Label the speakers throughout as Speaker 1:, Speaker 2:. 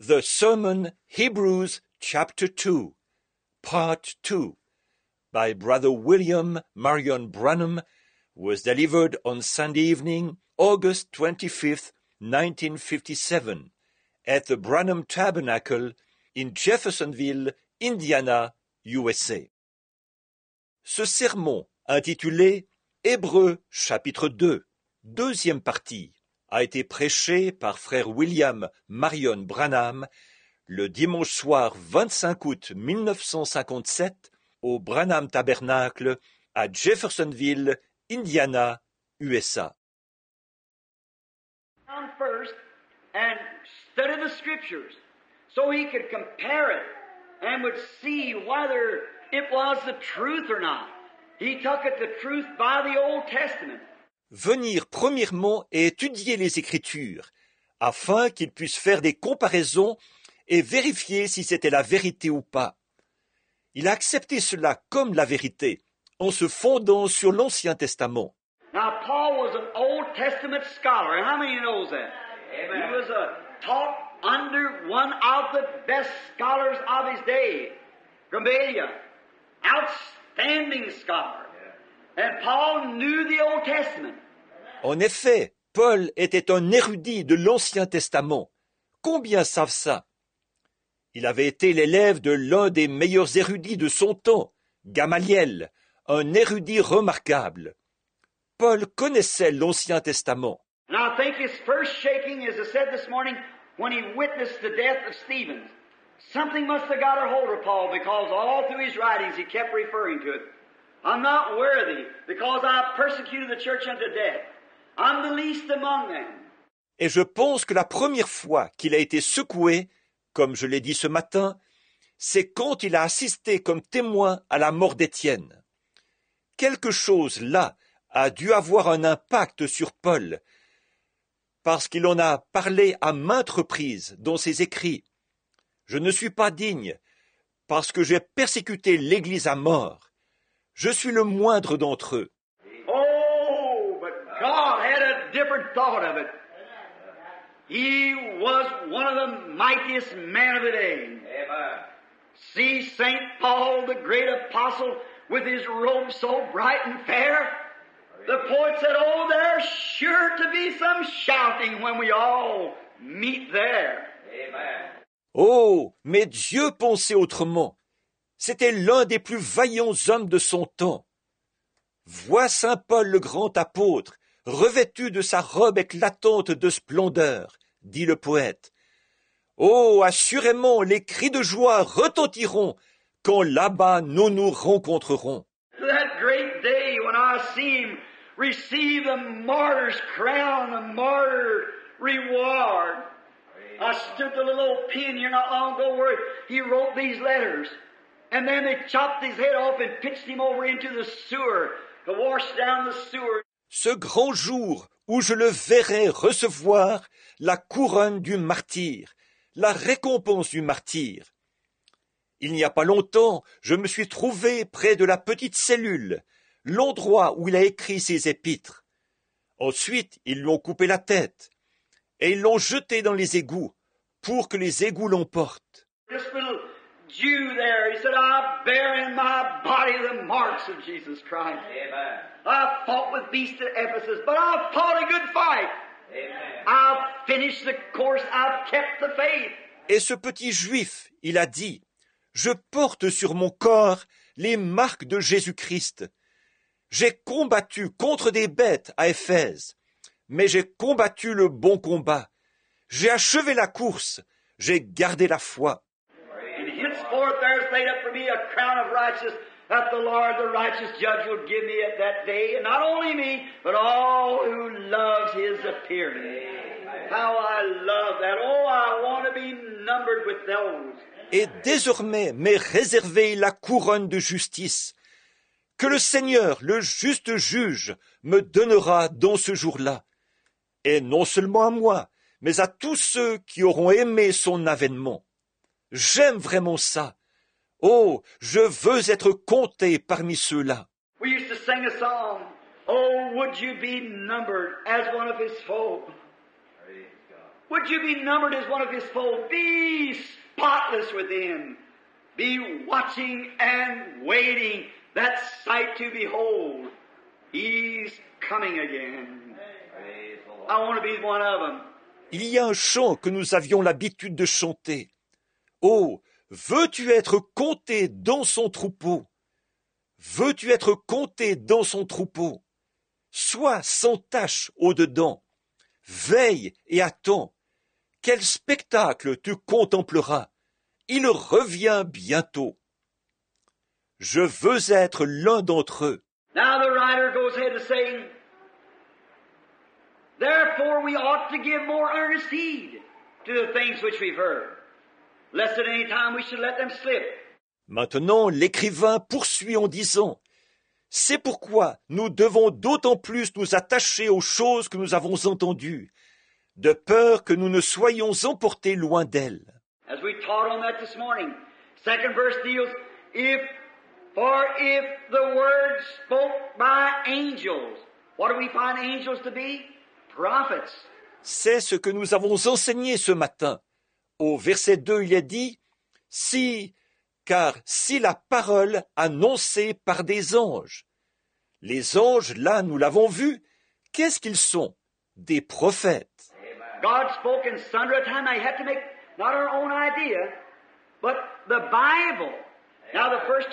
Speaker 1: The Sermon Hebrews Chapter 2, Part 2, by Brother William Marion Branham, was delivered on Sunday evening, August 25th, 1957, at the Branham Tabernacle in Jeffersonville, Indiana, USA. Ce sermon, intitulé Hébreux chapitre 2, deuxième partie, a été prêché par frère William Marion Branham le dimanche soir 25 août 1957 au Branham Tabernacle à Jeffersonville, Indiana, USA.
Speaker 2: First and study the scriptures so he could compare it and would see whether it was the truth or not. He took it the truth by the Old Testament.
Speaker 1: Venir premièrement et étudier les Écritures, afin qu'il puisse faire des comparaisons et vérifier si c'était la vérité ou pas. Il a accepté cela comme la vérité, en se fondant sur l'Ancien Testament.
Speaker 2: Now, Paul was an Old Testament scholar. How many knows that? Amen. He was taught under one of the best scholars of his day, Gamaliel, outstanding scholar. And Paul knew the Old Testament.
Speaker 1: En effet, Paul était un érudit de l'Ancien Testament. Combien savent ça? Il avait été l'élève de l'un des meilleurs érudits de son temps, Gamaliel, un érudit remarquable. Paul connaissait l'Ancien Testament.
Speaker 2: And I think his first shaking, as I said this morning, when he witnessed the death of Stephen, something must have got a hold of Paul because all through his writings he kept referring to it. I'm not worthy because I persecuted the church unto death. I'm the least among them.
Speaker 1: Et je pense que la première fois qu'il a été secoué, comme je l'ai dit ce matin, c'est quand il a assisté comme témoin à la mort d'Étienne. Quelque chose là a dû avoir un impact sur Paul, parce qu'il en a parlé à maintes reprises dans ses écrits. Je ne suis pas digne, parce que j'ai persécuté l'Église à mort. Je suis le moindre d'entre eux.
Speaker 2: Oh, but God had a different thought of it. He was one of the mightiest men of the day. Amen. See St. Paul, the great apostle, with his robe so bright and fair. The poet said, oh, there's sure to be some shouting when we all meet there. Amen.
Speaker 1: Oh, mais Dieu pensait autrement. C'était l'un des plus vaillants hommes de son temps. Vois saint Paul le grand apôtre, revêtu de sa robe éclatante de splendeur, dit le poète. Oh, assurément, les cris de joie retentiront quand là-bas nous nous rencontrerons.
Speaker 2: That great day when I see him receive the martyr's crown, the martyr reward. I stood the little old pen here not long ago where he wrote these letters. And then they chopped his head off and pitched him over into the sewer to wash down the sewer.
Speaker 1: Ce grand jour où je le verrai recevoir la couronne du martyr, la récompense du martyr. Il n'y a pas longtemps, je me suis trouvé près de la petite cellule, l'endroit où il a écrit ses épîtres. Ensuite, ils lui ont coupé la tête et ils l'ont jeté dans les égouts pour que les égouts l'emportent.
Speaker 2: Jew there, he said, I bear in my body the marks of Jesus Christ. Amen. I fought with beasts at Ephesus, but I fought a good fight. Amen. I've finished the course, I've kept the faith.
Speaker 1: Et ce petit juif, il a dit, je porte sur mon corps les marques de Jésus-Christ. J'ai combattu contre des bêtes à Éphèse, mais j'ai combattu le bon combat. J'ai achevé la course, j'ai gardé la foi.
Speaker 2: Henceforth there's laid up for me a crown of righteousness that the Lord, the righteous judge, will give me at that day, and not only me, but all who loves His appearing. How I love that. Oh, I want to be numbered with those.
Speaker 1: Et désormais m'est réservée la couronne de justice, que le Seigneur, le juste juge, me donnera dans ce jour-là. Et non seulement à moi, mais à tous ceux qui auront aimé son avènement. J'aime vraiment ça. Oh, je veux être compté parmi ceux-là.
Speaker 2: We used to sing a song, oh, would you be numbered as one of His folk? Would you be numbered as one of his fold? Be spotless within. Be watching and waiting that sight to behold. He's coming again. I want to be one of them.
Speaker 1: Il y a un chant que nous avions l'habitude de chanter. Oh, veux-tu être compté dans son troupeau? Veux-tu être compté dans son troupeau? Sois sans tache au-dedans. Veille et attends. Quel spectacle tu contempleras. Il revient bientôt. Je veux être l'un d'entre eux.
Speaker 2: Now the writer goes ahead to say, therefore we ought to give more earnest heed to the things which we've heard, lest at any time we should let them slip.
Speaker 1: Maintenant, l'écrivain poursuit en disant, c'est pourquoi nous devons d'autant plus nous attacher aux choses que nous avons entendues, de peur que nous ne soyons emportés loin d'elles.
Speaker 2: As we taught on that this morning, second verse deals, if the word spoke by angels, what do we find angels to be? Prophets.
Speaker 1: C'est ce que nous avons enseigné ce matin. Au verset 2, il est dit, car si la parole annoncée par des anges. Les anges, là, nous l'avons vu, qu'est-ce qu'ils sont? Des prophètes.
Speaker 2: God spoke in sundry times. Now you have to make not our own idea, but the Bible. Now the first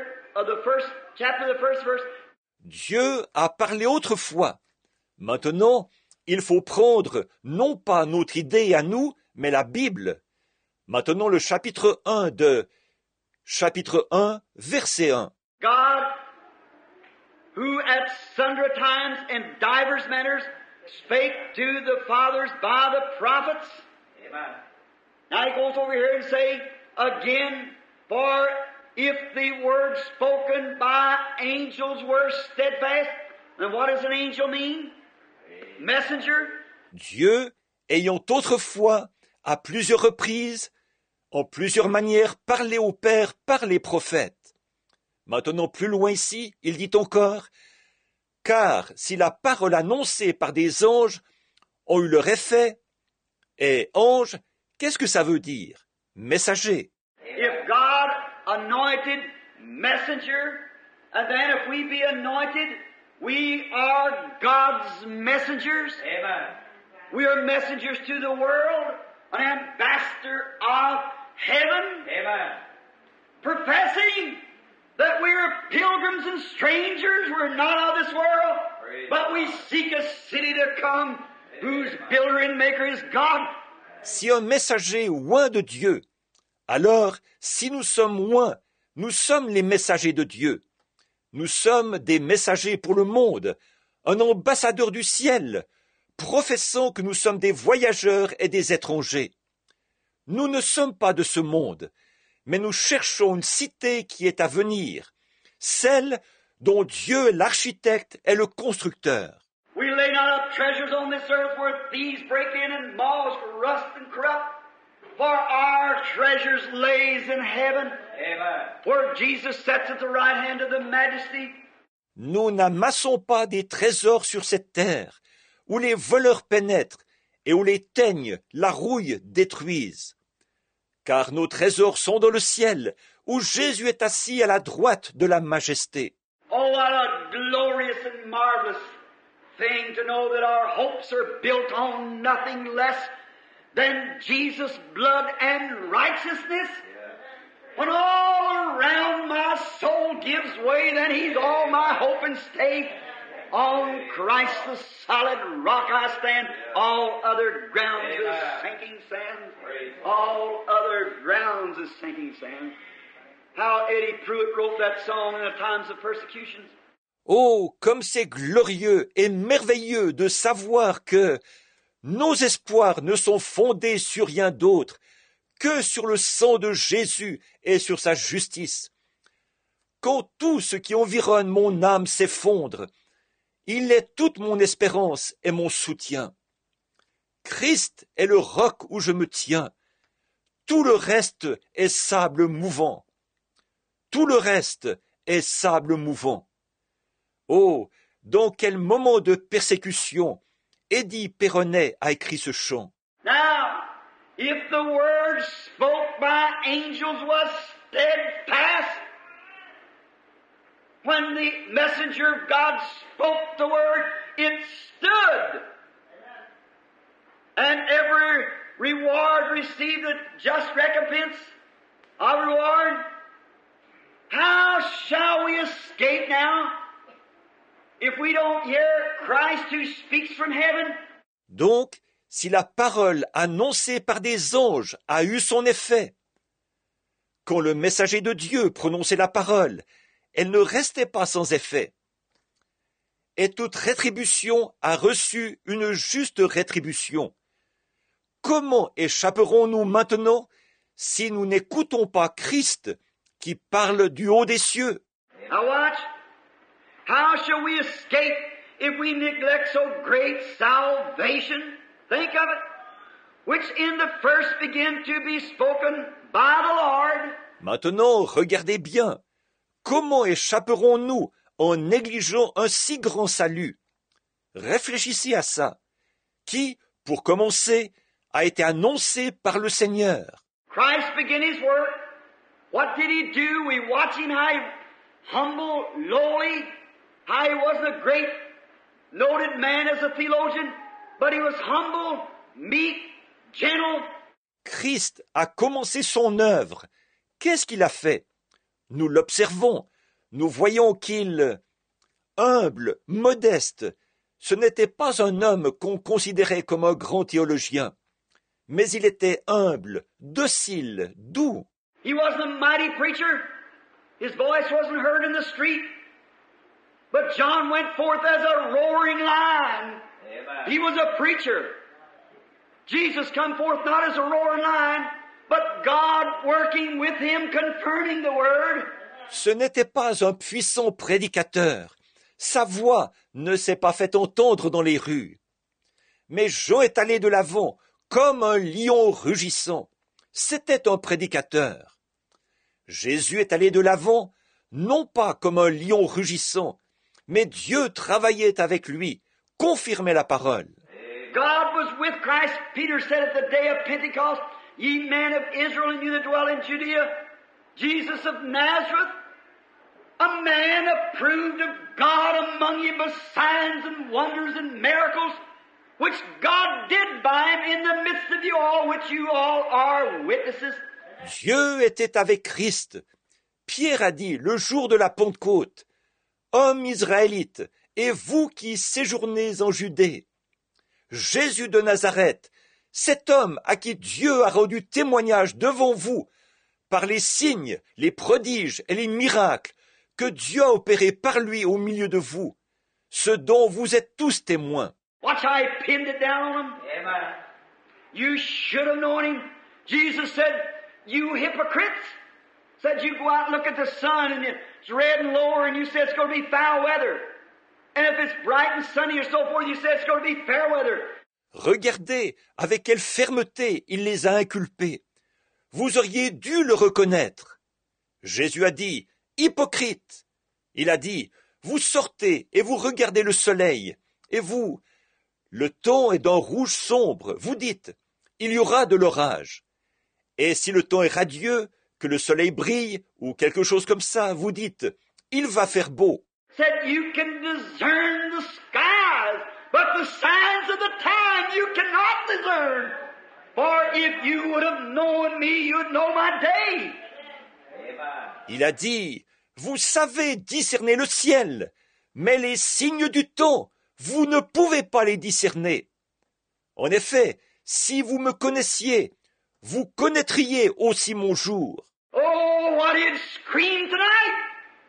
Speaker 2: verse.
Speaker 1: Dieu a parlé autrefois. Maintenant, il faut prendre non pas notre idée à nous, mais la Bible. Maintenant, le chapitre 1, verset 1.
Speaker 2: God, who at sundry times in divers manners spake to the fathers by the prophets. Amen. Now he goes over here and say again, for if the word spoken by angels were steadfast, then what does an angel mean? Messenger.
Speaker 1: Dieu, ayant autrefois, à plusieurs reprises, en plusieurs manières, parlé au Père par les prophètes. Maintenant, plus loin ici, il dit encore, car si la parole annoncée par des anges ont eu leur effet, et ange, qu'est-ce que ça veut dire? Messager.
Speaker 2: If God anointed messenger, and then if we be anointed, we are God's messengers. Amen. We are messengers to the world, an ambassador of heaven. Amen. Professing that we are pilgrims and strangers, we're not of this world, but we seek a city to come, whose builder and maker is God.
Speaker 1: Si un messager oint de Dieu, alors si nous sommes oints, nous sommes les messagers de Dieu. Nous sommes des messagers pour le monde, un ambassadeur du ciel, professant que nous sommes des voyageurs et des étrangers. Nous ne sommes pas de ce monde, mais nous cherchons une cité qui est à venir, celle dont Dieu est l'architecte et le constructeur.
Speaker 2: We lay not up treasures on this earth where thieves break in and moths rust and corrupt, for our treasures lays in heaven, where Jesus sits at the right hand of the Majesty.
Speaker 1: Nous n'amassons pas des trésors sur cette terre, où les voleurs pénètrent et où les teignes, la rouille détruisent. Car nos trésors sont dans le ciel, où Jésus est assis à la droite de la majesté.
Speaker 2: Oh, what a glorious and marvelous thing to know that our hopes are built on nothing less than Jesus' blood and righteousness. When all around my soul gives way, then He's all my hope and stay. On Christ the solid rock I stand. All other grounds is sinking sand. All other grounds is sinking sand. How Eddie Pruitt wrote that song in the times of persecutions.
Speaker 1: Oh, comme c'est glorieux et merveilleux de savoir que nos espoirs ne sont fondés sur rien d'autre que sur le sang de Jésus et sur sa justice. Quand tout ce qui environne mon âme s'effondre, il est toute mon espérance et mon soutien. Christ est le roc où je me tiens. Tout le reste est sable mouvant. Tout le reste est sable mouvant. Oh, dans quel moment de persécution Eddie Perronnet a écrit ce chant.
Speaker 2: Now, if the word spoke by angels was steadfast, when the messenger of God spoke the word, it stood. And every reward received a just recompense of reward. How shall we escape now if we don't hear Christ who speaks from heaven?
Speaker 1: Donc, si la parole annoncée par des anges a eu son effet, quand le messager de Dieu prononçait la parole, elle ne restait pas sans effet. Et toute rétribution a reçu une juste rétribution. Comment échapperons-nous maintenant si nous n'écoutons pas Christ qui parle du haut des cieux?
Speaker 2: Now watch. How shall we escape if we neglect so great salvation? Think of it. Which in the first began to be spoken by the Lord.
Speaker 1: Maintenant, regardez bien. Comment échapperons-nous en négligeant un si grand salut? Réfléchissez à ça. Qui, pour commencer, a été annoncé par le Seigneur.
Speaker 2: Christ began His work. What did He do? We watch Him how He humble, lowly, how He wasn't a great, noted man as a theologian, but He was humble, meek, gentle.
Speaker 1: Christ a commencé son œuvre. Qu'est-ce qu'il a fait? Nous l'observons. Nous voyons qu'il, humble, modeste, ce n'était pas un homme qu'on considérait comme un grand théologien, mais il était humble, docile, doux.
Speaker 2: He wasn't a mighty preacher. His voice wasn't heard in the street. But John went forth as a roaring lion. Amen. He was a preacher. Jesus come forth not as a roaring lion, but God working with him, confirming the word.
Speaker 1: Ce n'était pas un puissant prédicateur. Sa voix ne s'est pas fait entendre dans les rues. Mais Jean est allé de l'avant, comme un lion rugissant. C'était un prédicateur. Jésus est allé de l'avant, non pas comme un lion rugissant, mais Dieu travaillait avec lui, confirmait la parole.
Speaker 2: God was with Christ. Peter said at the day of Pentecost, ye men of Israel and you that dwell in Judea, Jesus of Nazareth, a man approved of God among you by signs and wonders and miracles, which God did by him in the midst of you all, which you all are witnesses.
Speaker 1: Dieu était avec Christ. Pierre a dit le jour de la Pentecôte, Homme israélite, et vous qui séjournez en Judée, Jésus de Nazareth, cet homme à qui Dieu a rendu témoignage devant vous par les signes, les prodiges et les miracles que Dieu a opérés par lui au milieu de vous, ce dont vous êtes tous témoins.
Speaker 2: Watch how he pinned it down on them. Amen. You should have known him. Jesus said, you hypocrites, said you go out and look at the sun and it's red and lower and you said it's going to be foul weather. And if it's bright and sunny or so forth, you said it's going to be fair weather.
Speaker 1: Regardez avec quelle fermeté il les a inculpés. Vous auriez dû le reconnaître. Jésus a dit, hypocrite. Il a dit, vous sortez et vous regardez le soleil. Et vous, le temps est d'un rouge sombre. Vous dites, il y aura de l'orage. Et si le temps est radieux, que le soleil brille, ou quelque chose comme ça, vous dites, il va faire beau.
Speaker 2: Said you can discern the skies, but the signs of the time you cannot discern. For if you would have known me, you'd know my day.
Speaker 1: Il a dit, vous savez discerner le ciel, mais les signes du temps, vous ne pouvez pas les discerner. En effet, si vous me connaissiez, vous connaîtriez aussi mon jour.
Speaker 2: Oh, what it screamed tonight!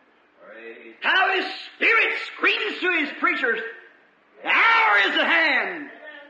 Speaker 2: How his spirit screams to his preachers. The hour is at hand.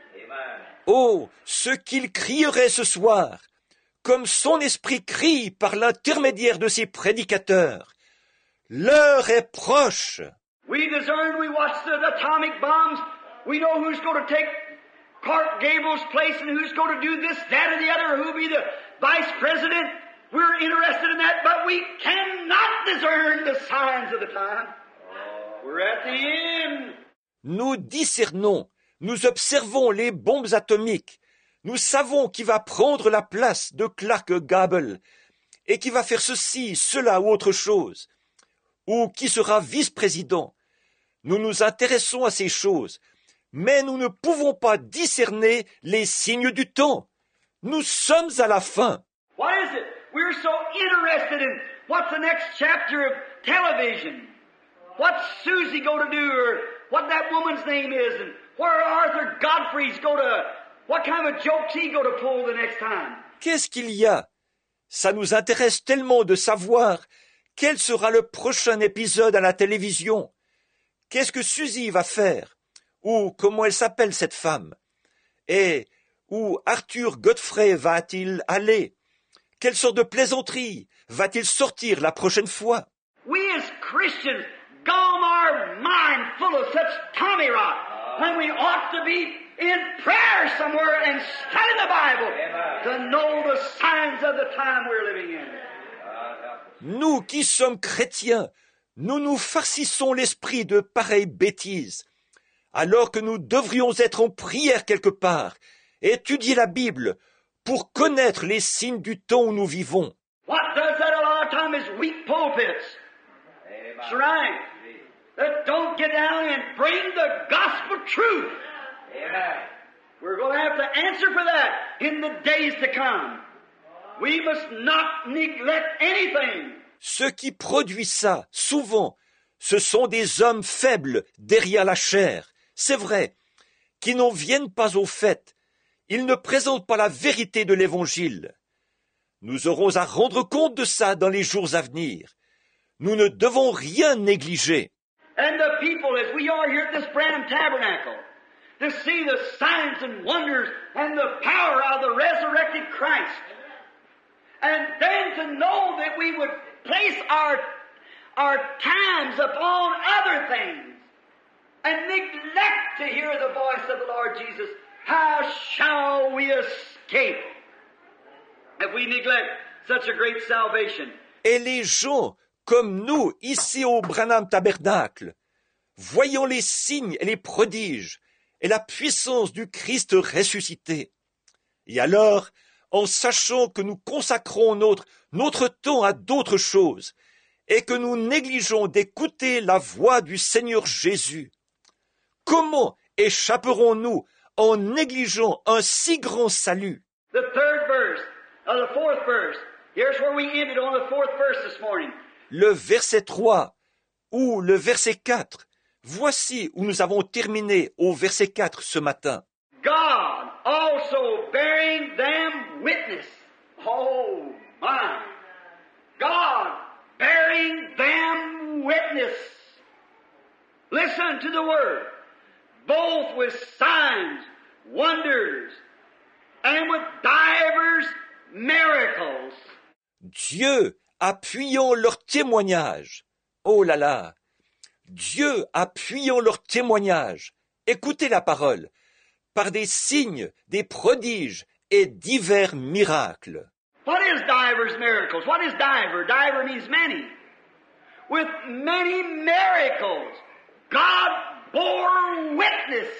Speaker 1: Oh, ce qu'il crierait ce soir, comme son esprit crie par l'intermédiaire de ses prédicateurs. L'heure est proche.
Speaker 2: We discern, we watch the atomic bombs. We know who's going to take Clark Gable's place and who's going to do this, that, or the other, who'll be the vice president. We're interested in that, but we cannot discern the signs of the time. We're at the end.
Speaker 1: Nous discernons, nous observons les bombes atomiques. Nous savons qui va prendre la place de Clark Gable et qui va faire ceci, cela ou autre chose, ou qui sera vice-président. Nous nous intéressons à ces choses, mais nous ne pouvons pas discerner les signes du temps. Nous sommes à la fin.
Speaker 2: What is it? We're so interested in what's the next chapter of television. What's Susie going to do, or what that woman's name is, and where Arthur Godfrey's going to, what kind of a joke's he going to pull the next time?
Speaker 1: Qu'est-ce qu'il y a? Ça nous intéresse tellement de savoir quel sera le prochain épisode à la télévision. Qu'est-ce que Suzy va faire? Ou comment elle s'appelle cette femme? Et où Arthur Godfrey va-t-il aller? Quelle sorte de plaisanterie va-t-il sortir la prochaine fois?
Speaker 2: We as Christians gum our mind full of such tommy rot when we ought to be in prayer somewhere and studying the Bible to know the signs of the time we're living in.
Speaker 1: Nous qui sommes chrétiens, nous nous farcissons l'esprit de pareilles bêtises, alors que nous devrions être en prière quelque part, étudier la Bible pour connaître les signes du temps où nous vivons.
Speaker 2: What does that a lot of time is weak pulpits. That's right. That don't get down and bring the gospel truth. We're going to have to answer for that in the days to come. We must not neglect anything.
Speaker 1: Ce qui produit ça, souvent, ce sont des hommes faibles derrière la chair, c'est vrai, qui n'en viennent pas au fait. Ils ne présentent pas la vérité de l'Évangile. Nous aurons à rendre compte de ça dans les jours à venir. Nous ne devons rien négliger.
Speaker 2: And the people, as we are here at this Branham Tabernacle, to see the signs and wonders and the power of the resurrected Christ, and then to know that we would place our times upon other things and neglect to hear the voice of the Lord Jesus, how shall we escape if we neglect such a great salvation?
Speaker 1: Et les gens, comme nous, ici au Branham Tabernacle, voyons les signes et les prodiges et la puissance du Christ ressuscité. Et alors, en sachant que nous consacrons notre temps à d'autres choses et que nous négligeons d'écouter la voix du Seigneur Jésus, comment échapperons-nous en négligeant un si grand salut?
Speaker 2: The third verse of the fourth verse. Here's where we ended on the fourth verse this morning.
Speaker 1: Le verset 3 ou le verset 4. Voici où nous avons terminé au verset 4 ce matin.
Speaker 2: God also bearing them witness. Oh my. God bearing them witness. Listen to the word. Both with signs, wonders, and with divers miracles.
Speaker 1: Dieu appuyant leur témoignage. Oh là là! Dieu appuyant leur témoignage. Écoutez la parole. Par des signes, des prodiges et divers miracles.
Speaker 2: What is divers miracles? What is diver? Diver means many. With many miracles, God bore witness.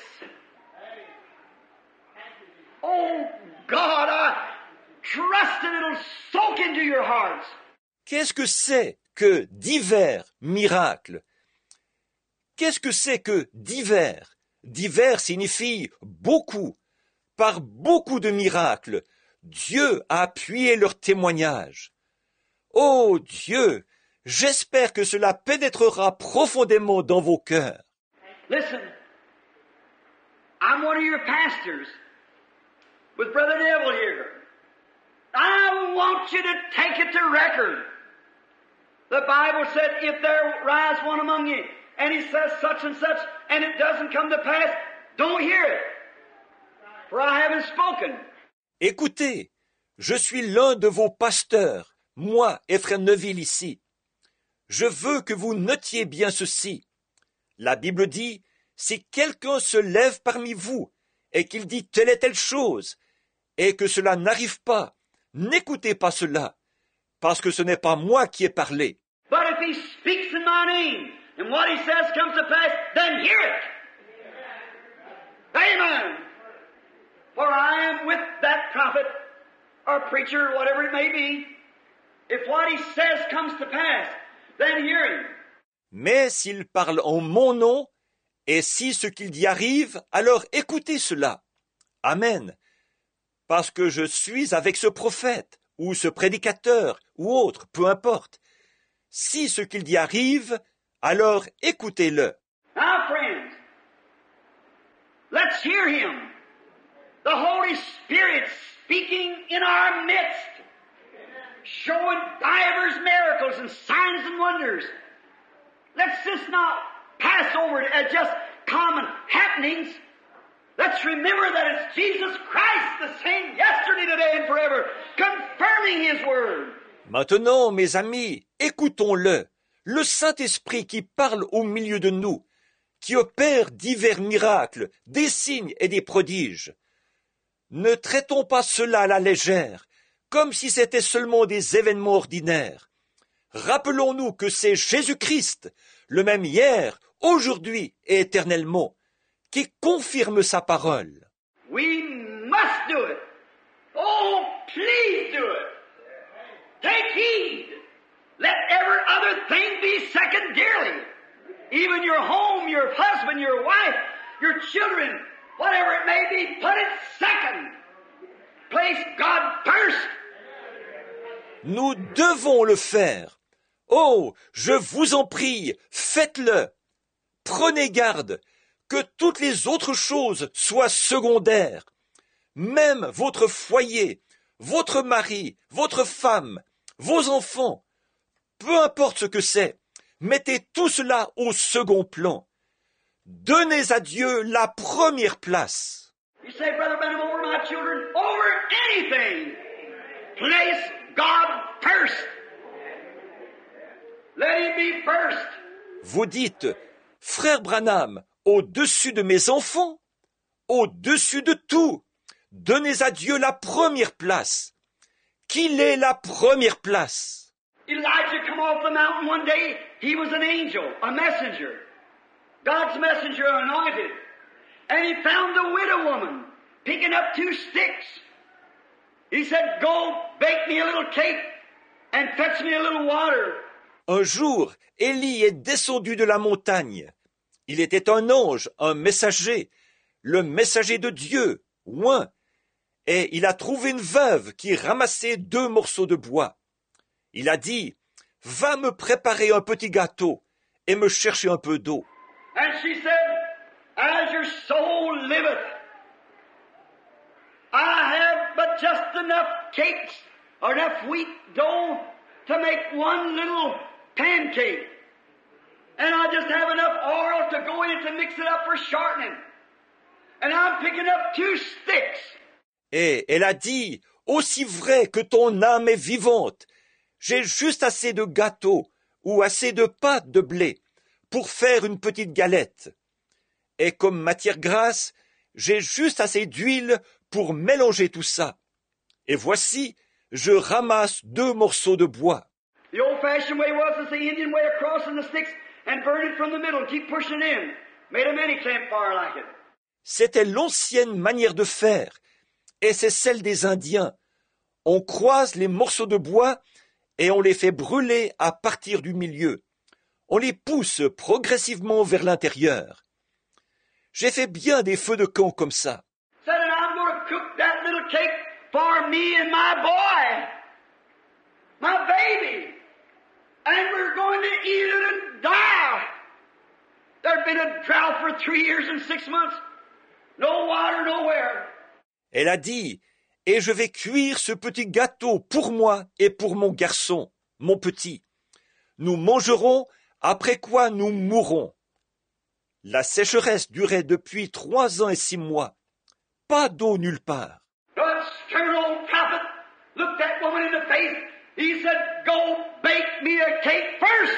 Speaker 2: Oh God, I trust that it'll soak into your hearts.
Speaker 1: Qu'est-ce que c'est que divers miracles? Qu'est-ce que c'est que divers? Divers signifie beaucoup. Par beaucoup de miracles, Dieu a appuyé leur témoignage. Oh Dieu, j'espère que cela pénétrera profondément dans vos cœurs.
Speaker 2: Listen, I'm one of your pastors with Brother Neville here. I want you to take it to record. The Bible said, if there rise one among you, and he says such and such, and it doesn't come to pass, don't hear it, for I haven't spoken.
Speaker 1: Écoutez, je suis l'un de vos pasteurs, moi et frère Neville ici. Je veux que vous notiez bien ceci. La Bible dit, si quelqu'un se lève parmi vous, et qu'il dit telle et telle chose, et que cela n'arrive pas, n'écoutez pas cela, parce que ce n'est pas moi qui ai parlé.
Speaker 2: But if he speaks in my name, and what he says comes to pass, then hear it. Amen. For I am with that prophet, or preacher, whatever it may be. If what he says comes to pass, then hear him.
Speaker 1: Mais s'il parle en mon nom, et si ce qu'il dit arrive, alors écoutez cela. Amen. Parce que je suis avec ce prophète, ou ce prédicateur, ou autre, peu importe. Si ce qu'il dit arrive, alors écoutez-le.
Speaker 2: Now, friends, let's hear him. The Holy Spirit speaking in our midst, showing divers miracles and signs and wonders. Let's just not pass over it as just common happenings. Let's remember that it's Jesus Christ, the same yesterday, today, and forever, confirming His Word.
Speaker 1: Maintenant, mes amis, écoutons-le, le Saint-Esprit qui parle au milieu de nous, qui opère divers miracles, des signes et des prodiges. Ne traitons pas cela à la légère, comme si c'était seulement des événements ordinaires. Rappelons-nous que c'est Jésus-Christ, le même hier, aujourd'hui et éternellement, qui confirme sa parole.
Speaker 2: We must do it. Oh, please do it. Take heed. Let every other thing be secondary. Even your home, your husband, your wife, your children, whatever it may be, put it second. Place God first.
Speaker 1: Nous devons le faire. Oh, je vous en prie, faites-le. Prenez garde que toutes les autres choses soient secondaires. Même votre foyer, votre mari, votre femme, vos enfants, peu importe ce que c'est, mettez tout cela au second plan. Donnez à Dieu la première place.
Speaker 2: You say, Brother Benham, over my children, over anything. Place God first. Let Him be first.
Speaker 1: Vous dites, Frère Branham, au-dessus de mes enfants, au-dessus de tout, donnez à Dieu la première place. Qu'il ait la première place.
Speaker 2: Elijah come off the mountain one day. He was an angel, a messenger. God's messenger anointed. And he found a widow woman picking up 2 sticks. He said, go bake me a little cake and fetch me a little water.
Speaker 1: Un jour, Élie est descendu de la montagne. Il était un ange, un messager, le messager de Dieu, oint, et il a trouvé une veuve qui ramassait 2 morceaux de bois. Il a dit, va me préparer un petit gâteau et me chercher un peu d'eau.
Speaker 2: And she said, as your soul liveth, I have but just enough cakes or enough wheat dough to make one little pancake. And I just have enough oil to go in it to mix it up for shortening. And I'm picking up 2 sticks.
Speaker 1: Et elle a dit, aussi vrai que ton âme est vivante, j'ai juste assez de gâteau ou assez de pâte de blé pour faire une petite galette. Et comme matière grasse, j'ai juste assez d'huile pour mélanger tout ça. Et voici, je ramasse 2 morceaux de bois.
Speaker 2: The old-fashioned way was the Indian way of crossing the sticks and burn it from the middle and keep pushing it in. Made a mini campfire like it.
Speaker 1: C'était l'ancienne manière de faire, et c'est celle des Indiens. On croise les morceaux de bois et on les fait brûler à partir du milieu. On les pousse progressivement vers l'intérieur. J'ai fait bien des feux de camp comme ça.
Speaker 2: Said, and I'm going to cook that little cake for me and my boy, my baby, and we're going to eat it and die. There'd been a drought for 3 years and 6 months. No water nowhere.
Speaker 1: Elle a dit, et je vais cuire ce petit gâteau pour moi et pour mon garçon, mon petit. Nous mangerons, après quoi nous mourrons. La sécheresse durait depuis 3 ans et 6 mois. Pas d'eau nulle part.
Speaker 2: The stern old prophet looked that woman in the face. He said, go bake me a cake first.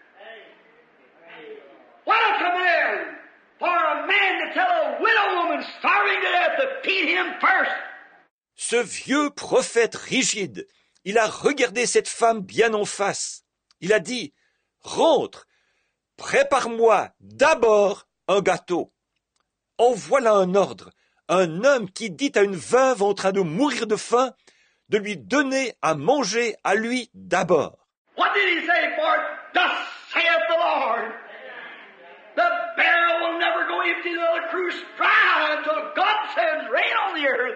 Speaker 2: What a command for a man to tell a widow woman starving to death to feed him first.
Speaker 1: Ce vieux prophète rigide, il a regardé cette femme bien en face. Il a dit, rentre, prépare-moi d'abord un gâteau. En voilà un ordre, un homme qui dit à une veuve en train de mourir de faim de lui donner à manger à lui d'abord.
Speaker 2: What did he say? For thus saith the Lord, the barrel will never go empty, nor the cruse dry until God sends rain on the earth.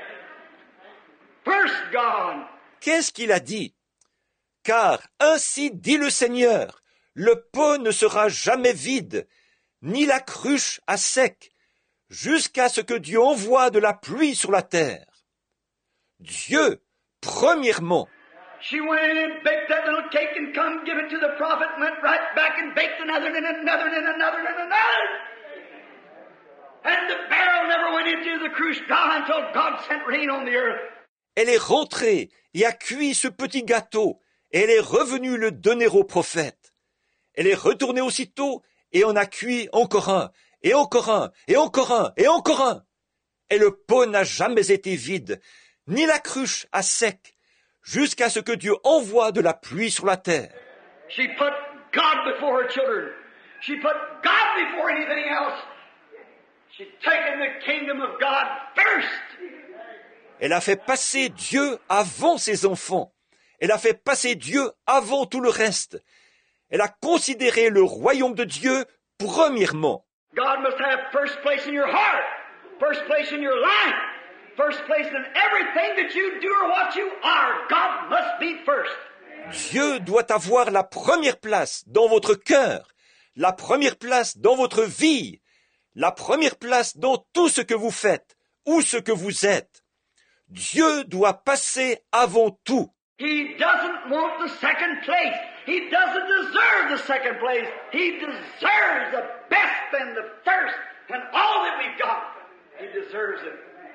Speaker 2: First God.
Speaker 1: Qu'est-ce qu'il a dit? Car ainsi dit le Seigneur, le pot ne sera jamais vide, ni la cruche à sec, jusqu'à ce que Dieu envoie de la pluie sur la terre. Dieu, premièrement.
Speaker 2: She went in and baked that little cake and come give it to the prophet, went right back and baked another and another and another and another. And the barrel never went into the cruise dry until God sent rain on the earth.
Speaker 1: Elle est rentrée et a cuit ce petit gâteau, et elle est revenue le donner au prophète. Elle est retournée aussitôt et en a cuit encore un, et encore un, et encore un, et encore un. Et le pot n'a jamais été vide, ni la cruche à sec, jusqu'à ce que Dieu envoie de la pluie sur la terre.
Speaker 2: She put God before her children. She put God before anything else. She'd taken the kingdom of God first.
Speaker 1: Elle a fait passer Dieu avant ses enfants. Elle a fait passer Dieu avant tout le reste. Elle a considéré le royaume de Dieu premièrement.
Speaker 2: God must have first place in your heart, first place in your life, first place in everything that you do or what you are. God must be first.
Speaker 1: Dieu doit avoir la première place dans votre cœur, la première place dans votre vie, la première place dans tout ce que vous faites ou ce que vous êtes. Dieu doit passer avant tout.
Speaker 2: He doesn't want the second place. He doesn't deserve the second place. He deserves the best and the first and all that we've got. He deserves it.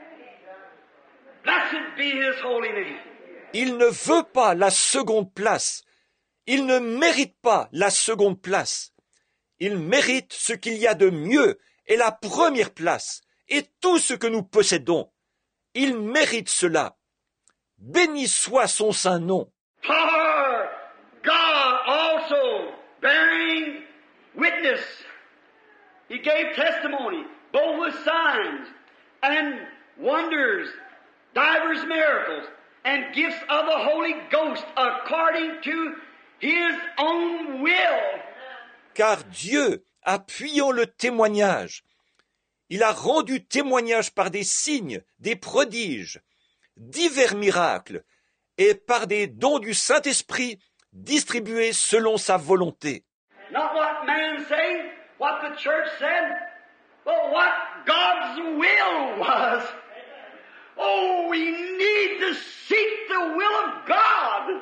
Speaker 2: Blessed be His holy name.
Speaker 1: Il ne veut pas la seconde place. Il ne mérite pas la seconde place. Il mérite ce qu'il y a de mieux et la première place et tout ce que nous possédons. Il mérite cela. Béni soit son saint nom.
Speaker 2: For God also bearing witness. He gave testimony, both with signs and wonders, divers miracles, and gifts of the Holy Ghost according to His own will.
Speaker 1: Car Dieu, appuyant le témoignage, il a rendu témoignage par des signes, des prodiges, divers miracles, et par des dons du Saint-Esprit distribués selon sa volonté.
Speaker 2: Not what man said, what the church said, but what God's will was. Oh, we need to seek the will of God.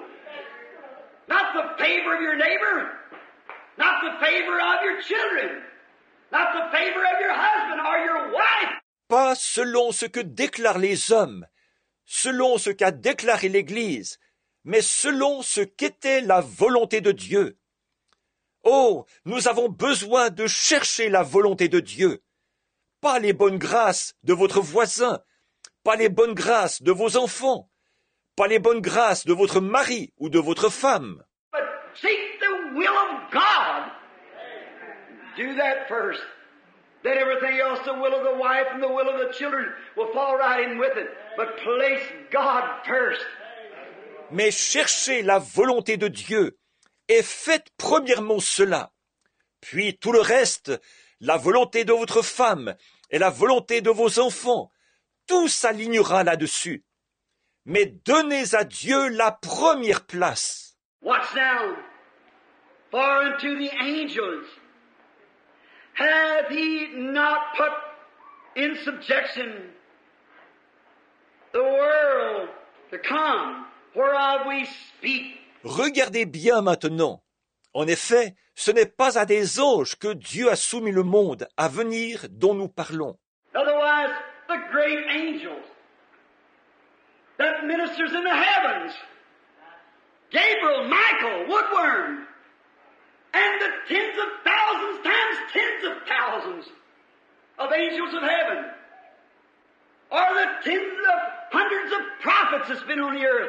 Speaker 2: Not the favor of your neighbor, not the favor of your children, not the favor of your husband or your wife.
Speaker 1: Pas selon ce que déclarent les hommes, selon ce qu'a déclaré l'Église, mais selon ce qu'était la volonté de Dieu. Oh, nous avons besoin de chercher la volonté de Dieu, pas les bonnes grâces de votre voisin, pas les bonnes grâces de vos enfants, pas les bonnes grâces de votre mari ou de votre femme.
Speaker 2: But seek the will of God. Do that first. Then everything else, the will of the wife and the will of the children, will fall right in with it. But place God first.
Speaker 1: Mais cherchez la volonté de Dieu et faites premièrement cela. Puis tout le reste, la volonté de votre femme et la volonté de vos enfants, tout s'alignera là-dessus. Mais donnez à Dieu la première place.
Speaker 2: Watch now. For unto the angels hath He not put in subjection the world to come, whereof we speak.
Speaker 1: Regardez bien maintenant. En effet, ce n'est pas à des anges que Dieu a soumis le monde à venir dont nous parlons.
Speaker 2: Otherwise, the great angels that ministers in the heavens, Gabriel, Michael, Woodworm, and the tens of thousands times tens of thousands of angels of heaven, or the tens of hundreds of prophets that's been on the earth.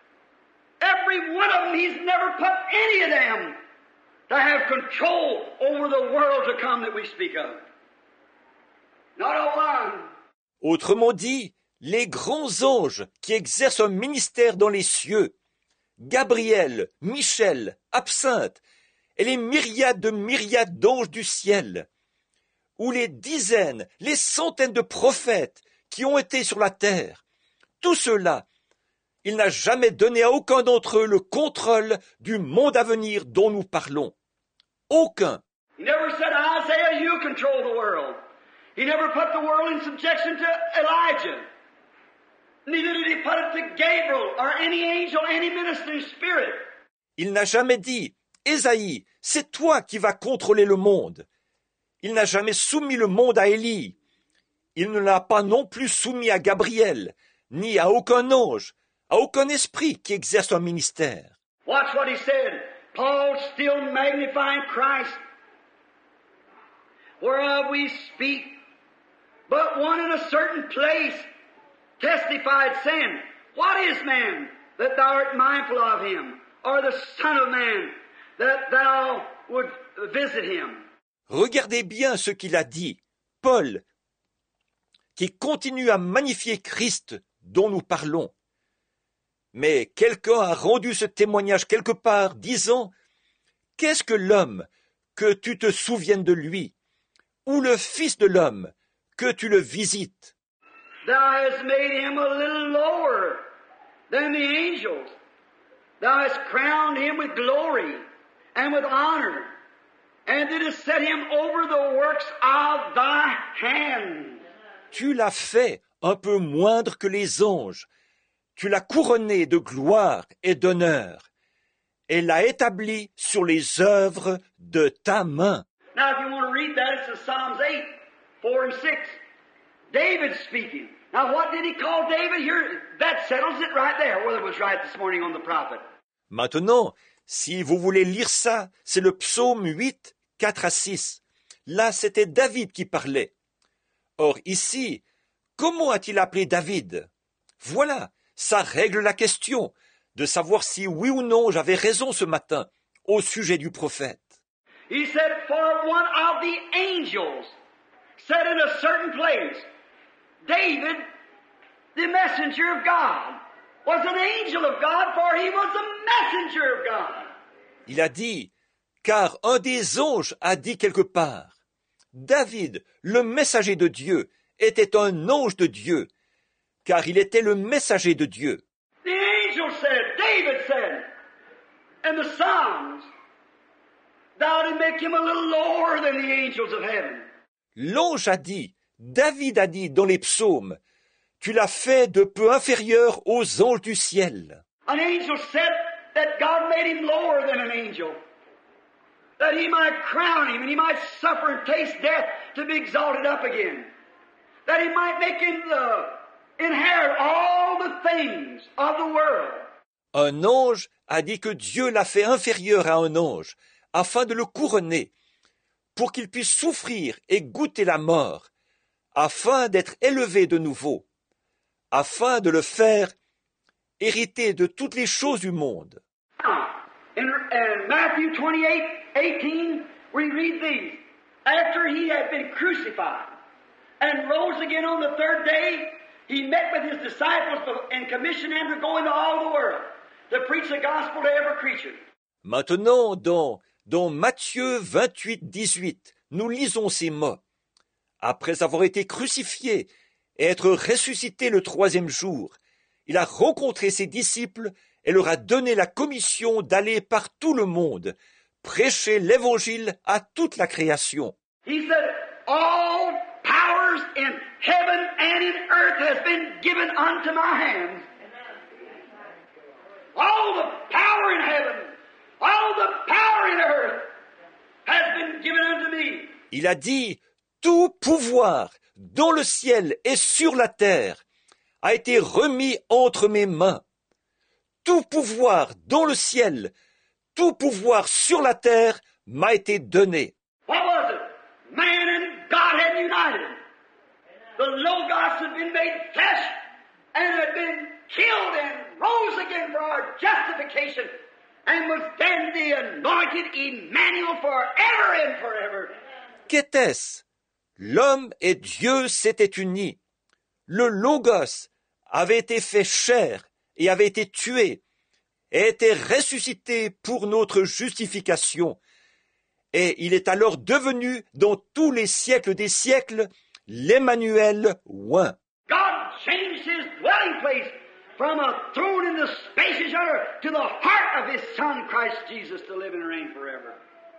Speaker 2: Every one of them, He's never put any of them to have control over the world to come that we speak of. Not a one.
Speaker 1: Autrement dit, les grands anges qui exercent un ministère dans les cieux, Gabriel, Michel, Absinthe, et les myriades de myriades d'anges du ciel, ou les dizaines, les centaines de prophètes qui ont été sur la terre, tout cela, il n'a jamais donné à aucun d'entre eux le contrôle du monde à venir dont nous parlons. Aucun.
Speaker 2: He never said, Isaiah, you control the world. He never put the world in subjection to Elijah. Neither did he put it to Gabriel or any angel, any ministering spirit.
Speaker 1: Il n'a jamais dit, Ésaïe, c'est toi qui vas contrôler le monde. Il n'a jamais soumis le monde à Élie. Il ne l'a pas non plus soumis à Gabriel, ni à aucun ange, à aucun esprit qui exerce un ministère.
Speaker 2: Watch what he said. Paul still magnifying Christ, whereof we speak, but one in a certain place testified, saying, What is man, that thou art mindful of him, or the Son of Man, that thou would visit him?
Speaker 1: Regardez bien ce qu'il a dit, Paul, qui continue à magnifier Christ dont nous parlons. Mais quelqu'un a rendu ce témoignage quelque part, disant, Qu'est-ce que l'homme, que tu te souviennes de lui, ou le Fils de l'homme, que tu le visites?
Speaker 2: Thou hast made him a little lower than the angels. Thou hast crowned him with glory and with honor, and didst set him over the works of thy hands.
Speaker 1: Tu l'as fait un peu moindre que les anges. Tu l'as couronné de gloire et d'honneur, et l'as établi sur les œuvres de ta main.
Speaker 2: Now, if you want to read that, it's in Psalms 8, 4 and 6. David speaking. Now, what did he call David here? That settles it right there, whether it was right this morning on the prophet.
Speaker 1: Maintenant, si vous voulez lire ça, c'est le psaume 8, 4 à 6. Là, c'était David qui parlait. Or, ici, comment a-t-il appelé David? Voilà, ça règle la question de savoir si oui ou non j'avais raison ce matin au sujet du prophète.
Speaker 2: He said, For one of the angels said in a certain place, David, the messenger of God, was an angel of God, for he was a messenger of God.
Speaker 1: Il a dit, car un des anges a dit quelque part, David, le messager de Dieu, était un ange de Dieu, car il était le messager de Dieu.
Speaker 2: The angel said, David said, in the Psalms, Thou did make him a little lower than the angels of heaven.
Speaker 1: L'ange a dit, David a dit dans les psaumes, tu l'as fait de peu inférieur aux anges du ciel.
Speaker 2: An angel said that God made him lower than an angel, that he might crown him and he might suffer and taste death to be exalted up again, that he might make him inherit all the things of the world.
Speaker 1: Un ange a dit que Dieu l'a fait inférieur à un ange, afin de le couronner, pour qu'il puisse souffrir et goûter la mort, afin d'être élevé de nouveau, afin de le faire hériter de toutes les choses du monde.
Speaker 2: In Matthew 28, 18, we read these. After he had been crucified and rose again on the third day, he met with his disciples and commissioned them to go into all the world, to preach the gospel to every creature.
Speaker 1: Maintenant, dans Matthieu 28, 18, nous lisons ces mots. Après avoir été crucifié et être ressuscité le troisième jour, il a rencontré ses disciples et leur a donné la commission d'aller par tout le monde, prêcher l'évangile à toute la création.
Speaker 2: He said, all powers in heaven and in earth has been given unto my hands. All the power in heaven, all the power in earth has been given unto me.
Speaker 1: Il a dit, tout pouvoir dans le ciel et sur la terre a été remis entre mes mains. Tout pouvoir dans le ciel, tout pouvoir sur la terre m'a été donné.
Speaker 2: What was it? Man and God had united. The Logos had been made flesh and had been killed and rose again for our justification and was then the anointed Emmanuel forever and forever.
Speaker 1: Qu'était-ce? L'homme et Dieu s'étaient unis. Le Logos avait été fait chair et avait été tué et était ressuscité pour notre justification. Et il est alors devenu, dans tous les siècles des siècles, l'Emmanuel oint.
Speaker 2: God changed his dwelling place from a throne in the spacious earth to the heart of his Son, Christ Jesus, to live and reign forever.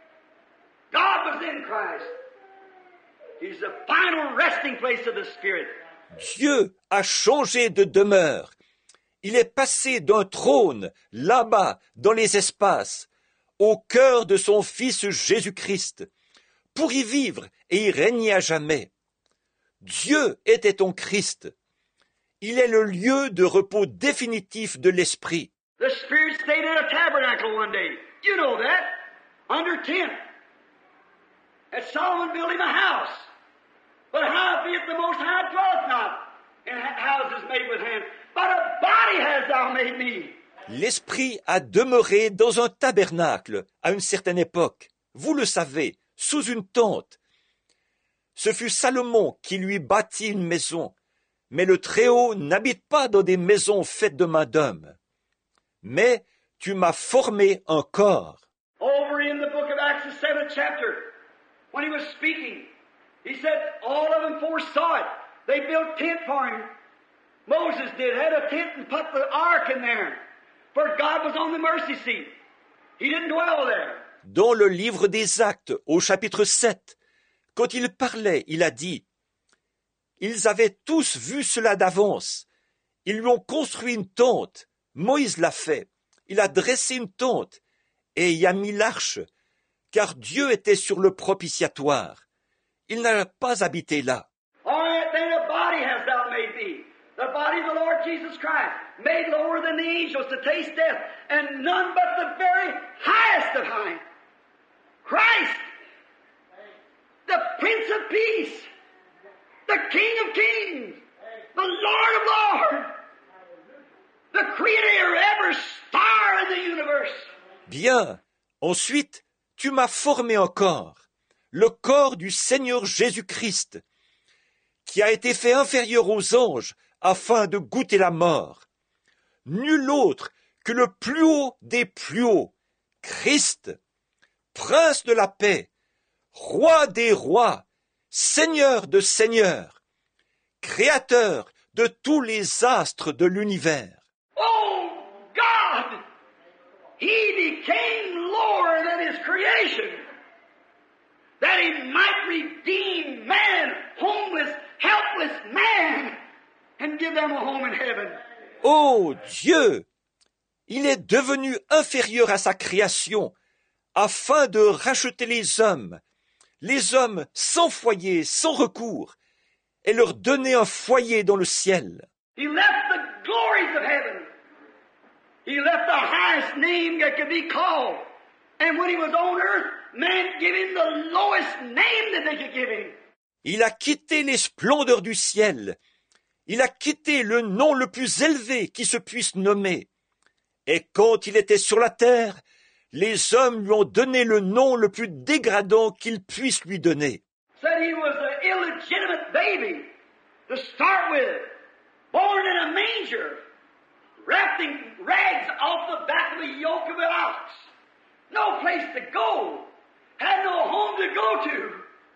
Speaker 2: God was in Christ. He's the final resting place of the Spirit.
Speaker 1: Dieu a changé de demeure. Il est passé d'un trône, là-bas, dans les espaces, au cœur de son Fils Jésus-Christ, pour y vivre et y régner à jamais. Dieu était en Christ. Il est le lieu de repos définitif de l'Esprit.
Speaker 2: The Spirit stayed in a tabernacle one day. You know that. Under tent. And Solomon built him a house. But howbeit the Most High dwelleth not in houses made with hands, but a body hast thou made me.
Speaker 1: L'Esprit a demeuré dans un tabernacle à une certaine époque. Vous le savez, sous une tente. Ce fut Salomon qui lui bâtit une maison. Mais le Très-Haut n'habite pas dans des maisons faites de main d'homme. Mais tu m'as formé un corps.
Speaker 2: Over in the book of Acts, the 7th chapter, when he was speaking, he said all of them foresaw it. They built tent for him. Moses did, had a tent and put the ark in there. For God was on the mercy seat. He didn't dwell there.
Speaker 1: Dans le livre des Actes, au chapitre 7, quand il parlait, il a dit « Ils avaient tous vu cela d'avance. Ils lui ont construit une tente. Moïse l'a fait. Il a dressé une tente et y a mis l'arche, car Dieu était sur le propitiatoire. Il n'a pas habité là. »
Speaker 2: All right, then a body hast thou made me. The body of the Lord Jesus Christ, made lower than the angels to taste death, and none but the very highest of high. Christ, the Prince of Peace, the King of Kings, the Lord of Lords, the Creator of every star in the universe.
Speaker 1: Bien. Ensuite, tu m'as formé un corps, le corps du Seigneur Jésus-Christ, qui a été fait inférieur aux anges afin de goûter la mort. Nul autre que le plus haut des plus hauts, Christ, Prince de la paix, Roi des rois, Seigneur de seigneurs, Créateur de tous les astres de l'univers.
Speaker 2: Oh God! He became lower than his creation, that he might redeem man, homeless, helpless man, and give them a home in heaven.
Speaker 1: Ô Dieu! Il est devenu inférieur à sa création, afin de racheter les hommes sans foyer, sans recours, et leur donner un foyer dans le ciel.
Speaker 2: He left the glories of heaven. He left the highest name that could be called. And when he was on earth, man gave him the lowest name that they could give him.
Speaker 1: Il a quitté les splendeurs du ciel. Il a quitté le nom le plus élevé qui se puisse nommer. Et quand il était sur la terre, les hommes lui ont donné le nom le plus dégradant qu'ils puissent lui donner.
Speaker 2: Said he was an illegitimate baby to start with, born in a manger, wrapped in rags off the back of a yoke of an ox, no place to go, had no home to go to,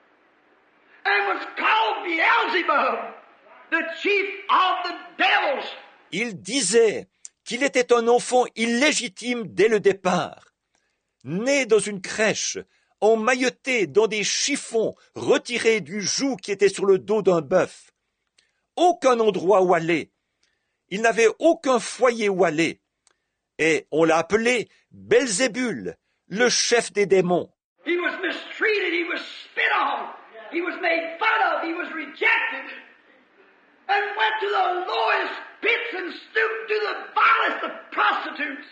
Speaker 2: and was called Beelzebub, the chief of the devils.
Speaker 1: Il disait qu'il était un enfant illégitime dès le départ, né dans une crèche, emmailloté dans des chiffons retirés du joug qui était sur le dos d'un bœuf. Aucun endroit où aller. Il n'avait aucun foyer où aller. Et on l'a appelé Belzébul, le chef des démons.
Speaker 2: He was mistreated, he was spit on, he was made fun of, he was rejected, and went to the lowest pits and stooped to the vilest of prostitutes.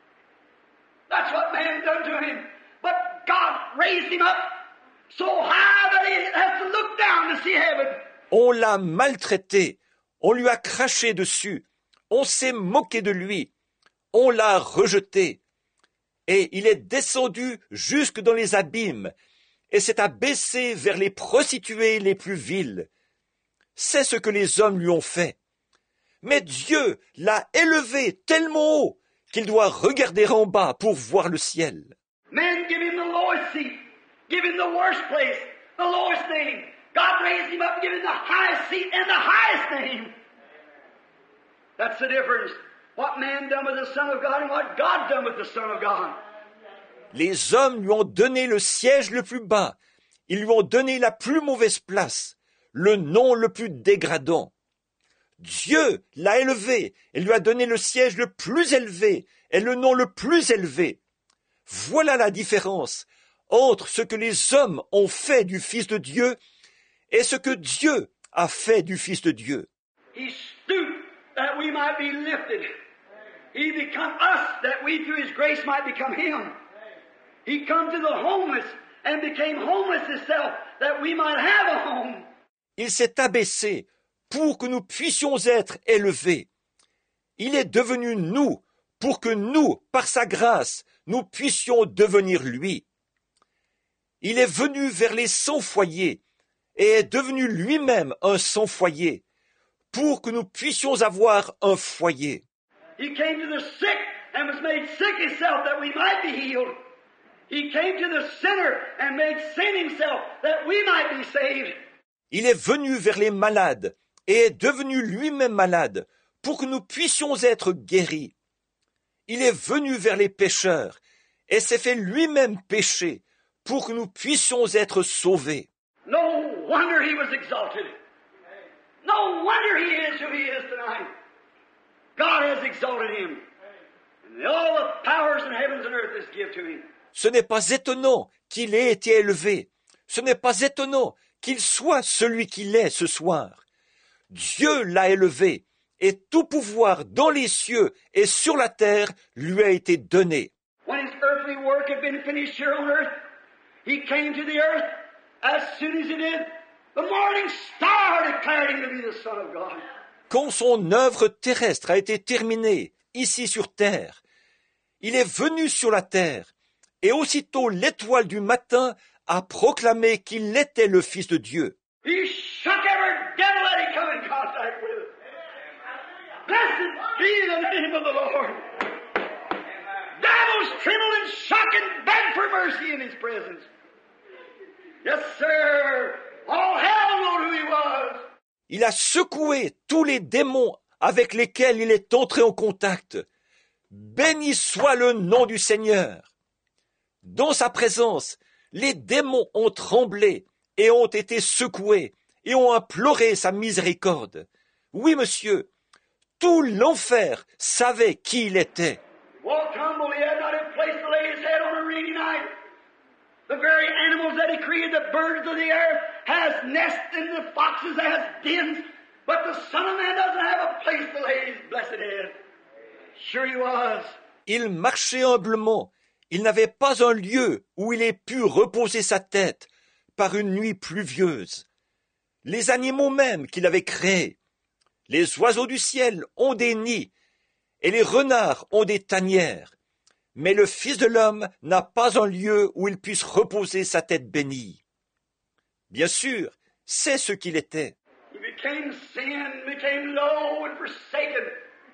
Speaker 2: That's what man done to him. But God raised him up so high that he has to look down to see heaven.
Speaker 1: On l'a maltraité, on lui a craché dessus, on s'est moqué de lui, on l'a rejeté. Et il est descendu jusque dans les abîmes, et s'est abaissé vers les prostituées les plus viles. c'est ce que les hommes lui ont fait. Mais Dieu l'a élevé tellement haut qu'il doit regarder en bas pour voir le ciel.
Speaker 2: Men give him the lowest seat, give him the worst place, the lowest name. God raised him up and gave him the highest seat and the highest name. That's the difference. What man done with the Son of God and what God done with the Son of God.
Speaker 1: Les hommes lui ont donné le siège le plus bas. Ils lui ont donné la plus mauvaise place, le nom le plus dégradant. Dieu l'a élevé et lui a donné le siège le plus élevé et le nom le plus élevé. Voilà la différence entre ce que les hommes ont fait du Fils de Dieu et ce que Dieu a fait du Fils de Dieu.
Speaker 2: He stooped that we might be lifted. He become us that we through His grace might become Him. He come to the homeless and became homeless Himself that we might have a home.
Speaker 1: Il s'est abaissé pour que nous puissions être élevés. Il est devenu nous pour que nous, par sa grâce, nous puissions devenir lui. Il est venu vers les sans-foyers et est devenu lui-même un sans-foyer pour que nous puissions avoir un foyer.
Speaker 2: He came to the sick and was made sick Himself that we might be healed. He came to the sinner and made sin Himself that we might be saved.
Speaker 1: Il est venu vers les malades et est devenu lui-même malade pour que nous puissions être guéris. Il est venu vers les pécheurs et s'est fait lui-même pécher pour que nous puissions être sauvés.
Speaker 2: No wonder He was exalted. No wonder He is who He is tonight. God has exalted Him. And all the powers in heavens and earth is given to Him.
Speaker 1: Ce n'est pas étonnant qu'il ait été élevé. Ce n'est pas étonnant qu'il soit celui qu'il est ce soir. Dieu l'a élevé et tout pouvoir dans les cieux et sur la terre lui a été donné.
Speaker 2: When His earthly work had been finished here on earth, He came to the earth. As soon as He did, the morning star declared Him to be the Son of God.
Speaker 1: Quand son œuvre terrestre a été terminée ici sur terre, il est venu sur la terre et aussitôt l'étoile du matin a proclamé qu'il était le Fils de Dieu.
Speaker 2: He shook every devil that He come in contact with. Blessed be the name of the Lord. Devils trembled and shook and begged for mercy in His presence. Yes, sir. All hell knew who He was.
Speaker 1: Il a secoué tous les démons avec lesquels il est entré en contact. Béni soit le nom du Seigneur. Dans sa présence, les démons ont tremblé et ont été secoués et ont imploré sa miséricorde. Oui, monsieur, tout l'enfer savait qui il était.
Speaker 2: Walked humble, He had not a place to lay His head on a rainy night. The very animals that He created, the birds of the air, has nests and the foxes has dens, but the Son of Man doesn't have a place to lay His blessed head. Sure He was.
Speaker 1: Il marchait humblement. Il n'avait pas un lieu où il ait pu reposer sa tête par une nuit pluvieuse. Les animaux même qu'il avait créés, les oiseaux du ciel ont des nids et les renards ont des tanières. Mais le Fils de l'homme n'a pas un lieu où il puisse reposer sa tête bénie. Bien sûr, c'est ce qu'il était.
Speaker 2: He became sin, became low and forsaken.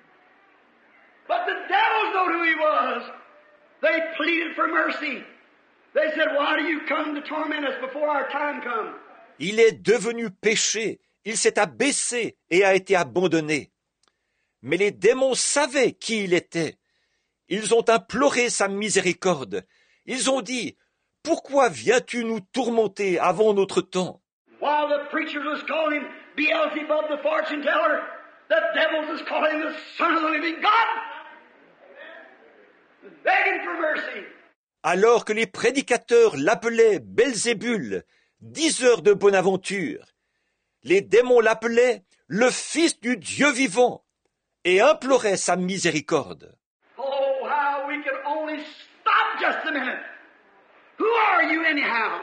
Speaker 2: But the devils know who He was. They pleaded for mercy. They said, why do you come to torment us before our time comes?
Speaker 1: Il est devenu péché, il s'est abaissé et a été abandonné. Mais les démons savaient qui il était. Ils ont imploré sa miséricorde. Ils ont dit, « Pourquoi viens-tu nous tourmenter avant notre temps ?»
Speaker 2: While the preachers was calling Him Beelzebub the fortune teller, the devils was calling Him the Son of the living God. Begging for mercy.
Speaker 1: Alors que les prédicateurs l'appelaient Belzébul, diseur de bonne aventure, les démons l'appelaient le Fils du Dieu vivant et imploraient sa miséricorde.
Speaker 2: Oh, how we could only stop just a minute. Who are you anyhow?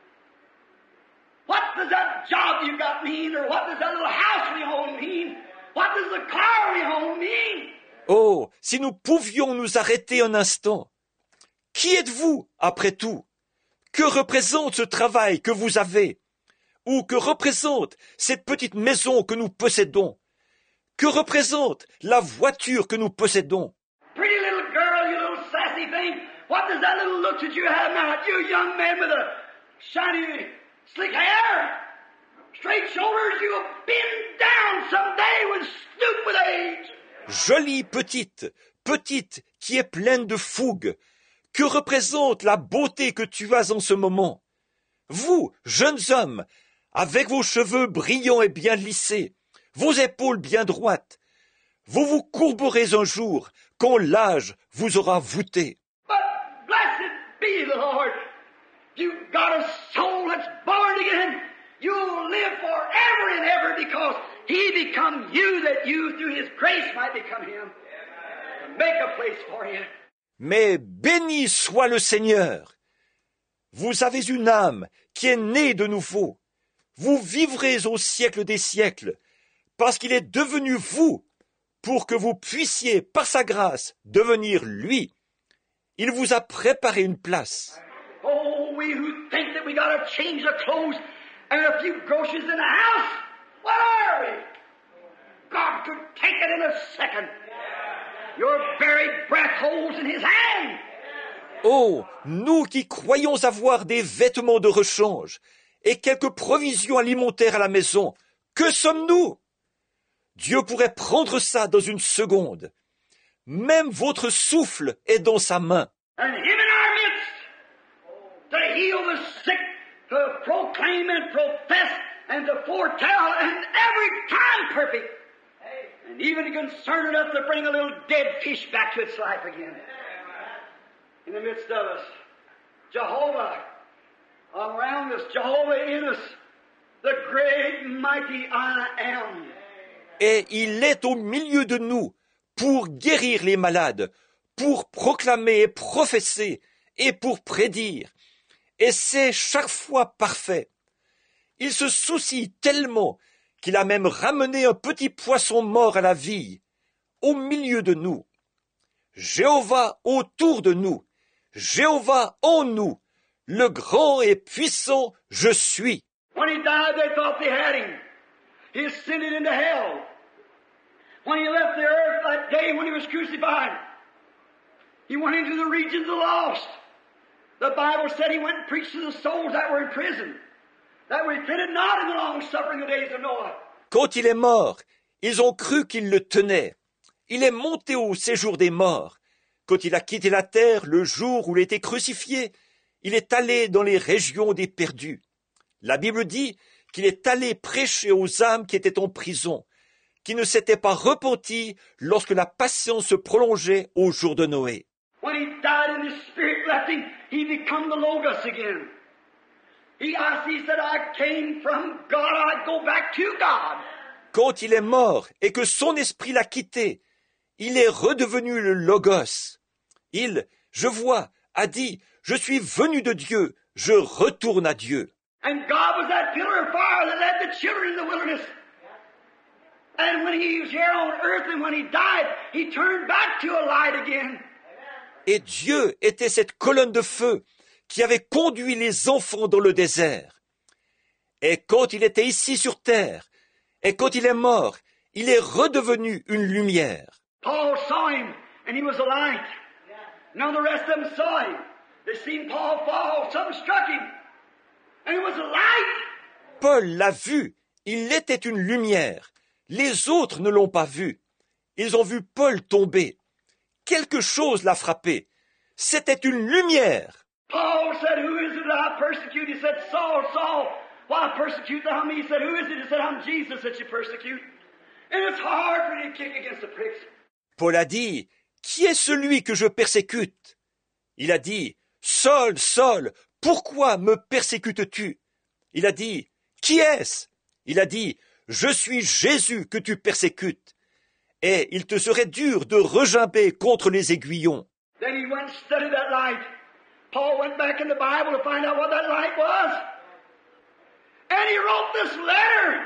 Speaker 2: What does that job you got mean? Or what does that little house we own mean? What does the car we own mean?
Speaker 1: Oh, si nous pouvions nous arrêter un instant. Qui êtes-vous, après tout? Que représente ce travail que vous avez? Ou que représente cette petite maison que nous possédons? Que représente la voiture que nous possédons?
Speaker 2: Pretty little girl, you little sassy thing. What does that little look that you have now? You young man with a shiny, slick hair, straight shoulders, you'll bend down someday with stoop with age.
Speaker 1: Jolie petite, petite qui est pleine de fougue. Que représente la beauté que tu as en ce moment? Vous, jeunes hommes, avec vos cheveux brillants et bien lissés, vos épaules bien droites, vous vous courberez un jour quand l'âge vous aura voûté.
Speaker 2: But blessed be the Lord. You've got a soul that's born again. You'll live forever and ever because He become you that you through His grace might become Him. Make a place for you.
Speaker 1: Mais béni soit le Seigneur. Vous avez une âme qui est née de nouveau. Vous vivrez au siècle des siècles, parce qu'il est devenu vous, pour que vous puissiez, par sa grâce, devenir lui. Il vous a préparé une place.
Speaker 2: Oh, we who think that we got to change the clothes and a few groceries in the house, what are we? God could take it in a second. Your very breath holds in His hand.
Speaker 1: Oh, nous qui croyons avoir des vêtements de rechange et quelques provisions alimentaires à la maison, que sommes-nous? Dieu pourrait prendre ça dans une seconde. Même votre souffle est dans sa main.
Speaker 2: And Him in our midst, to heal the sick, to proclaim and profess, and to foretell, and every time perfect. And even concerned enough to bring a little dead fish back to its life again. In the midst of us, Jehovah around us, Jehovah in us, the great mighty I am.
Speaker 1: Et il est au milieu de nous pour guérir les malades, pour proclamer et professer, et pour prédire. Et c'est chaque fois parfait. Il se soucie tellement qu'il a même ramené un petit poisson mort à la vie, au milieu de nous. Jéhovah autour de nous, Jéhovah en nous, le grand et puissant je suis.
Speaker 2: When He died, they thought they had Him. He ascended into hell. When He left the earth that day when He was crucified, He went into the regions of the lost. The Bible said He went and preached to the souls that were in prison, that repented not in the long suffering of the days of Noah.
Speaker 1: Quand il est mort, ils ont cru qu'il le tenait. Il est monté au séjour des morts. Quand il a quitté la terre le jour où il était crucifié, il est allé dans les régions des perdus. La Bible dit qu'il est allé prêcher aux âmes qui étaient en prison, qui ne s'étaient pas repentis lorsque la patience se prolongeait au jour de Noé.
Speaker 2: When He died and His Spirit left Him, He become the Logos again. He said, I came from God, I go back to God.
Speaker 1: Quand il est mort et que son esprit l'a quitté, il est redevenu le Logos. Il, je vois, a dit, je suis venu de Dieu, je retourne à Dieu.
Speaker 2: And God was that pillar of fire that led the children in the wilderness. And when He was here on earth and when He died, He turned back to a light again.
Speaker 1: Et Dieu était cette colonne de feu qui avait conduit les enfants dans le désert. Et quand il était ici sur terre, et quand il est mort, il est redevenu une lumière.
Speaker 2: Paul saw Him and he was a light. None of the rest of them saw Him. They seen Paul fall, something struck him. And it was a light.
Speaker 1: Paul l'a vu, il était une lumière. Les autres ne l'ont pas vu. Ils ont vu Paul tomber. Quelque chose l'a frappé. C'était une lumière.
Speaker 2: Paul said, who is it that I persecute? He said, Saul, Saul, why persecute thou me? He said, who is it? He said, I'm Jesus that you persecute. And it's hard for you to kick against the pricks.
Speaker 1: Paul a dit, qui est celui que je persécute? Il a dit, Saul, Saul, pourquoi me persécutes-tu? Il a dit, qui est-ce? Il a dit, je suis Jésus que tu persécutes. Et il te serait dur de regimber contre les aiguillons.
Speaker 2: Then he went and studied that light. Paul went back in the Bible to find out what that light was. And he wrote this letter.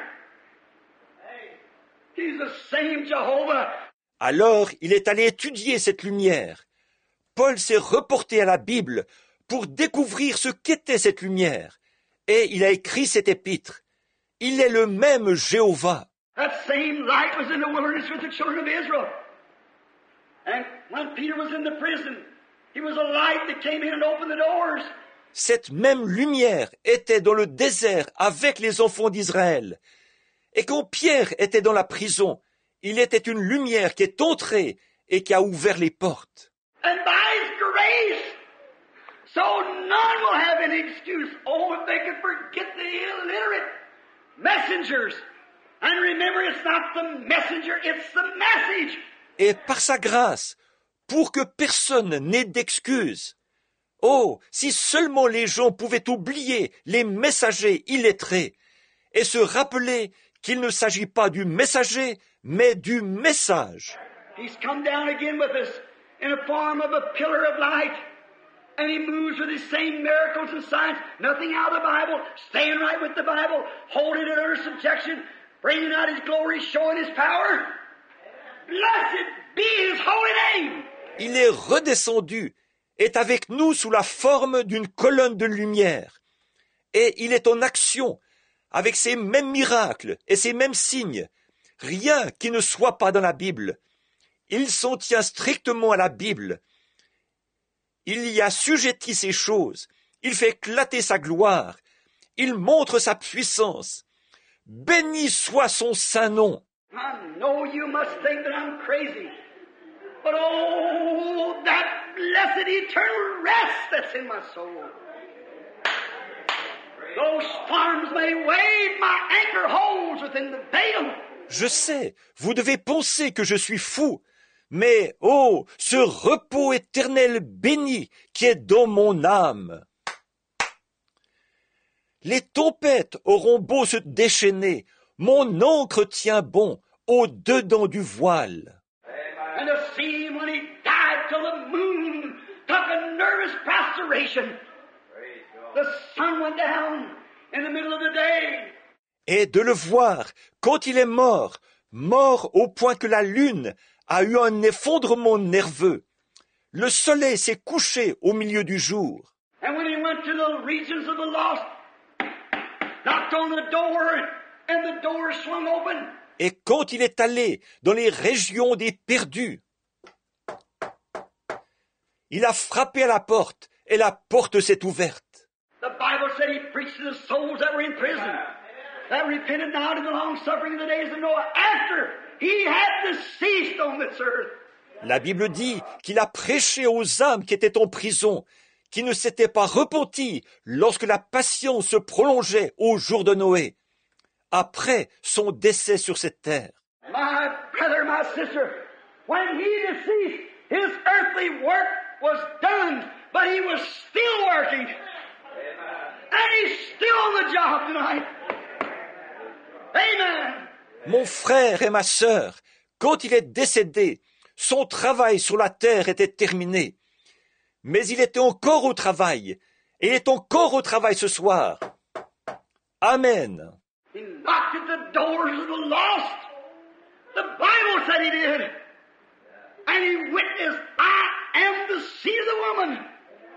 Speaker 2: He's the same Jehovah.
Speaker 1: Alors il est allé étudier cette lumière. Paul s'est reporté à la Bible pour découvrir ce qu'était cette lumière. Et il a écrit cet épître. Il est le même Jéhovah.
Speaker 2: That same light was in the wilderness with the children of Israel. And when Peter was in the prison, he was a light that came in and opened the doors.
Speaker 1: Cette même lumière était dans le désert avec les enfants d'Israël. Et quand Pierre était dans la prison, il était une lumière qui est entrée et qui a ouvert les portes.
Speaker 2: And by His grace, so none will have any excuse. Oh, if they could forget the illiterate messengers. And remember, it's not the messenger, it's the message.
Speaker 1: Et par sa grâce, pour que personne n'ait d'excuses. Oh, si seulement les gens pouvaient oublier les messagers illettrés et se rappeler qu'il ne s'agit pas du messager, mais du message.
Speaker 2: He's come down again with us in a form of a pillar of light. And He moves with His same miracles and signs, nothing out of the Bible, staying right with the Bible, holding it under subjection, bringing out His glory, showing His power. Blessed be His holy name.
Speaker 1: Il est redescendu, est avec nous sous la forme d'une colonne de lumière. Et il est en action, avec ces mêmes miracles et ces mêmes signes. Rien qui ne soit pas dans la Bible. Il s'en tient strictement à la Bible. Il y assujettit ces choses. Il fait éclater sa gloire. Il montre sa puissance. Béni soit son saint nom.
Speaker 2: I know you must think that I'm crazy. But oh, that blessed eternal rest that's in my soul. Though storms may wave, my anchor holds within the veil.
Speaker 1: Je sais, vous devez penser que je suis fou. Mais, oh, ce repos éternel béni qui est dans mon âme. Les tempêtes auront beau se déchaîner, mon ancre tient bon au-dedans du voile.
Speaker 2: And the sea, when He died till the moon took a nervous prostration, the sun went down in the middle of the day.
Speaker 1: Et de le voir, quand il est mort, mort au point que la lune a eu un effondrement nerveux. Le soleil s'est couché au milieu du jour.
Speaker 2: And when He went to the regions of the lost, knocked on the door, and the door swung open.
Speaker 1: Et quand il est allé dans les régions des perdus, il a frappé à la porte et la porte s'est ouverte.
Speaker 2: The Bible said He preached to the souls that were in prison, that repented now to the long suffering of the days of Noah, after He had deceased on this earth.
Speaker 1: La Bible dit qu'il a prêché aux âmes qui étaient en prison, qui ne s'étaient pas repentis lorsque la patience se prolongeait au jour de Noé, après son décès sur cette terre.
Speaker 2: My brother, my sister, when He deceased, His earthly work was done, but He was still working. And He's still on the job tonight. Amen.
Speaker 1: Mon frère et ma sœur, quand il est décédé, son travail sur la terre était terminé. Mais il était encore au travail, et il est encore au travail ce soir. Amen.
Speaker 2: He knocked at the doors of the lost. The Bible said He did. And He witnessed, I am the seed of the woman.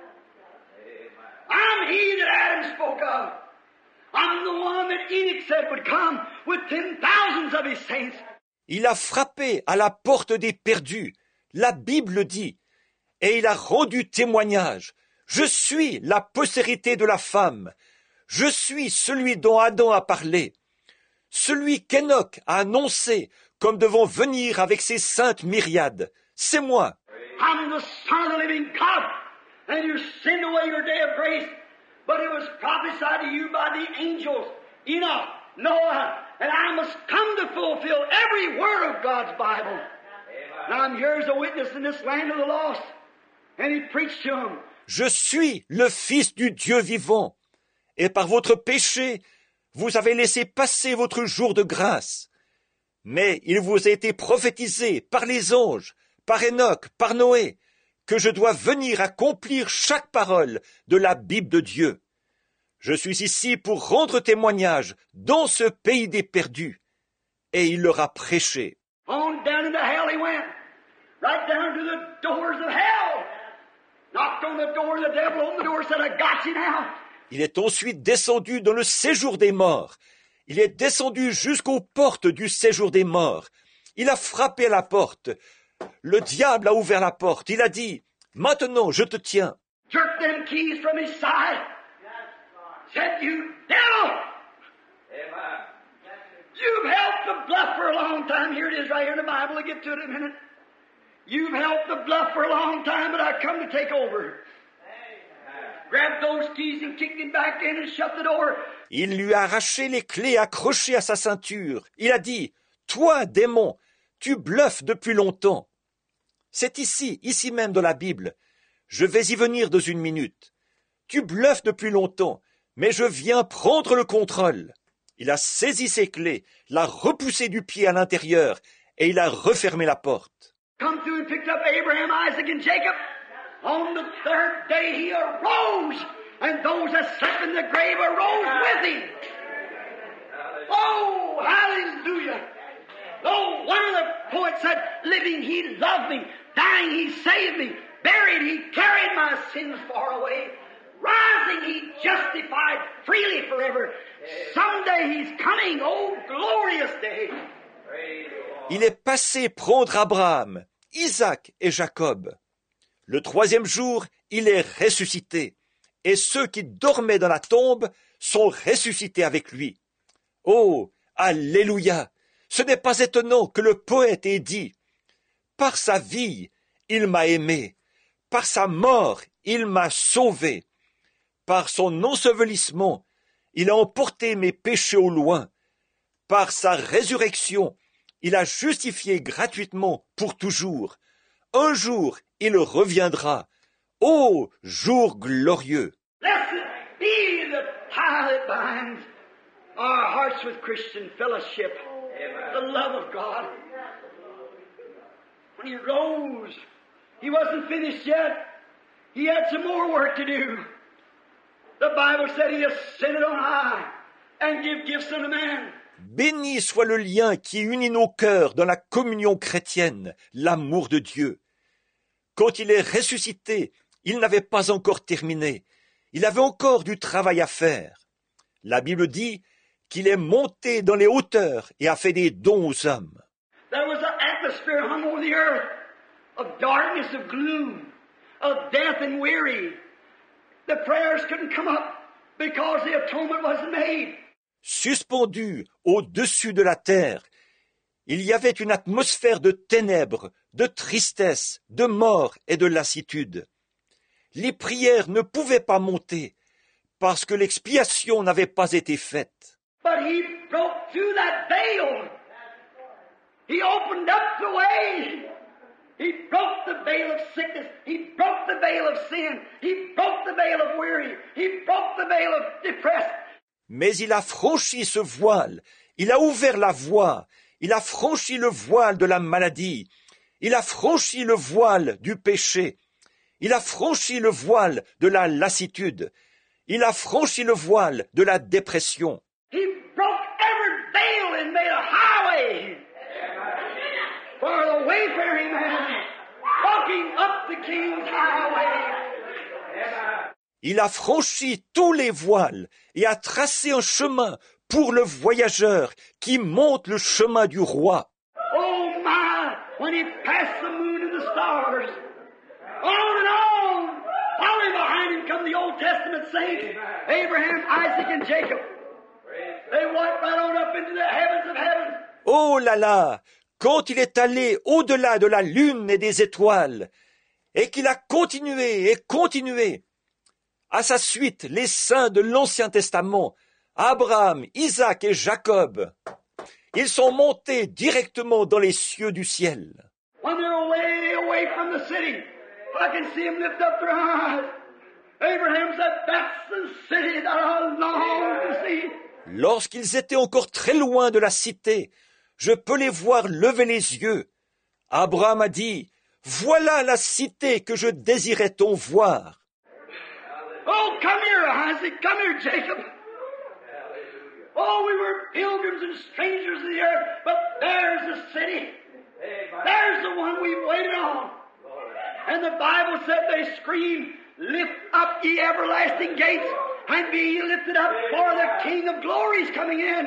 Speaker 2: I'm He that Adam spoke of. I'm the one that Enoch said would come with 10,000s of His saints.
Speaker 1: Il a frappé à la porte des perdus, la Bible dit, et il a rendu témoignage. Je suis la postérité de la femme. Je suis celui dont Adam a parlé. Celui qu'Enoch a annoncé comme devant venir avec ses saintes myriades. C'est moi.
Speaker 2: I'm the Son of the living God, and you sinned away your day of grace, but it was prophesied to you by the angels, Enoch, Noah, and I must come to fulfill every word of God's Bible. Now I'm here as a witness in this land of the lost, and He preached to them.
Speaker 1: Je suis le Fils du Dieu vivant, et par votre péché, vous avez laissé passer votre jour de grâce. Mais il vous a été prophétisé par les anges, par Enoch, par Noé, que je dois venir accomplir chaque parole de la Bible de Dieu. Je suis ici pour rendre témoignage dans ce pays des perdus. Et il leur a prêché.
Speaker 2: On down into hell He went, right down to the doors of hell. Knocked on the door, the devil opened the door, said, I got you now.
Speaker 1: Il est ensuite descendu dans le séjour des morts, Il est descendu jusqu'aux portes du séjour des morts. Il a frappé à la porte. Le diable a ouvert la porte. Il a dit, « Maintenant, je te tiens. »
Speaker 2: Jerked them keys from his side. Said, "You devil! You've held the bluff for a long time." Here it is right here in the Bible. I'll get to it in a minute. You've held the bluff for a long time, but I come to take over. Grabbed those keys and kicked him back in and shut the door.
Speaker 1: Il lui a arraché les clés accrochées à sa ceinture. Il a dit, « Toi, démon, tu bluffes depuis longtemps. » C'est ici même dans la Bible. Je vais y venir dans une minute. Tu bluffes depuis longtemps, mais je viens prendre le contrôle. Il a saisi ses clés, l'a repoussé du pied à l'intérieur, et il a refermé la porte.
Speaker 2: Come through and picked up Abraham, Isaac, and Jacob. On the third day he arose, and those that slept in the grave arose with him. Oh, hallelujah! Oh, one of the poets said, living he loved me, dying he saved me, buried he carried my sins far away, rising he justified freely forever. Someday he's coming, oh glorious day.
Speaker 1: Il est passé prendre Abraham, Isaac et Jacob. Le troisième jour, il est ressuscité, et ceux qui dormaient dans la tombe sont ressuscités avec lui. Oh, alléluia! Ce n'est pas étonnant que le poète ait dit « Par sa vie, il m'a aimé, par sa mort, il m'a sauvé, par son ensevelissement, il a emporté mes péchés au loin, par sa résurrection, il a justifié gratuitement pour toujours. Un jour, il reviendra. Ô jour glorieux!
Speaker 2: Blessed be the tie that binds our hearts with Christian fellowship, the love of God. When he rose, he wasn't finished yet. He had some more work to do. The Bible said he ascended on high and gave gifts unto man.
Speaker 1: Béni soit le lien qui unit nos cœurs dans la communion chrétienne, l'amour de Dieu. Quand il est ressuscité, il n'avait pas encore terminé. Il avait encore du travail à faire. La Bible dit qu'il est monté dans les hauteurs et a fait des dons aux hommes.
Speaker 2: There was an atmosphere hung over the earth of darkness, of gloom, of death and weary. The prayers couldn't come up because the atonement wasn't made.
Speaker 1: Suspendu au-dessus de la terre, il y avait une atmosphère de ténèbres, de tristesse, de mort et de lassitude. Les prières ne pouvaient pas monter parce que l'expiation n'avait pas été faite.
Speaker 2: But he broke through that veil. He opened up the way. He broke the veil of sickness. He broke the veil of sin. He broke the veil of weary. He broke the veil of depressed.
Speaker 1: Mais il a franchi ce voile, il a ouvert la voie, il a franchi le voile de la maladie, il a franchi le voile du péché, il a franchi le voile de la lassitude, il a franchi le voile de la dépression.
Speaker 2: He broke every veil and made a highway for the wayfaring man walking up the King's highway.
Speaker 1: Il a franchi tous les voiles et a tracé un chemin pour le voyageur qui monte le chemin du roi.
Speaker 2: Oh my, when he passed the moon and the stars, on and on, following behind him come the Old Testament saints, Abraham, Isaac, and Jacob. They went right on up into the heavens of heaven.
Speaker 1: Oh là là, quand il est allé au-delà de la lune et des étoiles, et qu'il a continué et continué, à sa suite, les saints de l'Ancien Testament, Abraham, Isaac et Jacob, ils sont montés directement dans les cieux du ciel.
Speaker 2: When they're way away from the city, I can see them lift up their eyes. Abraham said, "That's the city that I long to see."
Speaker 1: Lorsqu'ils étaient encore très loin de la cité, je peux les voir lever les yeux. Abraham a dit, « Voilà la cité que je désirais tant voir. »
Speaker 2: Oh, come here, Isaac. Come here, Jacob. Oh, we were pilgrims and strangers in the earth, but there's the city. There's the one we've waited on. And the Bible said they screamed, "Lift up ye everlasting gates, and be ye lifted up, for the King of glory is coming in."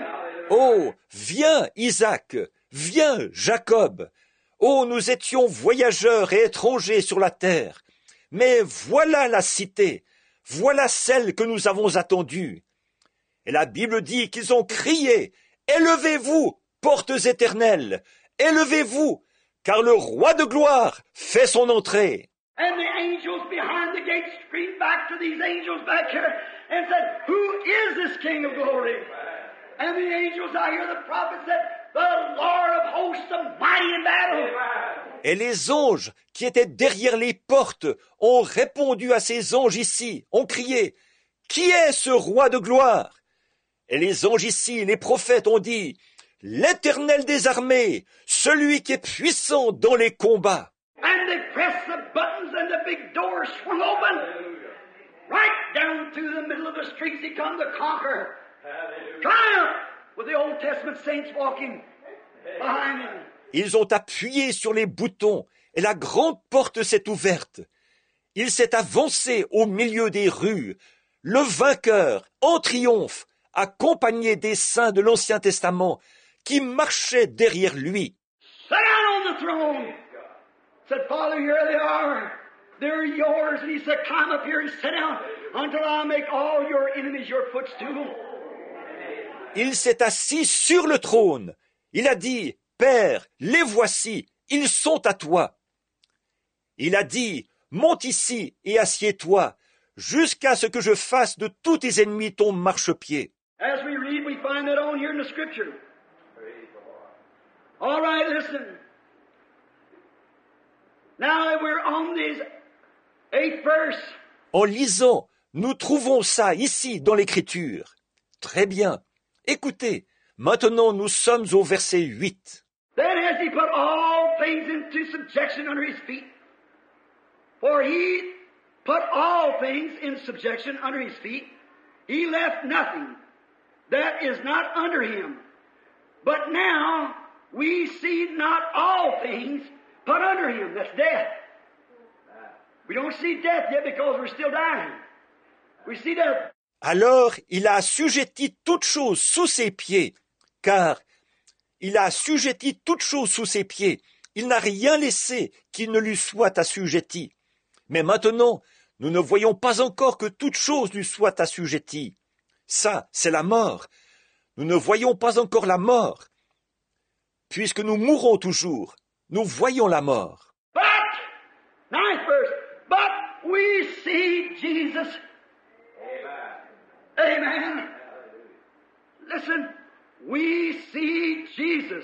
Speaker 1: Oh, viens, Isaac, viens, Jacob. Oh, nous étions voyageurs et étrangers sur la terre. Mais voilà la cité, voilà celle que nous avons attendue. Et la Bible dit qu'ils ont crié, « Élevez-vous, portes éternelles, élevez-vous, car le roi de gloire fait son entrée. »
Speaker 2: And the angels behind the gate screamed back to these angels back here and said, "Who is this King of glory?" And the angels out here, the prophet said, "The Lord of hosts, the mighty in battle."
Speaker 1: Et les anges qui étaient derrière les portes ont répondu à ces anges ici, ont crié, « Qui est ce roi de gloire ?» Et les anges ici, les prophètes ont dit, « L'Éternel des armées, celui qui est puissant dans les combats. »
Speaker 2: And they pressed the buttons and the big doors swung open. Right down through the middle of the streets he come to conquer. Triumph with the Old Testament saints walking behind him.
Speaker 1: Ils ont appuyé sur les boutons et la grande porte s'est ouverte. Il s'est avancé au milieu des rues, le vainqueur, en triomphe, accompagné des saints de l'Ancien Testament qui marchaient derrière lui.
Speaker 2: Sit down on the throne. Said, "Father, here they are. They're yours." And he said, "Climb up here and sit down until I make all your enemies your footstool."
Speaker 1: Il s'est assis sur le trône. Il a dit, « Père, les voici, ils sont à toi. » Il a dit, « Monte ici et assieds-toi, jusqu'à ce que je fasse de tous tes ennemis ton marchepied. »
Speaker 2: As we read, we find that on here in the Scripture. All right, listen. Now we're on this 8th verse.
Speaker 1: En lisant, nous trouvons ça ici dans l'Écriture. Très bien. Écoutez, maintenant nous sommes au verset 8.
Speaker 2: Then has he put all things into subjection under his feet. For he put all things in subjection under his feet. He left nothing that is not under him. But now we see not all things put under him. That's death. We don't see death yet because we're still dying. We see death.
Speaker 1: Alors il a assujetti toutes choses sous ses pieds, car il a assujetti toutes choses sous ses pieds. Il n'a rien laissé qui ne lui soit assujetti. Mais maintenant, nous ne voyons pas encore que toute chose lui soit assujettie. Ça, c'est la mort. Nous ne voyons pas encore la mort. Puisque nous mourrons toujours, nous voyons la mort.
Speaker 2: But, 9th verse, but we see Jesus. Amen. Listen, we see Jesus.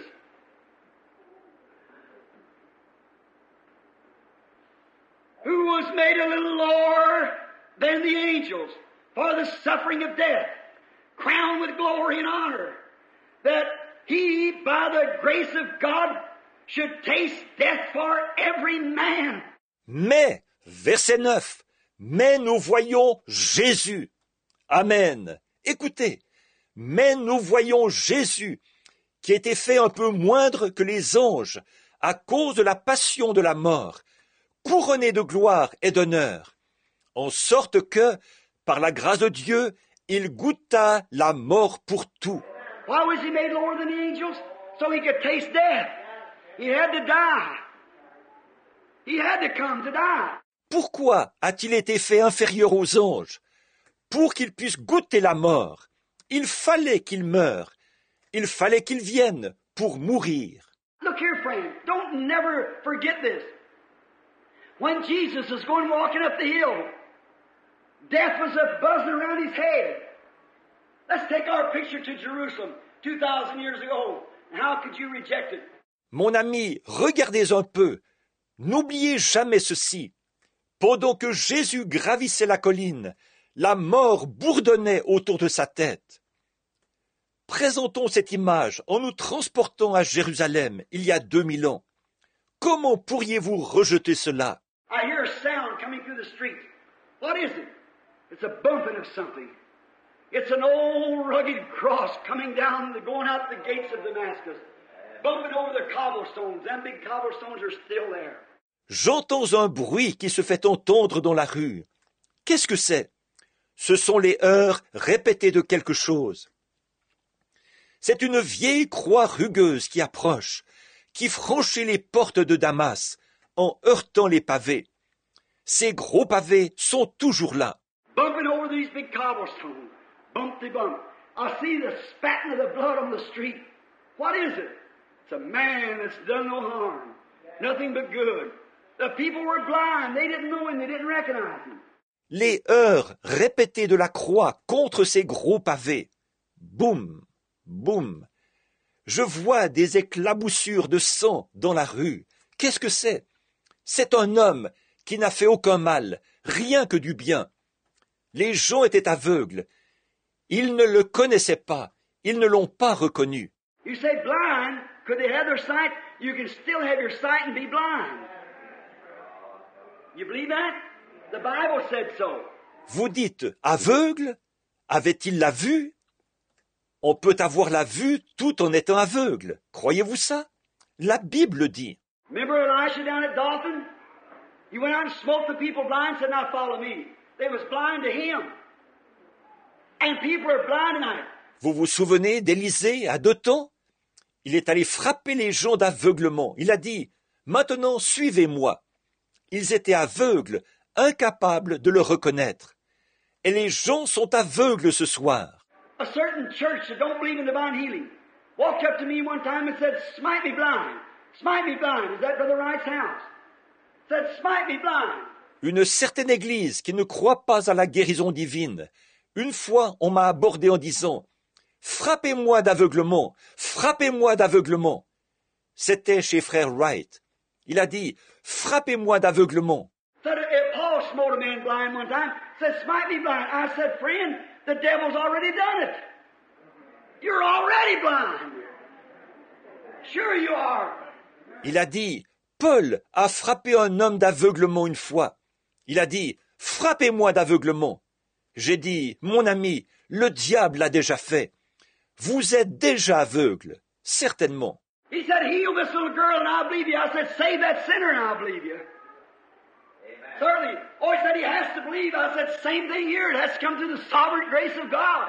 Speaker 2: Who was made a little lower than the angels for the suffering of death, crowned with glory and honor, that he, by the grace of God, should taste death for every man.
Speaker 1: Mais, verset 9, mais nous voyons Jésus. Amen. Écoutez, mais nous voyons Jésus, qui a été fait un peu moindre que les anges, à cause de la passion de la mort, couronné de gloire et d'honneur, en sorte que, par la grâce de Dieu, il goûta la mort pour tout.
Speaker 2: Why was he made lower than the angels? So he could taste death. He had to die. He had to come to die.
Speaker 1: Pourquoi a-t-il été fait inférieur aux anges? Pour qu'il puisse goûter la mort. Il fallait qu'il meure. Il fallait qu'il vienne pour mourir.
Speaker 2: Look here, friend. Don't never forget this. When Jesus was going walking up the hill, death was a buzzing around his head. Let's take our picture to Jerusalem 2,000 years ago. And how could you reject it?
Speaker 1: Mon ami, regardez un peu. N'oubliez jamais ceci. Pendant que Jésus gravissait la colline, la mort bourdonnait autour de sa tête. Présentons cette image en nous transportant à Jérusalem il y a 2000 ans. Comment pourriez-vous rejeter cela?
Speaker 2: I hear a sound coming through the street. What is it? It's a bumping of something. It's an old rugged cross coming down, going out the gates of Damascus, bumping over the cobblestones. Them big cobblestones are still there.
Speaker 1: J'entends un bruit qui se fait entendre dans la rue. Qu'est-ce que c'est? Ce sont les heurts répétés de quelque chose. C'est une vieille croix rugueuse qui approche, qui franchit les portes de Damas en heurtant les pavés. Ces gros pavés sont toujours là.
Speaker 2: Bumping over these big cobblestones. Bumpty bump. I see the spatting of the blood on the street. What is it? It's a man that's done no harm. Nothing but good. The people were blind. They didn't know him. They didn't recognize him.
Speaker 1: Les heurts répétés de la croix contre ces gros pavés. Boum, boum. Je vois des éclaboussures de sang dans la rue. Qu'est-ce que c'est? C'est un homme qui n'a fait aucun mal, rien que du bien. Les gens étaient aveugles. Ils ne le connaissaient pas. Ils ne l'ont pas reconnu.
Speaker 2: You say blind. Could they have their sight? You can still have your sight and be blind. You believe that? The Bible said so.
Speaker 1: Vous dites aveugle? Avait-il la vue? On peut avoir la vue tout en étant aveugle. Croyez-vous ça? La Bible dit.
Speaker 2: Remember Elisha down at Dothan? He went out and smote the people blind and said, now follow me. They was blind to him. And people are blind tonight.
Speaker 1: Vous vous souvenez d'Élisée à Dothan? Il est allé frapper les gens d'aveuglement. Il a dit, maintenant suivez-moi. Ils étaient aveugles, incapables de le reconnaître. Et les gens sont aveugles ce soir.
Speaker 2: A certain church that don't believe in divine healing walked up to me one time and said, smite me blind. Smite me blind. Is that Brother Wright's house? Said, smite me blind.
Speaker 1: Une certaine église qui ne croit pas à la guérison divine. Une fois, on m'a abordé en disant, frappez-moi d'aveuglement, frappez-moi d'aveuglement. C'était chez frère Wright. Il a dit, frappez-moi d'aveuglement.
Speaker 2: Said, if Paul smote a man blind one time, said, smite me blind. I said, friend, the devil's already done it. You're already blind. Sure you are.
Speaker 1: Il a dit, Paul a frappé un homme d'aveuglement une fois. Il a dit, frappez-moi d'aveuglement. J'ai dit, mon ami, le diable l'a déjà fait. Vous êtes déjà aveugle, certainement.
Speaker 2: He said, heal this little girl and I'll believe you. I said, save that sinner and I'll believe you. Amen. Certainly. Oh, he said he has to believe. I said, same thing here. It has to come through the sovereign grace of God.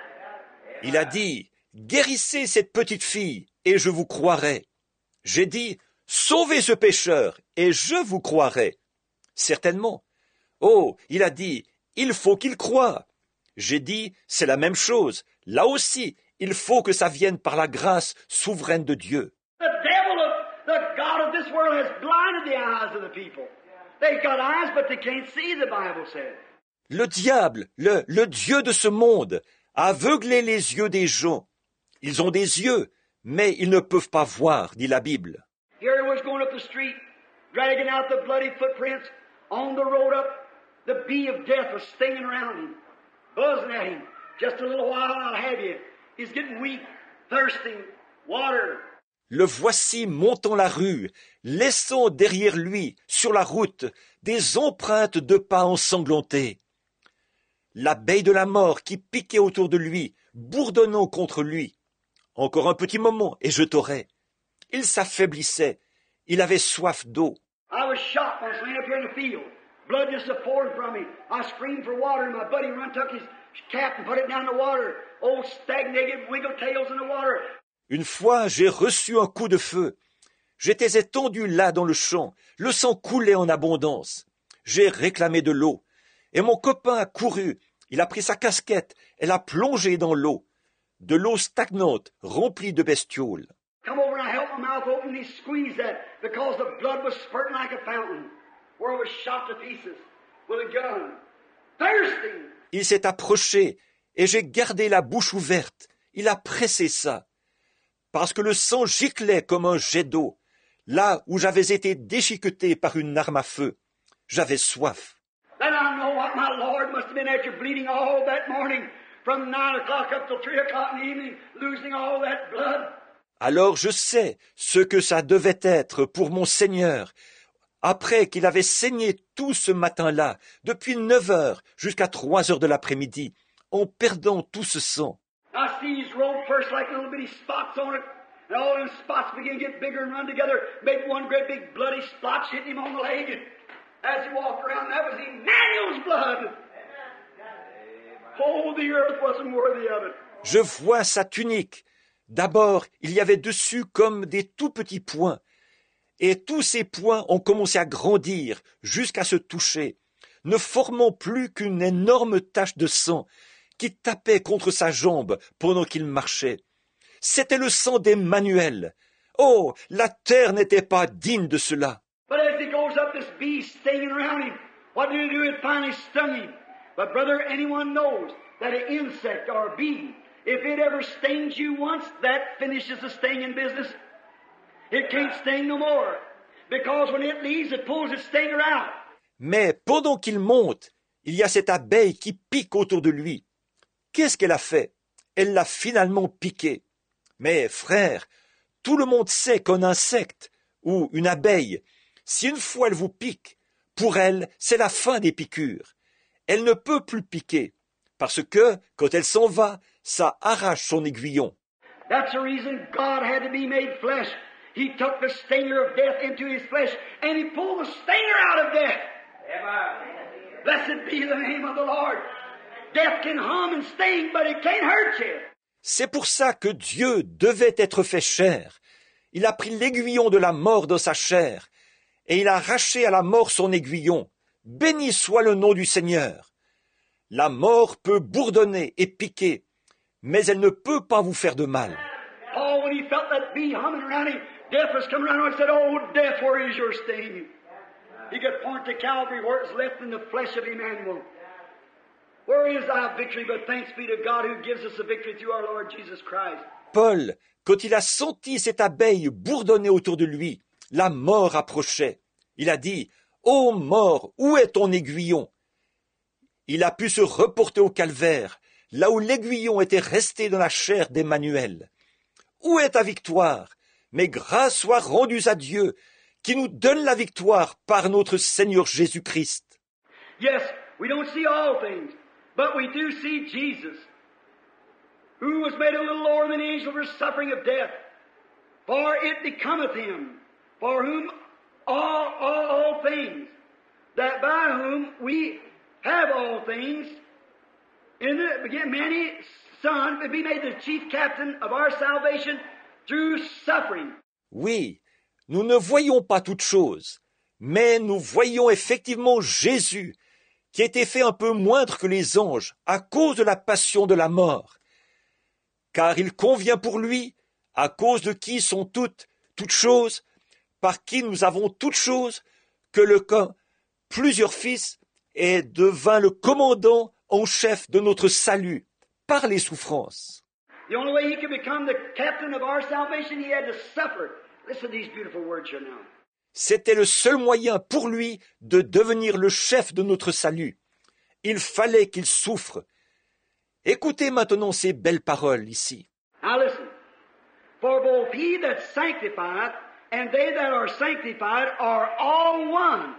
Speaker 1: Il a dit, guérissez cette petite fille et je vous croirai. J'ai dit, sauvez ce pécheur et je vous croirai. Certainement. Oh, il a dit, il faut qu'il croie. J'ai dit, c'est la même chose. Là aussi, il faut que ça vienne par la grâce souveraine de Dieu.
Speaker 2: The devil of the God of this world has blinded the eyes of the people. They've got eyes, but they can't see, the Bible says.
Speaker 1: Le diable, le Dieu de ce monde, a aveuglé les yeux des gens. Ils ont des yeux, mais ils ne peuvent pas voir, dit la Bible.
Speaker 2: Here he was going up the street, dragging out the bloody footprints. On the road up, the bee of death was stinging around him, buzzing at him. Just a little while, I'll have you. He's getting weak, thirsting, water.
Speaker 1: Le voici montant la rue, laissant derrière lui, sur la route, des empreintes de pas ensanglantés. L'abeille de la mort qui piquait autour de lui, bourdonnant contre lui. Encore un petit moment, et je t'aurai. Il s'affaiblissait. Il avait soif d'eau.
Speaker 2: I was shot once laying up here in the field. Blood just pouring from me. I screamed for water, and my buddy run took his cap and put it down in the water. Old stagnated wiggle tails in the water.
Speaker 1: Une fois, j'ai reçu un coup de feu. J'étais étendu là dans le champ. Le sang coulait en abondance. J'ai réclamé de l'eau. Et mon copain a couru. Il a pris sa casquette et l'a plongée dans l'eau. De l'eau stagnante, remplie de bestioles.
Speaker 2: Come over and I held my mouth open and he squeezed that because the blood was spurting like a fountain where it was shot to pieces with a gun. Thirsting.
Speaker 1: Il s'est approché et j'ai gardé la bouche ouverte. Il a pressé ça. Parce que le sang giclait comme un jet d'eau, là où j'avais été déchiqueté par une arme à feu. J'avais soif.
Speaker 2: Then I know what my Lord must have been after bleeding all that morning from 9 o'clock up till 3 o'clock in the evening, losing all that blood.
Speaker 1: Alors je sais ce que ça devait être pour mon Seigneur, après qu'il avait saigné tout ce matin-là, depuis 9 heures jusqu'à 3 heures de l'après-midi, en perdant tout ce sang.
Speaker 2: I see his robe first like little bitty spots on it, and all them spots begin to get bigger and run together, make one great big bloody splotch hitting him on the leg. And as he walked around, that was Emmanuel's blood. Oh, the earth wasn't worthy of it.
Speaker 1: Je vois sa tunique. D'abord, il y avait dessus comme des tout petits points, et tous ces points ont commencé à grandir jusqu'à se toucher, ne formant plus qu'une énorme tache de sang qui tapait contre sa jambe pendant qu'il marchait. C'était le sang d'Emmanuel. Oh, la terre n'était pas digne de cela.
Speaker 2: But as he goes up, this bee stinging around him. What did he do? It finally stung him. But brother, anyone knows that an insect or a bee, if it ever stings you once, that finishes the stinging business. It can't sting no more. Because when it leaves, it pulls its stinger out.
Speaker 1: Mais pendant qu'il monte, il y a cette abeille qui pique autour de lui. Qu'est-ce qu'elle a fait? Elle l'a finalement piqué. Mais frère, tout le monde sait qu'un insecte ou une abeille, si une fois elle vous pique, pour elle, c'est la fin des piqûres. Elle ne peut plus piquer, parce que, quand elle s'en va, ça arrache son aiguillon.
Speaker 2: That's the reason God had to be made flesh. He took the stinger of death into his flesh, and he pulled the stinger out of death. Blessed be the name of the Lord. Death can hum and sting, but it can't hurt you.
Speaker 1: C'est pour ça que Dieu devait être fait chair. Il a pris l'aiguillon de la mort dans sa chair, et il a arraché à la mort son aiguillon. Béni soit le nom du Seigneur. La mort peut bourdonner et piquer, mais elle ne peut pas vous faire de mal.
Speaker 2: Oh, when he felt that bee humming around him, death was coming around him and said, "Oh, death, where is your sting?" He could point to Calvary where it's left in the flesh of Emmanuel. Where is thy victory? But thanks be to God who gives us the victory through our Lord Jesus Christ.
Speaker 1: Paul, quand il a senti cette abeille bourdonner autour de lui, la mort approchait. Il a dit, « Ô mort, où est ton aiguillon ?» Il a pu se reporter au calvaire, là où l'aiguillon était resté dans la chair d'Emmanuel. Où est ta victoire? Mais grâce soit rendue à Dieu, qui nous donne la victoire par notre Seigneur Jésus-Christ.
Speaker 2: Yes, we don't see all things, but we do see Jesus, who was made a little lower than the angel for suffering of death. For it becometh him, for whom all things, that by whom we have all things, in the beginning, many Son, to be made the chief captain of our salvation through suffering.
Speaker 1: Oui, nous ne voyons pas toutes choses, mais nous voyons effectivement Jésus, qui a été fait un peu moindre que les anges à cause de la passion de la mort. Car il convient pour lui, à cause de qui sont toutes choses, par qui nous avons toutes choses, que plusieurs fils et devint le commandant en chef de notre salut par les souffrances.
Speaker 2: The only way he could become the captain of our salvation, he had to suffer. Listen to these beautiful words here now.
Speaker 1: C'était le seul moyen pour lui de devenir le chef de notre salut. Il fallait qu'il souffre. Écoutez maintenant ces belles paroles ici.
Speaker 2: Now listen. For both he that sanctifieth and they that are sanctified are all one.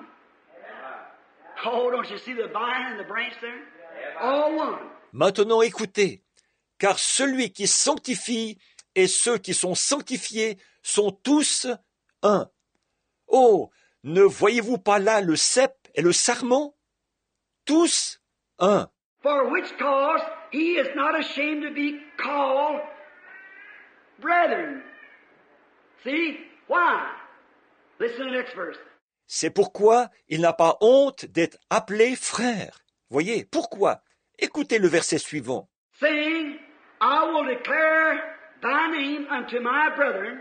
Speaker 2: Oh, don't you see the vine and the branch there? All one.
Speaker 1: Maintenant écoutez, car celui qui sanctifie et ceux qui sont sanctifiés sont tous un. Oh, ne voyez-vous pas là le cep et le sarment? Tous un.
Speaker 2: For which cause he is not ashamed to be called brethren. See? Why? Listen to the next verse.
Speaker 1: C'est pourquoi il n'a pas honte d'être appelé frère. Voyez, pourquoi? Écoutez le verset suivant.
Speaker 2: Saying, I will declare thy name unto my brethren.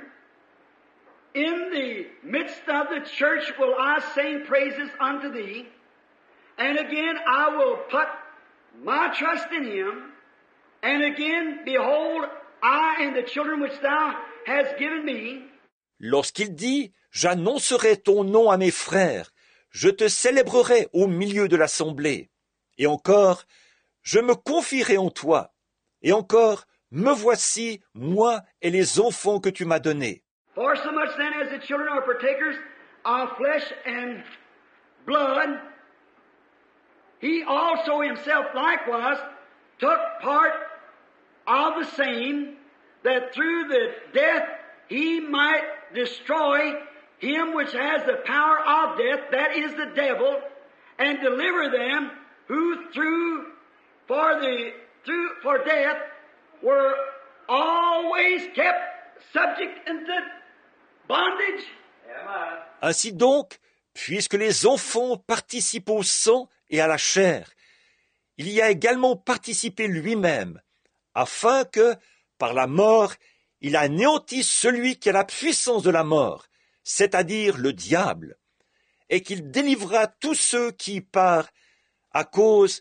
Speaker 2: In the midst of the church will I sing praises unto thee. And again I will put my trust in him. And again, behold, I and the children which thou hast given me.
Speaker 1: Lorsqu'il dit, j'annoncerai ton nom à mes frères, je te célébrerai au milieu de l'assemblée. Et encore, je me confierai en toi. Et encore, me voici, moi et les enfants que tu m'as donnés.
Speaker 2: For so much then as the children are partakers of flesh and blood, he also himself likewise took part of the same, that through the death he might destroy him which has the power of death, that is the devil, and deliver them who for death were always kept subject into bondage.
Speaker 1: Ainsi donc, puisque les enfants participent au sang et à la chair, il y a également participé lui-même, afin que, par la mort, il anéantisse celui qui a la puissance de la mort, c'est-à-dire le diable, et qu'il délivrera tous ceux qui, à cause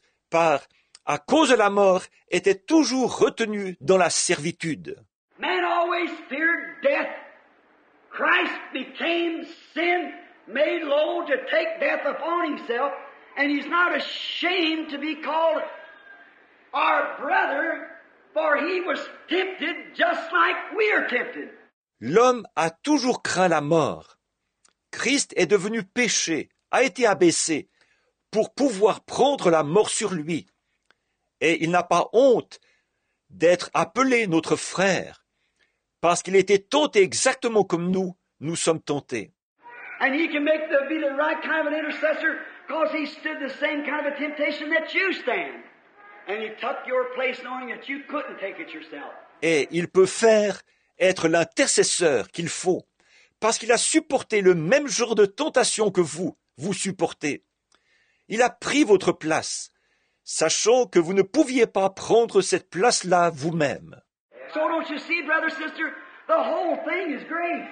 Speaker 1: de la mort, étaient toujours retenus dans la servitude.
Speaker 2: Man always feared death. Christ became sin, made low to take death upon himself, and he's not ashamed to be called our brother, for he was tempted just like we are tempted.
Speaker 1: L'homme a toujours craint la mort. Christ est devenu péché, a été abaissé, pour pouvoir prendre la mort sur lui. Et il n'a pas honte d'être appelé notre frère, parce qu'il était tenté exactement comme nous sommes tentés.
Speaker 2: And he can be the right kind of an intercessor because he stood the same kind of a temptation that you stand. And he took your place knowing that you couldn't take it yourself.
Speaker 1: Et il peut être l'intercesseur qu'il faut, parce qu'il a supporté le même genre de tentation que vous supportez. Il a pris votre place, sachant que vous ne pouviez pas prendre cette place-là vous-même.
Speaker 2: So don't you see, brother, sister, the whole thing is grace.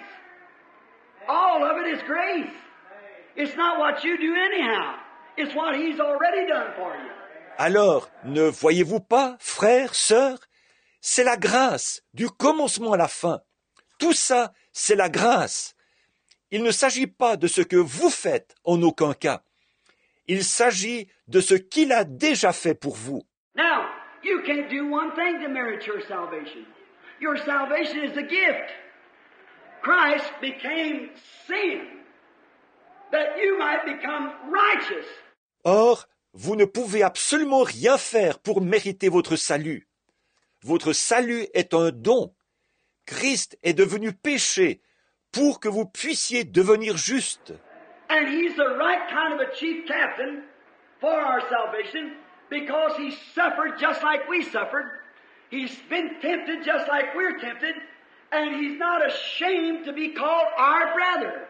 Speaker 2: All of it is grace. It's not what you do anyhow. It's what he's already done for you.
Speaker 1: Alors, ne voyez-vous pas, frères, sœurs, c'est la grâce, du commencement à la fin. Tout ça, c'est la grâce. Il ne s'agit pas de ce que vous faites en aucun cas. Il s'agit de ce qu'il a déjà fait pour vous.
Speaker 2: Now, you can't do one thing to merit your salvation. Your salvation is a gift. Christ became sin, that you might become righteous.
Speaker 1: Or, vous ne pouvez absolument rien faire pour mériter votre salut. Votre salut est un don. Christ est devenu péché pour que vous puissiez devenir juste.
Speaker 2: And he's the right kind of a chief captain for our salvation because he suffered just like we suffered. He's been tempted just like we're tempted. And he's not ashamed to be called our brother.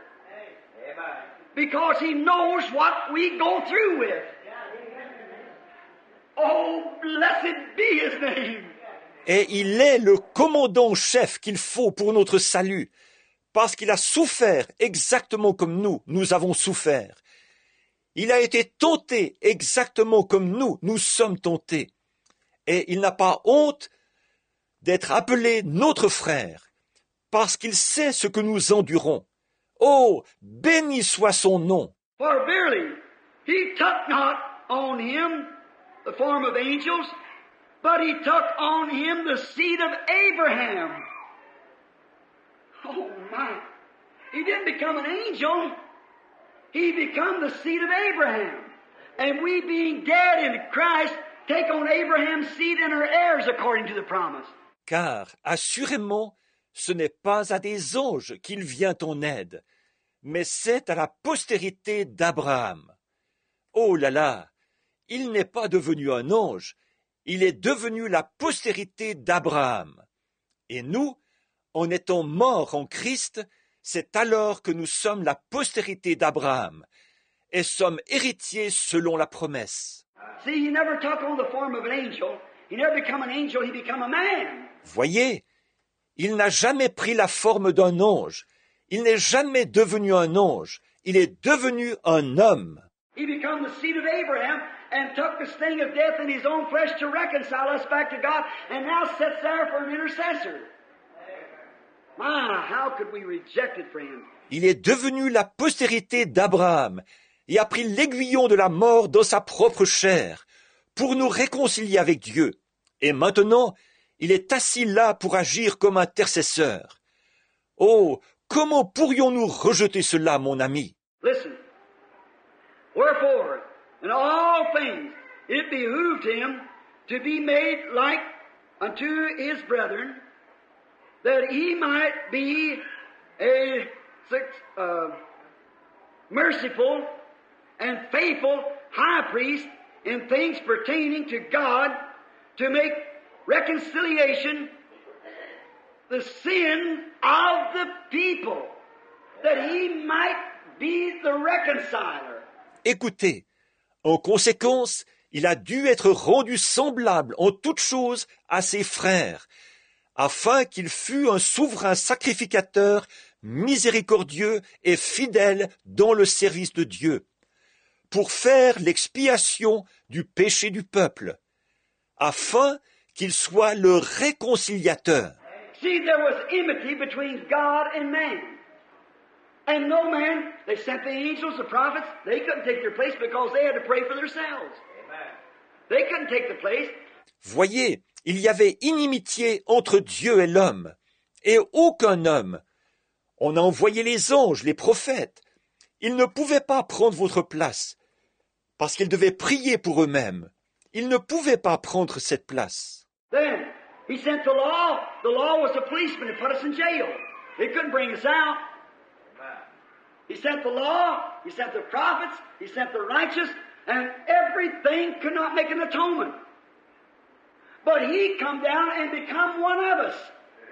Speaker 2: Because he knows what we go through with. Oh, blessed be his name.
Speaker 1: Et il est le commandant-chef qu'il faut pour notre salut, parce qu'il a souffert exactement comme nous avons souffert. Il a été tenté exactement comme nous sommes tentés. Et il n'a pas honte d'être appelé notre frère, parce qu'il sait ce que nous endurons. Oh, béni soit son nom.
Speaker 2: For verily, he took not on him the form of angels, but he took on him the seed of Abraham. Oh my. He didn't become an angel. He became the seed of Abraham. And we being dead in Christ, take on Abraham's seed and are heirs according to the promise.
Speaker 1: Car, assurément, ce n'est pas à des anges qu'il vient en aide, mais c'est à la postérité d'Abraham. Oh là là, il n'est pas devenu un ange, il est devenu la postérité d'Abraham. Et nous, en étant morts en Christ, c'est alors que nous sommes la postérité d'Abraham, et sommes héritiers selon la promesse.
Speaker 2: See, he never took on the form of an angel. He never became an angel, he became a man.
Speaker 1: Voyez, il n'a jamais pris la forme d'un ange. Il n'est jamais devenu un ange. Il est devenu un homme.
Speaker 2: He became the seed of Abraham and took the sting of death in his own flesh to reconcile us back to God, and now sits there for an intercessor. My, how could we reject it, friend?
Speaker 1: Il est devenu la postérité d'Abraham et a pris l'aiguillon de la mort dans sa propre chair pour nous réconcilier avec Dieu. Et maintenant, il est assis là pour agir comme intercesseur. Oh, comment pourrions-nous rejeter cela, mon ami?
Speaker 2: Listen. Wherefore, in all things, it behooved him to be made like unto his brethren, that he might be a merciful and faithful high priest in things pertaining to God, to make reconciliation the sin of the people, that he might be the reconciler.
Speaker 1: Écoutez, en conséquence, il a dû être rendu semblable en toutes choses à ses frères, afin qu'il fût un souverain sacrificateur, miséricordieux et fidèle dans le service de Dieu, pour faire l'expiation du péché du peuple, afin qu'il soit le réconciliateur.
Speaker 2: See, there was enmity between God and man. And no man, they sent the angels, the prophets, they couldn't take their place because they had to pray for themselves. They couldn't take the place.
Speaker 1: Voyez, il y avait inimitié entre Dieu et l'homme, et aucun homme. On a envoyé les anges, les prophètes. Ils ne pouvaient pas prendre votre place, parce qu'ils devaient prier pour eux-mêmes. Ils ne pouvaient pas prendre cette place.
Speaker 2: Then, he sent the law. The law was a policeman that put us in jail. It couldn't bring us out. He sent the law, he sent the prophets, he sent the righteous, and everything could not make an atonement. But he come down and become one of us.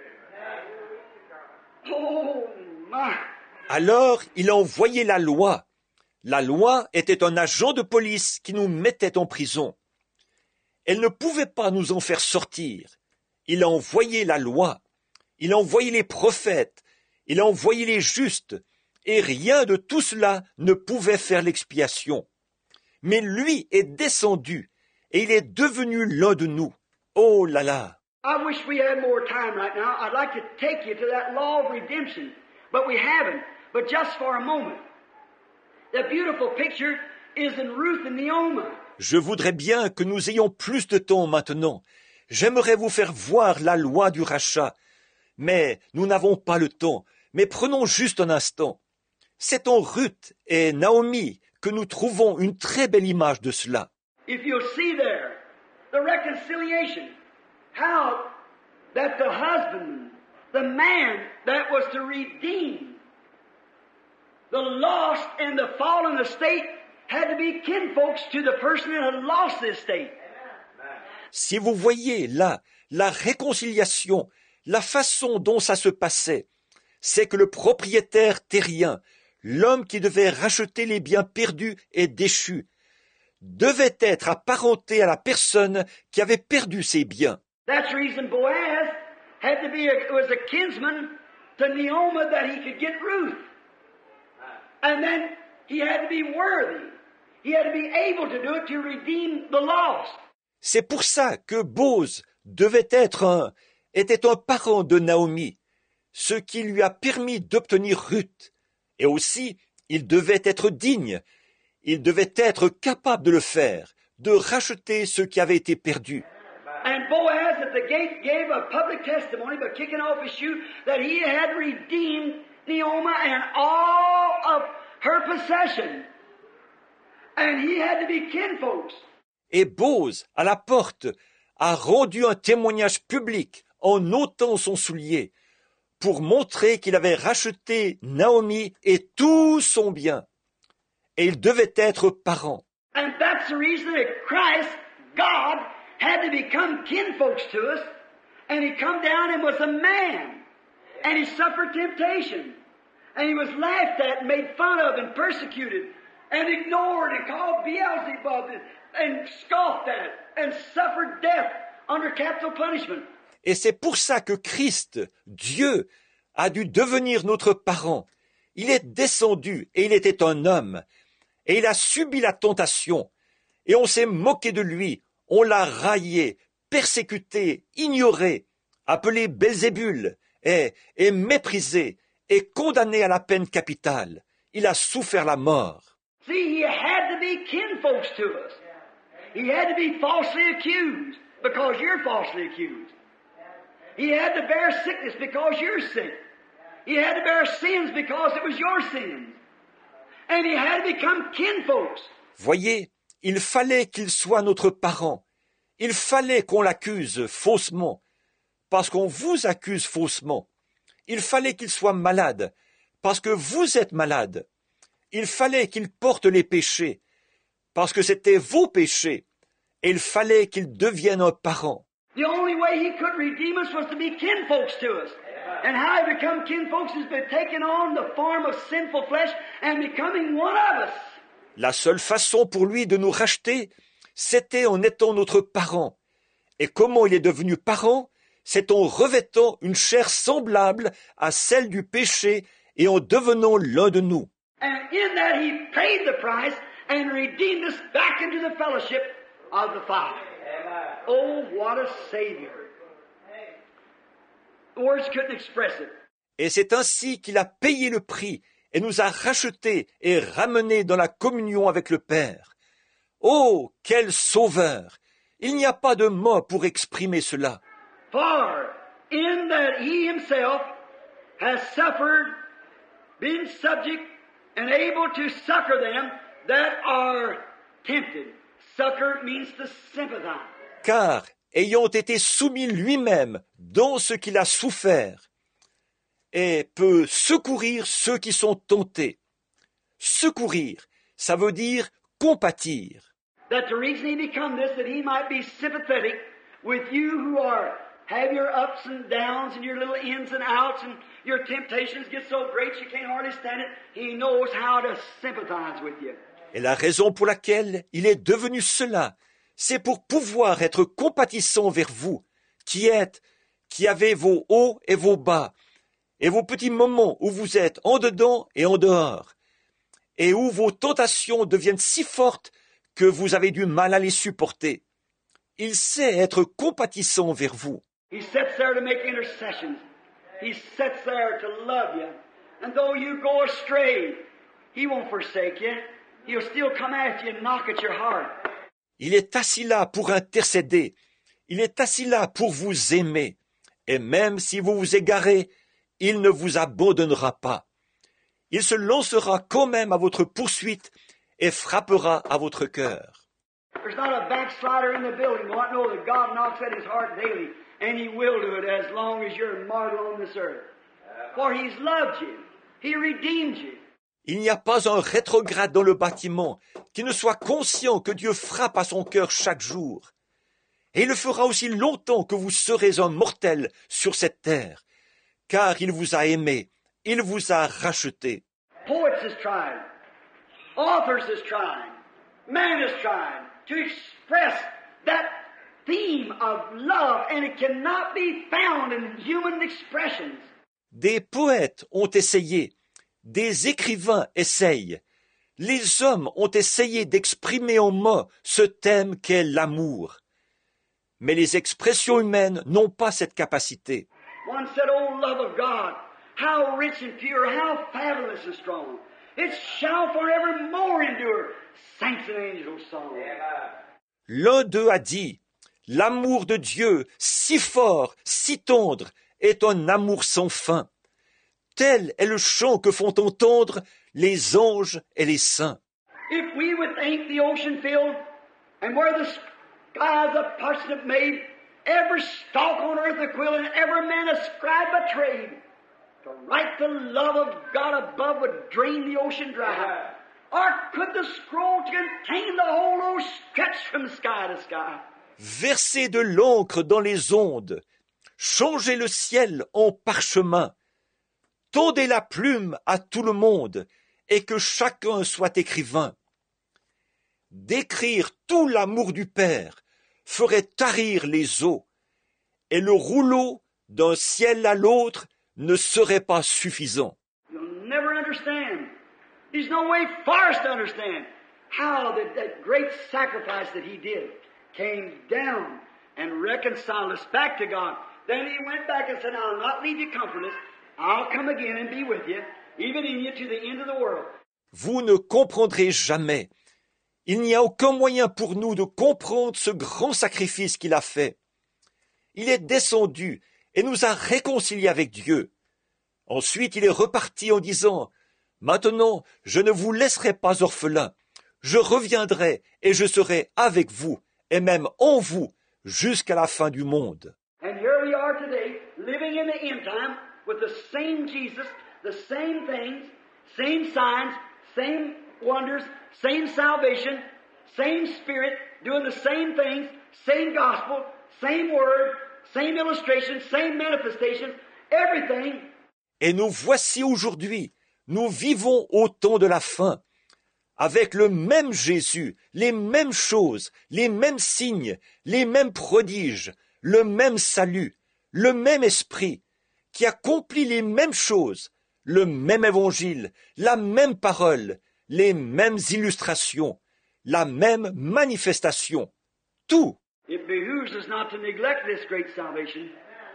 Speaker 2: Oh, my.
Speaker 1: Alors, il a envoyé la loi. La loi était un agent de police qui nous mettait en prison. Elle ne pouvait pas nous en faire sortir. Il a envoyé la loi. Il a envoyé les prophètes. Il a envoyé les justes. Et rien de tout cela ne pouvait faire l'expiation. Mais lui est descendu, et il est devenu l'un de nous. Oh là là!
Speaker 2: I wish we had more time right now. I'd like to take you to that law of redemption, but we haven't. But just for a moment. The beautiful picture is in Ruth and Naomi.
Speaker 1: Je voudrais bien que nous ayons plus de temps maintenant. J'aimerais vous faire voir la loi du rachat. Mais nous n'avons pas le temps. Mais prenons juste un instant. C'est en Ruth et Naomi que nous trouvons une très belle image de cela.
Speaker 2: If you'll see there, the reconciliation, how that the husband, the man that was to redeem the lost and the fallen estate had to be kinfolks to the person that had lost the estate.
Speaker 1: Si vous voyez là la réconciliation, la façon dont ça se passait, c'est que le propriétaire terrien, l'homme qui devait racheter les biens perdus et déchus, devait être apparenté à la personne qui avait perdu ses biens.
Speaker 2: That's the reason Boaz had to be was a kinsman to Naomi that he could get Ruth. And then he had to be worthy. He had to be able to do it to redeem the lost.
Speaker 1: C'est pour ça que Boz était un parent de Naomi, ce qui lui a permis d'obtenir Ruth. Et aussi, il devait être digne, il devait être capable de le faire, de racheter ce qui avait été perdu.
Speaker 2: And Boaz at the gate gave a public testimony by kicking off his shoe that he had redeemed Naomi and all of her possession. And he had to be kinfolks.
Speaker 1: Et Boz, à la porte, a rendu un témoignage public en ôtant son soulier, pour montrer qu'il avait racheté Naomi et tout son bien. Et il devait être parent.
Speaker 2: And that's the reason that Christ, God, had to become kinfolks to us. And he come down and was a man. And he suffered temptation. And he was laughed at and made fun of and persecuted and ignored and called Beelzebub and scoffed at and suffered death under capital punishment.
Speaker 1: Et c'est pour ça que Christ, Dieu, a dû devenir notre parent. Il est descendu et il était un homme. Et il a subi la tentation. Et on s'est moqué de lui. On l'a raillé, persécuté, ignoré, appelé Belzébul et méprisé et condamné à la peine capitale. Il a souffert la mort.
Speaker 2: See, he had to be kinfolks to us. He had to be falsely accused because you're falsely accused. He had to bear sickness because you're sick. He had to bear sins because it was your sins. And he had to become kinfolks.
Speaker 1: Voyez, il fallait qu'il soit notre parent. Il fallait qu'on l'accuse faussement, parce qu'on vous accuse faussement. Il fallait qu'il soit malade, parce que vous êtes malade. Il fallait qu'il porte les péchés, parce que c'était vos péchés. Et il fallait qu'il devienne un parent.
Speaker 2: The only way he could redeem us was to be kinfolks to us. And how he become kinfolks has been taking on the form of sinful flesh and becoming one of us.
Speaker 1: La seule façon pour lui de nous racheter, c'était en étant notre parent. Et comment il est devenu parent? C'est en revêtant une chair semblable à celle du péché et en devenant l'un de nous.
Speaker 2: And in that he paid the price and redeemed us back into the fellowship of the Father. Oh, what a Savior. Words couldn't express it.
Speaker 1: Et c'est ainsi qu'il a payé le prix et nous a rachetés et ramenés dans la communion avec le Père. Oh, quel sauveur! Il n'y a pas de mots pour exprimer cela.
Speaker 2: For in that he himself has suffered, been subject, and able to succor them that are tempted. Succor means to sympathize.
Speaker 1: Car, ayant été soumis lui-même dans ce qu'il a souffert, et peut secourir ceux qui sont tentés. Secourir, ça veut dire compatir.
Speaker 2: That the reason he become this, that he might be sympathetic with you who have your ups and downs and your little ins and outs and your temptations get so great you can't hardly stand it. He knows how to sympathize with you.
Speaker 1: Et la raison pour laquelle il est devenu cela, c'est pour pouvoir être compatissant vers vous, qui avez vos hauts et vos bas, et vos petits moments où vous êtes en dedans et en dehors, et où vos tentations deviennent si fortes que vous avez du mal à les supporter. Il sait être compatissant vers vous.
Speaker 2: He sits there to make intercessions. He sits there to love you. And though you go astray, he won't forsake you. He'll still come after you and knock at your heart.
Speaker 1: Il est assis là pour intercéder. Il est assis là pour vous aimer. Et même si vous vous égarez, il ne vous abandonnera pas. Il se lancera quand même à votre poursuite et frappera à votre cœur.
Speaker 2: There's not a backslider in the building who won't know that God knocks at his heart daily, and he will do it as long as you're mortal on this earth. For he's loved you. He redeemed you.
Speaker 1: Il n'y a pas un rétrograde dans le bâtiment qui ne soit conscient que Dieu frappe à son cœur chaque jour. Et il le fera aussi longtemps que vous serez un mortel sur cette terre, car il vous a aimé, il vous a racheté.
Speaker 2: Poets is trying. Authors is trying. Man is trying to express that theme of love, and it cannot be found in human expressions.
Speaker 1: Des poètes ont essayé, des écrivains essayent, les hommes ont essayé d'exprimer en mots ce thème qu'est l'amour. Mais les expressions humaines n'ont pas cette capacité.
Speaker 2: One said, "Oh, love of God, how rich and pure, how fabulous and strong. It shall forevermore endure. Saints and angels song."
Speaker 1: L'un d'eux a dit, « L'amour de Dieu, si fort, si tendre, est un amour sans fin. Tel est le chant que font entendre les anges et les saints. »
Speaker 2: If we would think the ocean filled, and where the skies a parsnip made, every stalk on earth a quill, and every man a scribe a trade, to write the love of God above would drain the ocean dry. Or could the scroll contain the whole earth stretched from sky to sky?
Speaker 1: Verser de l'encre dans les ondes, changer le ciel en parchemin, tendez la plume à tout le monde, et que chacun soit écrivain. D'écrire tout l'amour du Père ferait tarir les eaux, et le rouleau d'un ciel à l'autre ne serait pas suffisant.
Speaker 2: You'll never understand. There's no way for us to understand how that great sacrifice that he did came down and reconciled us back to God. Then he went back and said, "I'll not leave you comfortless. I'll come again and be with you, even in you to the end of the world."
Speaker 1: Vous ne comprendrez jamais. Il n'y a aucun moyen pour nous de comprendre ce grand sacrifice qu'il a fait. Il est descendu et nous a réconciliés avec Dieu. Ensuite, il est reparti en disant, « Maintenant, je ne vous laisserai pas orphelins. Je reviendrai et je serai avec vous, et même en vous, jusqu'à la fin du monde. »
Speaker 2: And here we are today, living in the end time, with the same Jesus, the same things, same signs, same wonders, same salvation, same Spirit, doing the same things, same gospel, same word, same illustration, same manifestation, everything.
Speaker 1: Et nous voici aujourd'hui, nous vivons au temps de la fin, avec le même Jésus, les mêmes choses, les mêmes signes, les mêmes prodiges, le même salut, le même esprit, qui accomplit les mêmes choses, le même évangile, la même parole, les mêmes illustrations, la même manifestation, tout.
Speaker 2: It behooves us not to neglect this great salvation,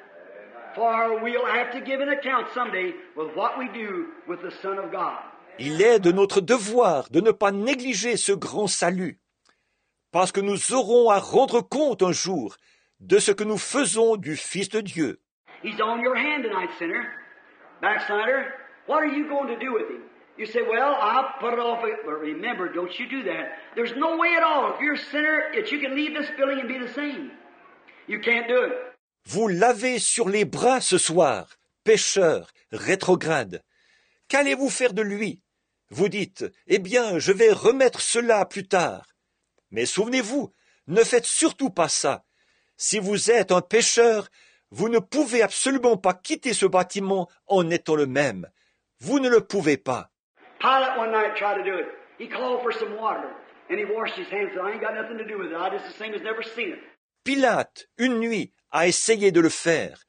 Speaker 2: for we'll have to give an account someday with what we do with the Son of God.
Speaker 1: Il est de notre devoir de ne pas négliger ce grand salut, parce que nous aurons à rendre compte un jour de ce que nous faisons du Fils de Dieu.
Speaker 2: He's on your hand tonight, sinner. Backslider, what are you going to do with him? You say, well, I'll put it off. But remember, don't you do that. There's no way at all, if you're a sinner, that you can leave this building and be the same. You can't do it.
Speaker 1: Vous l'avez sur les bras ce soir, pécheur, rétrograde. Qu'allez-vous faire de lui? Vous dites, eh bien, je vais remettre cela plus tard. Mais souvenez-vous, ne faites surtout pas ça. Si vous êtes un pécheur, vous ne pouvez absolument pas quitter ce bâtiment en étant le même. Vous ne le pouvez pas.
Speaker 2: Pilate one night tried to do it. He called for some water, and he washed his hands. I ain't got nothing to do with it. I just the same as never seen it.
Speaker 1: Pilate, une nuit, a essayé de le faire.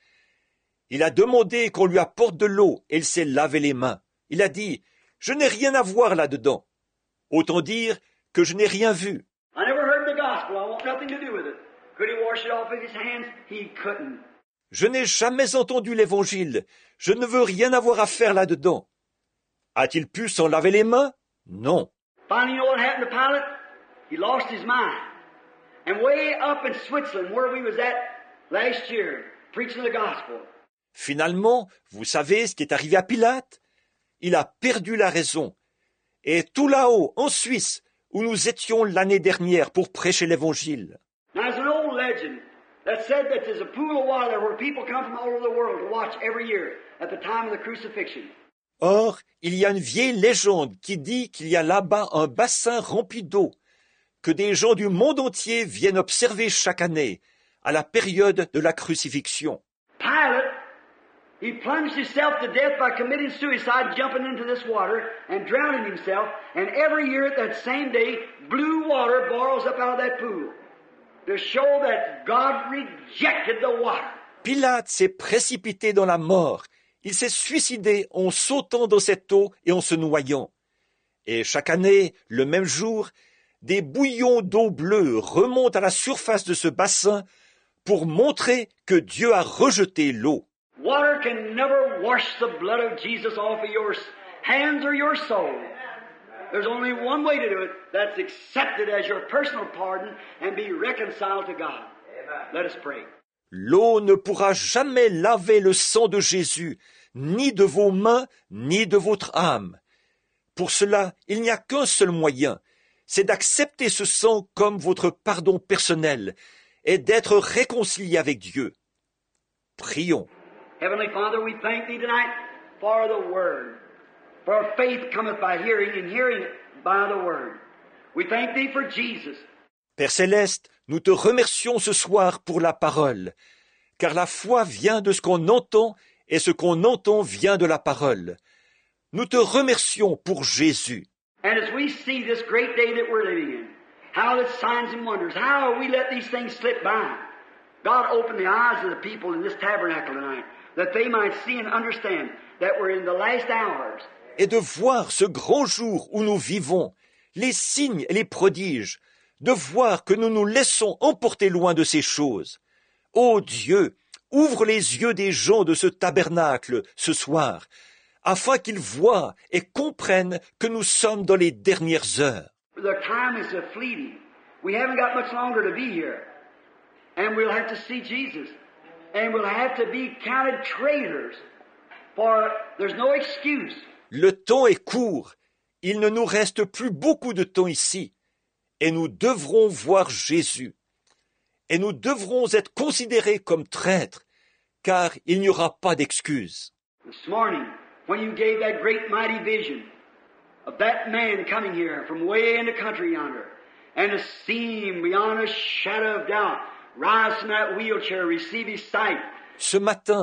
Speaker 1: Il a demandé qu'on lui apporte de l'eau et il s'est lavé les mains. Il a dit, je n'ai rien à voir là-dedans. Autant dire que je n'ai rien vu.
Speaker 2: I never heard the gospel. I want nothing to do with it. Could he wash it off with his hands? He couldn't.
Speaker 1: Je n'ai jamais entendu l'évangile. Je ne veux rien avoir à faire là-dedans. A-t-il pu s'en laver les mains? Non.
Speaker 2: Finally, you know what happened to Pilate? He lost his mind. And way up in Switzerland, where we was at last year, preaching the gospel.
Speaker 1: Finalement, vous savez ce qui est arrivé à Pilate? Il a perdu la raison. Et tout là-haut, en Suisse, où nous étions l'année dernière pour prêcher l'évangile.
Speaker 2: Now, there's an old legend that said that there's a pool of water where people come from all over the world to watch every year at the time of the crucifixion.
Speaker 1: Or, il y a une vieille légende qui dit qu'il y a là-bas un bassin rempli d'eau, que des gens du monde entier viennent observer chaque année, à la période de la crucifixion.
Speaker 2: Pilate, he plunged himself to death by committing suicide, jumping into this water and drowning himself. And every year at that same day, blue water boils up out of that pool to show that God rejected the water.
Speaker 1: Pilate s'est précipité dans la mort. Il s'est suicidé en sautant dans cette eau et en se noyant. Et chaque année, le même jour, des bouillons d'eau bleue remontent à la surface de ce bassin pour montrer que Dieu a rejeté l'eau.
Speaker 2: Water can never wash the blood of Jesus off of your hands or your soul. There's only one way to do it. That's accept it as your personal pardon and be reconciled to God. Let us pray.
Speaker 1: L'eau ne pourra jamais laver le sang de Jésus, ni de vos mains, ni de votre âme. Pour cela, il n'y a qu'un seul moyen, c'est d'accepter ce sang comme votre pardon personnel et d'être réconcilié avec Dieu. Prions.
Speaker 2: Heavenly Father, we thank Thee tonight for the Word. For faith cometh by hearing, and hearing by the Word. We thank Thee for Jesus.
Speaker 1: Père Céleste, nous te remercions ce soir pour la parole, car la foi vient de ce qu'on entend, et ce qu'on entend vient de la parole. Nous te remercions pour Jésus.
Speaker 2: And as we see this great day that we're living in, how the signs and wonders, how we let these things slip by. God, open the eyes of the people in this tabernacle tonight, that they might see and understand that we're in the last hours.
Speaker 1: Et de voir ce grand jour où nous vivons, les signes et les prodiges, de voir que nous nous laissons emporter loin de ces choses. Ô Dieu, ouvre les yeux des gens de ce tabernacle ce soir, afin qu'ils voient et comprennent que nous sommes dans les dernières heures.
Speaker 2: The time is fleeting. We haven't got much longer to be here. And we'll have to see Jesus. And we'll have to be counted traitors. For there's no excuse.
Speaker 1: Le temps est court. Il ne nous reste plus beaucoup de temps ici. Et nous devrons voir Jésus. Et nous devrons être considérés comme traîtres, car il n'y aura pas d'excuse.
Speaker 2: This morning, when you gave that great mighty vision of that man coming here from way in the country yonder, and to see him beyond a shadow of doubt, rise from that wheelchair, receive his sight.
Speaker 1: Ce matin,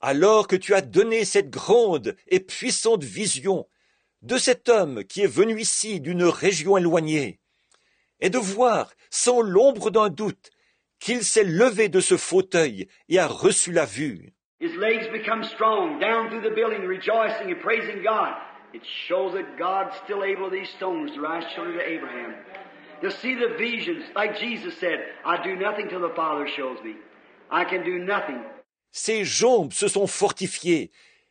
Speaker 1: alors que tu as donné cette grande et puissante vision de cet homme qui est venu ici d'une région éloignée, et de voir, sans l'ombre d'un doute, qu'il s'est levé de ce fauteuil et a reçu la vue.
Speaker 2: His legs become strong, down through the building, rejoicing and praising God. It shows that God's still able these stones to rise children to Abraham. To see the visions, like Jesus said, I do nothing till the Father shows me. I can do nothing.
Speaker 1: Ses jambes se sont fortifiées.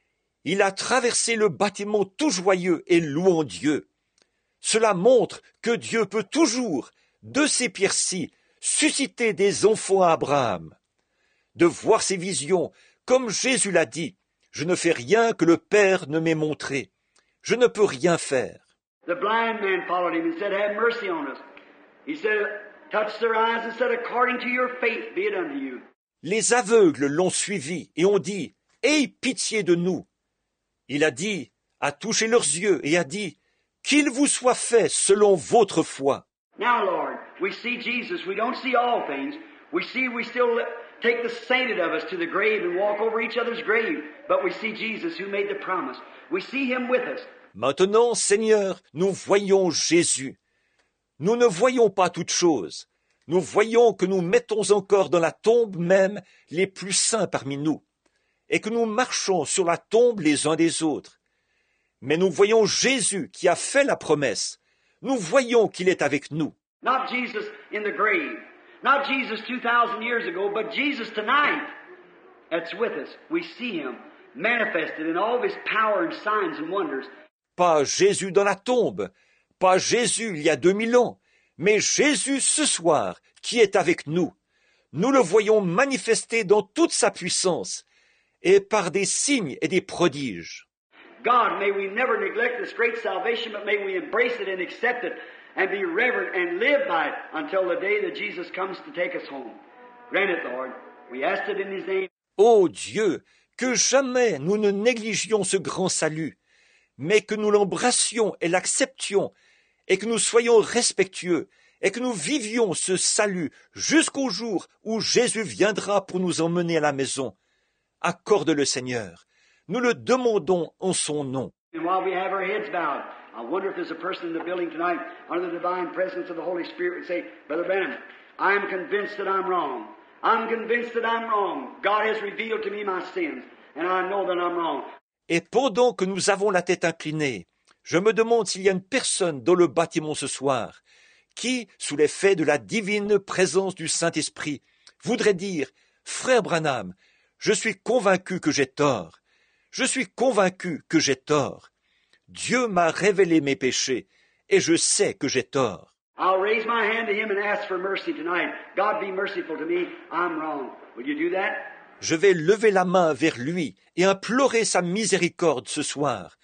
Speaker 1: Il a traversé le bâtiment tout joyeux et louant Dieu. Cela montre que Dieu peut toujours, de ces pierres-ci, susciter des enfants à Abraham. De voir ces visions, comme Jésus l'a dit, je ne fais rien que le Père ne m'ait montré. Je ne peux rien faire.
Speaker 2: The blind man followed him and said, have mercy on us. He said, touched their eyes and said, according to your faith be it unto you.
Speaker 1: Les aveugles l'ont suivi et ont dit, aie pitié de nous. Il a dit, a touché leurs yeux et a dit, qu'il vous soit fait selon votre foi.
Speaker 2: Now, Lord, we see Jesus. We don't see all things. We still take the sainted of us to the grave and walk over each other's grave. But we see Jesus who made the promise. We see Him with us.
Speaker 1: Maintenant, Seigneur, nous voyons Jésus. Nous ne voyons pas toutes choses. Nous voyons que nous mettons encore dans la tombe même les plus saints parmi nous, et que nous marchons sur la tombe les uns des autres. Mais nous voyons Jésus qui a fait la promesse. Nous voyons qu'il est avec nous.
Speaker 2: Not Jesus in the grave. Not Jesus 2,000 years ago, but Jesus tonight that's with us. We see Him manifested in all of His power and signs and wonders.
Speaker 1: Pas Jésus dans la tombe, pas Jésus il y a 2000 ans, mais Jésus ce soir qui est avec nous. Nous le voyons manifesté dans toute sa puissance et par des signes et des prodiges.
Speaker 2: God, may we never neglect this great salvation, but may we embrace it and accept it and be reverent and live by it until the day that Jesus comes to take us home. Grant it, Lord. We ask it in His name.
Speaker 1: Ô Dieu, que jamais nous ne négligions ce grand salut, mais que nous l'embrassions et l'acceptions, et que nous soyons respectueux, et que nous vivions ce salut jusqu'au jour où Jésus viendra pour nous emmener à la maison. Accorde-le, Seigneur. Nous le demandons en son nom.
Speaker 2: And while we have our heads bowed, I wonder if there's a person in the building tonight under the divine presence of the Holy Spirit would say, Brother Branham, I am convinced that I'm wrong. I'm convinced that I'm wrong. God has revealed to me my sins, and I know that I'm wrong.
Speaker 1: Et pendant que nous avons la tête inclinée, je me demande s'il y a une personne dans le bâtiment ce soir qui, sous l'effet de la divine présence du Saint-Esprit, voudrait dire « Frère Branham, je suis convaincu que j'ai tort. Je suis convaincu que j'ai tort. Dieu m'a révélé mes péchés et je sais que j'ai tort. »
Speaker 2: I'll raise my hand to Him and ask for mercy tonight. God, be merciful to me. I'm wrong. Will you do that?
Speaker 1: Je vais lever la main vers lui et implorer sa miséricorde ce soir.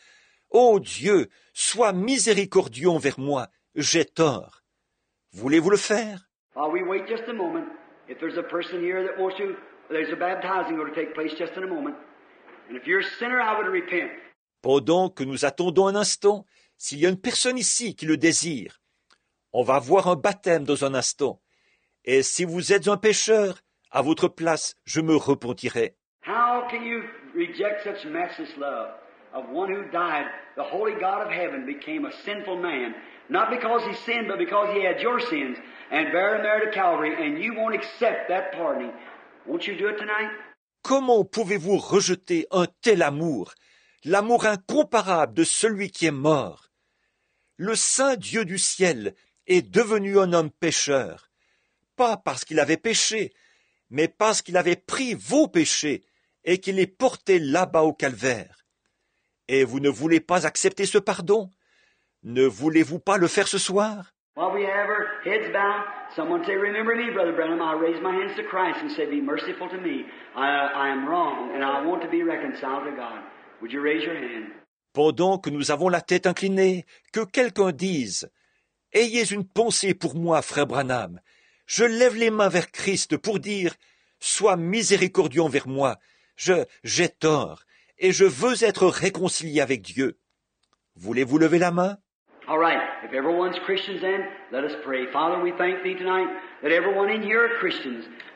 Speaker 1: Ô Dieu, sois miséricordieux envers moi, j'ai tort. Voulez-vous le faire?
Speaker 2: While we wait just a moment, if there's a person here that wants to, there's a baptizing going to take place just in a moment. And if you're a sinner, I would repent.
Speaker 1: Pendant que nous attendons un instant, s'il y a une personne ici qui le désire, on va avoir un baptême dans un instant. Et si vous êtes un pécheur, à votre place, je me repentirai.
Speaker 2: How can you reject such matchless love of one who died? The holy God of heaven became a sinful man, not because he sinned, but because he had your sins, and bear them there to Calvary, and you won't accept that pardoning. Won't you do it tonight?
Speaker 1: Comment pouvez-vous rejeter un tel amour, l'amour incomparable de celui qui est mort? Le saint Dieu du ciel est devenu un homme pécheur, pas parce qu'il avait péché, mais parce qu'il avait pris vos péchés et qu'il les portait là-bas au calvaire. Et vous ne voulez pas accepter ce pardon? Ne voulez-vous pas le faire ce soir?
Speaker 2: While we have our heads bowed, someone say, remember me, Brother Branham. I raise my hands to Christ and say, be merciful to me. I am wrong and I want to be reconciled to God. Would you raise your hand?
Speaker 1: Pendant que nous avons la tête inclinée, que quelqu'un dise, ayez une pensée pour moi, frère Branham. Je lève les mains vers Christ pour dire, sois miséricordieux envers moi. J'ai tort et je veux être réconcilié avec Dieu. Voulez-vous lever la main?
Speaker 2: All right. If everyone's Christians then, let us pray. Father, we thank Thee tonight that everyone in here are Christians.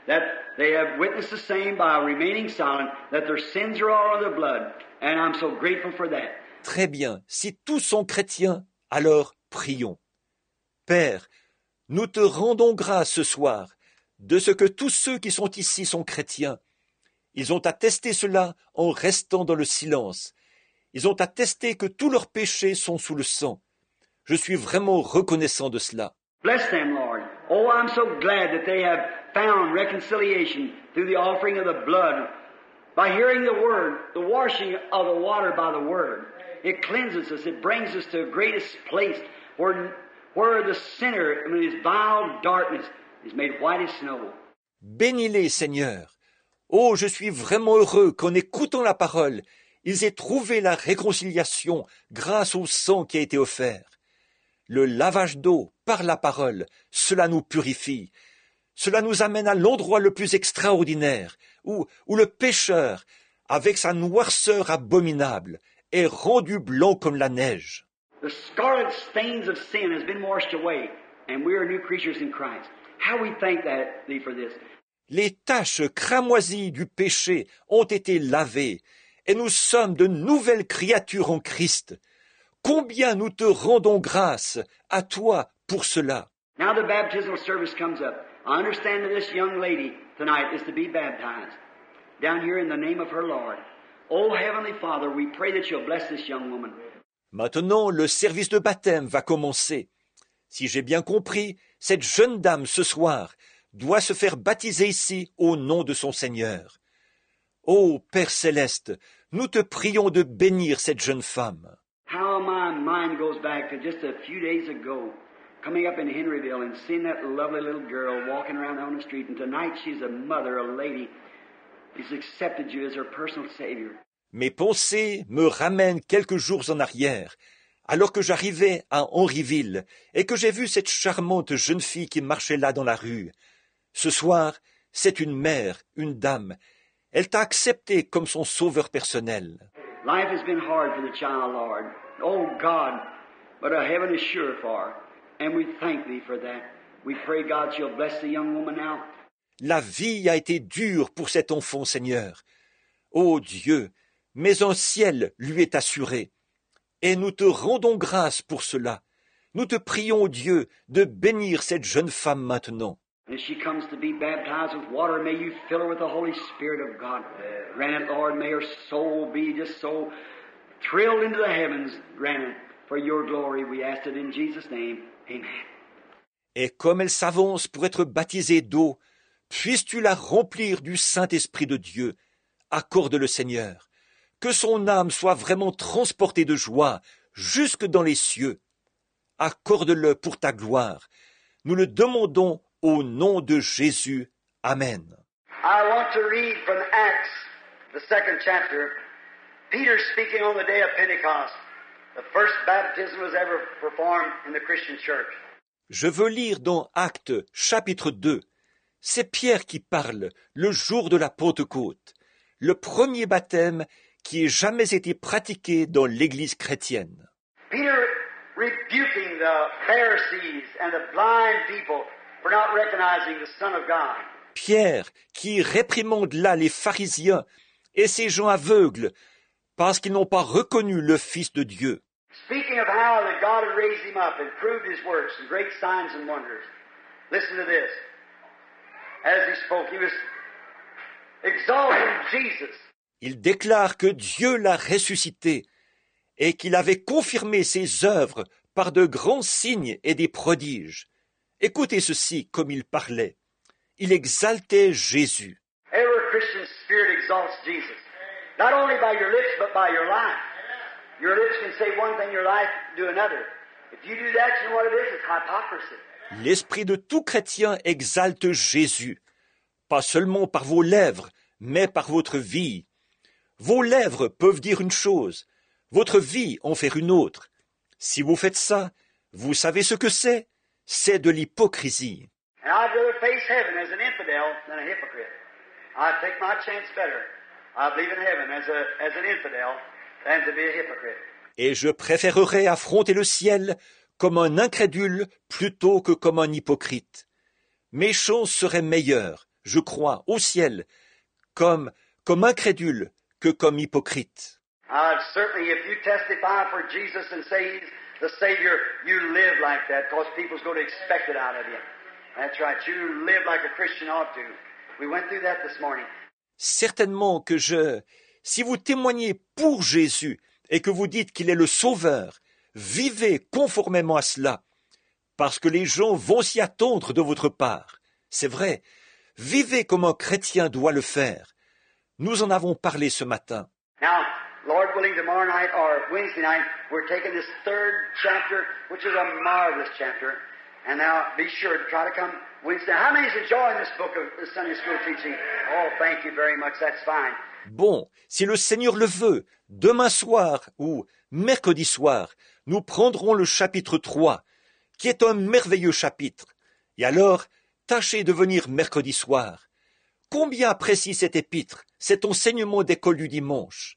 Speaker 2: that they have witnessed the same by remaining silent, that their sins are all in their blood. And I'm so grateful for that.
Speaker 1: Très bien, si tous sont chrétiens, alors prions. Père, nous te rendons grâce ce soir de ce que tous ceux qui sont ici sont chrétiens. Ils ont attesté cela en restant dans le silence. Ils ont attesté que tous leurs péchés sont sous le sang. Je suis vraiment reconnaissant de cela.
Speaker 2: Bless them, Lord. Oh, I'm so glad that they have found reconciliation through the offering of the blood. By hearing the Word, the washing of the water by the Word. It cleanses us. It brings us to the greatest place where the sinner, in his vile darkness, is made white as snow.
Speaker 1: Bénis-les, Seigneur. Oh, je suis vraiment heureux qu'en écoutant la parole, ils aient trouvé la réconciliation grâce au sang qui a été offert. Le lavage d'eau par la parole, cela nous purifie. Cela nous amène à l'endroit le plus extraordinaire, où le pécheur, avec sa noirceur abominable, est rendu blanc comme la neige.
Speaker 2: The scarlet stains of sin has been washed away, and we are new creatures in Christ. How we thank thee for this.
Speaker 1: Les taches cramoisies du péché ont été lavées, et nous sommes de nouvelles créatures en Christ. Combien nous te rendons grâce à toi pour cela.
Speaker 2: Now the baptismal service comes up. I understand that this young lady tonight is to be baptized down here in the name of her Lord. Oh, Heavenly Father, we pray that you'll bless this young woman.
Speaker 1: Maintenant, le service de baptême va commencer. Si j'ai bien compris, cette jeune dame ce soir doit se faire baptiser ici au nom de son Seigneur. Ô Père céleste, nous te prions de bénir cette jeune femme.
Speaker 2: How my mind goes back to just a few days ago, coming up in Henryville and seeing that lovely little girl walking around on the street, and tonight she's a mother, a lady. She's accepted you as her personal Savior.
Speaker 1: Mes pensées me ramènent quelques jours en arrière, alors que j'arrivais à Henryville et que j'ai vu cette charmante jeune fille qui marchait là dans la rue. Ce soir, c'est une mère, une dame. Elle t'a accepté comme son sauveur personnel.
Speaker 2: Life has been hard for the child, Lord. Oh, God, but a heaven is sure for her, and we thank thee for that. We pray, God, you'll bless the young woman now.
Speaker 1: La vie a été dure pour cet enfant, Seigneur. Ô Dieu, mais un ciel lui est assuré. Et nous te rendons grâce pour cela. Nous te prions, Dieu, de bénir cette jeune femme maintenant.
Speaker 2: As she comes to be baptized with water, may you fill her with the Holy Spirit of God. Grant it, Lord, may her soul be just so thrilled into the heavens. Grant it for your glory. We ask it in Jesus' name. Amen.
Speaker 1: Et comme elle s'avance pour être baptisée d'eau, puisses-tu la remplir du Saint-Esprit de Dieu. Accorde le Seigneur. Que son âme soit vraiment transportée de joie jusque dans les cieux. Accorde-le pour ta gloire. Nous le demandons au nom de Jésus. Amen.
Speaker 2: I want to read from Acts, the 2nd chapter. Peter speaking on the day of Pentecost. The first baptism was ever performed in the Christian church.
Speaker 1: Je veux lire dans Actes, chapitre 2. C'est Pierre qui parle, le jour de la Pentecôte. Le premier baptême qui ait jamais été pratiqué dans l'Église chrétienne.
Speaker 2: Peter rebuking the Pharisees and the blind people for not recognizing the Son of God.
Speaker 1: Pierre qui réprimande là les pharisiens et ces gens aveugles parce qu'ils n'ont pas reconnu le Fils de Dieu.
Speaker 2: Speaking of how that God had raised him up and proved his works and great signs and wonders. Listen to this. As he spoke, he was exalting Jesus.
Speaker 1: Il déclare que Dieu l'a ressuscité et qu'il avait confirmé ses œuvres par de grands signes et des prodiges. Écoutez ceci comme il parlait. Il exaltait Jésus.
Speaker 2: Every Christian spirit exalts Jesus. Not only by your lips, but by your life. Your lips can say one thing, your life do another. If you do that, you know what it is? It's hypocrisy.
Speaker 1: L'esprit de tout chrétien exalte Jésus, pas seulement par vos lèvres, mais par votre vie. Vos lèvres peuvent dire une chose, votre vie en faire une autre. Si vous faites ça, vous savez ce que c'est? C'est de l'hypocrisie.
Speaker 2: And I'd rather face heaven as an infidel than a hypocrite. I'd take my chance better. I believe in heaven as an infidel than to be a hypocrite.
Speaker 1: Et je préférerais affronter le ciel comme un incrédule plutôt que comme un hypocrite. Mes chances seraient meilleures je crois, au ciel, comme incrédule que comme hypocrite.
Speaker 2: Certainly, if you testify for Jesus and say He's the Savior, you live like that, because people's going to expect it out of you. That's right. You live like a Christian ought to. We went through that this morning.
Speaker 1: Certainement que si vous témoignez pour Jésus et que vous dites qu'il est le Sauveur, vivez conformément à cela, parce que les gens vont s'y attendre de votre part. C'est vrai, vivez comme un chrétien doit le faire. Nous en avons parlé ce matin.
Speaker 2: Now, Lord willing, tomorrow night or Wednesday night, we're taking this third chapter, which is a marvelous chapter. And now, be sure to try to come Wednesday. How many is enjoying this book of the Sunday school teaching? Oh, thank you very much. That's fine.
Speaker 1: Bon, si le Seigneur le veut, demain soir ou mercredi soir, nous prendrons le chapitre 3, qui est un merveilleux chapitre. Et alors, tâchez de venir mercredi soir. Combien apprécie cet épître, cet enseignement d'école du dimanche?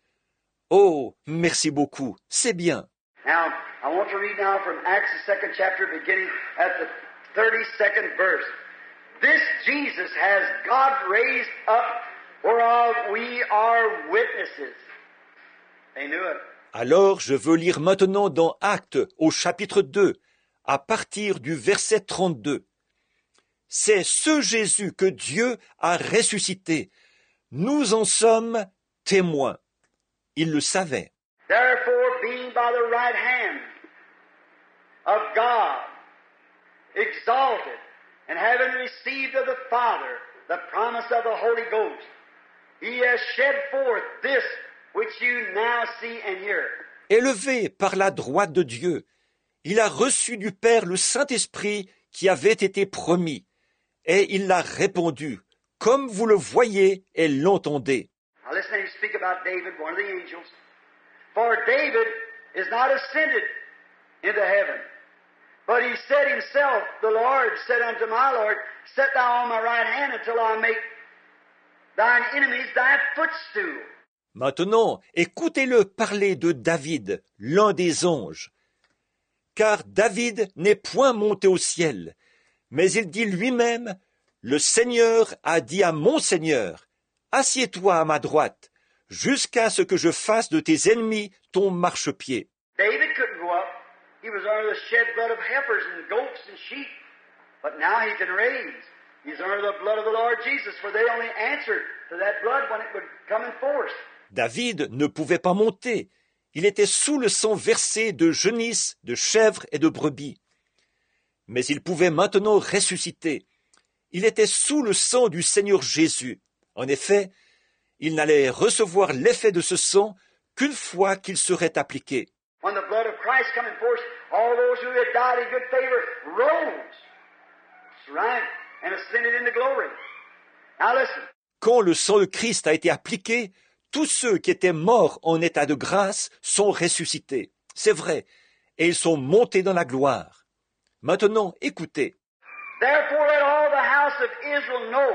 Speaker 1: Oh, merci beaucoup, c'est bien.
Speaker 2: Now, I want to read now from Acts, the 2nd chapter, beginning at the 32nd verse. This Jesus has God raised up, whereof we are witnesses. They knew it.
Speaker 1: Alors, je veux lire maintenant dans Actes, au chapitre 2, à partir du verset 32. C'est ce Jésus que Dieu a ressuscité. Nous en sommes témoins. Il le savait.
Speaker 2: Therefore, being by the right hand of God, exalted, and having received of the Father the promise of the Holy Ghost, He has shed forth this which you now see and hear.
Speaker 1: Élevé par la droite de Dieu, il a reçu du Père le Saint-Esprit qui avait été promis, et il l'a répandu, comme vous le voyez et l'entendez.
Speaker 2: Now listen to him speak about David, one of the angels. For David is not ascended into heaven, but he said himself, the Lord said unto my Lord, Set thou on my right hand until I make thine enemies thy footstool.
Speaker 1: Maintenant, écoutez-le parler de David, l'un des anges. Car David n'est point monté au ciel, mais il dit lui-même, le Seigneur a dit à mon Seigneur, assieds-toi à ma droite, jusqu'à ce que je fasse de tes ennemis ton marchepied.
Speaker 2: David couldn't go up. He was under the shed blood of heifers and goats and sheep. But now he can raise. He's under the blood of the Lord Jesus, for they only answered to that blood when it would come in force.
Speaker 1: David ne pouvait pas monter. Il était sous le sang versé de genisses, de chèvres et de brebis. Mais il pouvait maintenant ressusciter. Il était sous le sang du Seigneur Jésus. En effet, il n'allait recevoir l'effet de ce sang qu'une fois qu'il serait appliqué.
Speaker 2: When the blood of Christ come in force, all those who had died in good favor rose. That's right. And ascended into glory. Now listen.
Speaker 1: Quand le sang de Christ a été appliqué, tous ceux qui étaient morts en état de grâce sont ressuscités. C'est vrai. Et ils sont montés dans la gloire. Maintenant, écoutez.
Speaker 2: Therefore let all the house of Israel know.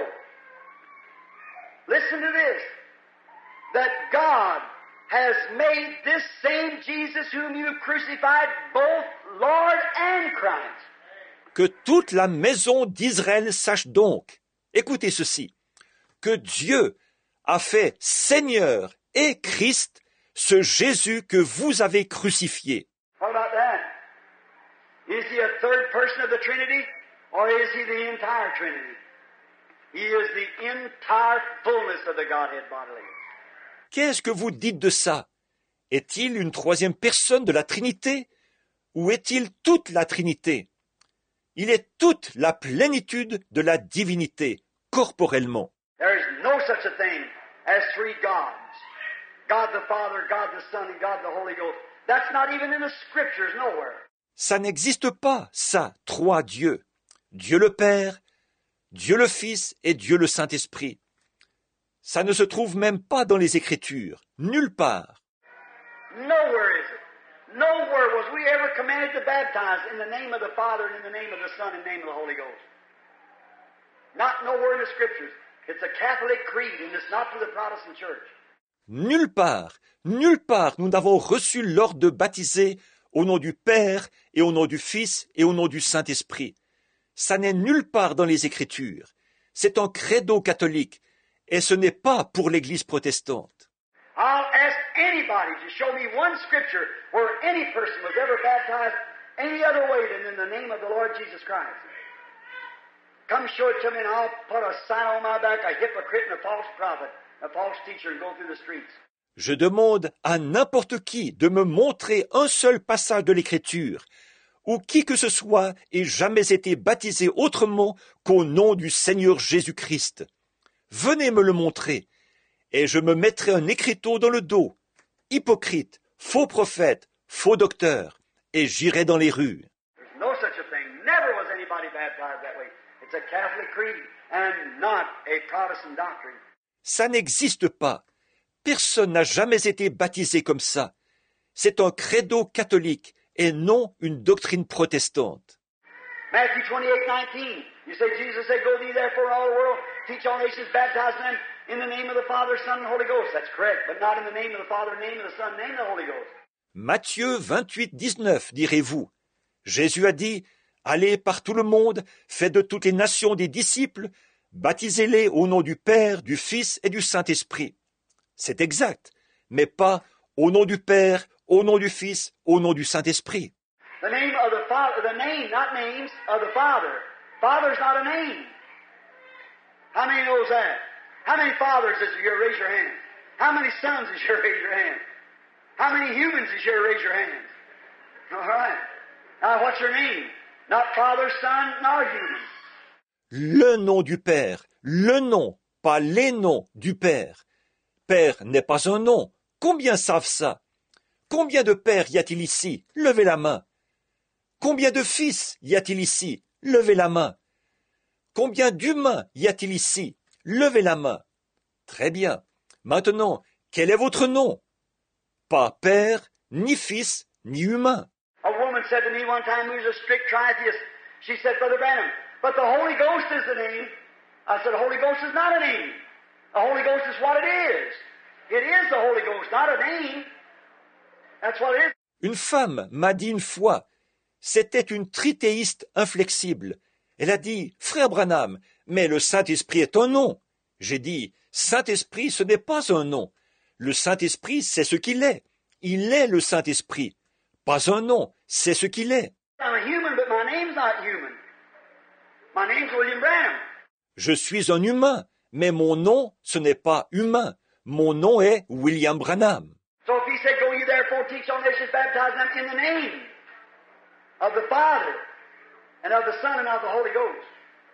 Speaker 2: Listen to this. That God has made this same Jesus whom you crucified both Lord and Christ.
Speaker 1: Que toute la maison d'Israël sache donc, écoutez ceci, que Dieu a fait Seigneur et Christ ce Jésus que vous avez crucifié.
Speaker 2: What about that? Is he a third person of the Trinity, or is he the entire Trinity? He is the entire fullness of the Godhead bodily.
Speaker 1: Qu'est-ce que vous dites de ça? Est-il une troisième personne de la Trinité? Ou est-il toute la Trinité? Il est toute la plénitude de la divinité, corporellement.
Speaker 2: There is no such a thing as three gods. God the Father, God the Son, and God the Holy Ghost. That's not even in the Scriptures nowhere.
Speaker 1: Ça n'existe pas, ça, trois dieux. Dieu le Père, Dieu le Fils et Dieu le Saint-Esprit. Ça ne se trouve même pas dans les Écritures, nulle part.
Speaker 2: Nowhere is it. Nowhere was we ever commanded to baptize in the name of the Father and in the name of the Son and in the name of the Holy Ghost. Not nowhere in the Scriptures. It's a Catholic creed and it's not to the Protestant Church.
Speaker 1: Nulle part nous n'avons reçu l'ordre de baptiser au nom du Père et au nom du Fils et au nom du Saint-Esprit. Ça n'est nulle part dans les Écritures. c'est un credo catholique, et ce n'est pas pour l'Église protestante.
Speaker 2: I'll ask anybody to show me one scripture where any person was ever baptized any other way than in the name of the Lord Jesus Christ. Come show it to me and I'll put a sign on my back, a hypocrite and a false prophet, a false teacher, and go through the streets.
Speaker 1: Je demande à n'importe qui de me montrer un seul passage de l'Écriture où qui que ce soit ait jamais été baptisé autrement qu'au nom du Seigneur Jésus-Christ. Venez me le montrer, et je me mettrai un écriteau dans le dos. Hypocrite, faux prophète, faux docteur, et j'irai dans les rues.
Speaker 2: There's no such a thing. Never was anybody baptized that way. It's a Catholic creed and not a Protestant doctrine.
Speaker 1: Ça n'existe pas. Personne n'a jamais été baptisé comme ça. C'est un credo catholique et non une doctrine protestante.
Speaker 2: Matthew 28:19. You say, Jesus said, go ye therefore in all the world, teach all nations, baptize them in the name of the Father, Son, and Holy Ghost. That's correct, but not in the name of the Father, name of the Son, name of the Holy Ghost.
Speaker 1: Matthieu 28:19, direz-vous. Jésus a dit, allez par tout le monde, faites de toutes les nations des disciples, baptisez-les au nom du Père, du Fils et du Saint-Esprit. C'est exact, mais pas au nom du Père, au nom du Fils, au nom du Saint-Esprit.
Speaker 2: The name of the Father, the name, not names, of the Father. Father's not a name. How many knows that? How many fathers is here? Raise your hand. How many sons is here? Raise your hand. How many humans is here? Raise your hand. All right. Now, what's your name? Not Father, Son, nor humans.
Speaker 1: Le nom du Père, le nom, pas les noms du Père. Père n'est pas un nom. Combien savent ça? Combien de pères y a-t-il ici? Levez la main. Combien de fils y a-t-il ici? Levez la main. Combien d'humains y a-t-il ici? Levez la main. Très bien. Maintenant, quel est votre nom? Pas père, ni fils, ni humain.
Speaker 2: A woman said to me one time, who's a strict tritheist, she said, Brother Branham, but the Holy Ghost is the name. I said, the Holy Ghost is not a name. The Holy Ghost is what it is. It is the Holy Ghost, not a name. That's what it is.
Speaker 1: Une femme m'a dit une fois, c'était une trithéiste inflexible. Elle a dit, Frère Branham, mais le Saint-Esprit est un nom. J'ai dit, Saint-Esprit, ce n'est pas un nom. Le Saint-Esprit, c'est ce qu'il est. Il est le Saint-Esprit. Pas un nom, c'est ce qu'il est.
Speaker 2: I'm a human, but my name's not human. My name's William Branham.
Speaker 1: Je suis un humain, mais mon nom, ce n'est pas humain. Mon nom est William Branham.
Speaker 2: So if he said, go ye therefore, teach all nations, baptize them in the name of the Father, and of the Son, and of the Holy Ghost.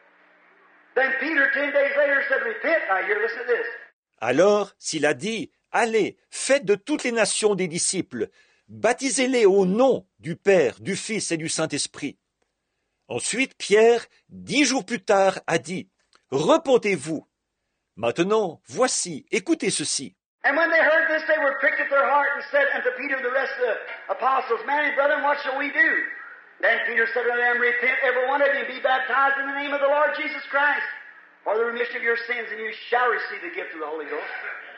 Speaker 2: Then Peter, 10 days later, said, repent. Now here, listen to this.
Speaker 1: Alors, s'il a dit, allez, faites de toutes les nations des disciples, baptisez-les au nom du Père, du Fils et du Saint-Esprit. Ensuite, Pierre, 10 jours plus tard, a dit, repentez-vous. Maintenant, voici, écoutez ceci.
Speaker 2: And when they heard this, they were pricked at their heart and said unto Peter and the rest of the apostles, Man and brethren, what shall we do? Then Peter said unto them, repent every one of you and be baptized in the name of the Lord Jesus Christ for the remission of your sins, and you shall receive the gift of the Holy Ghost.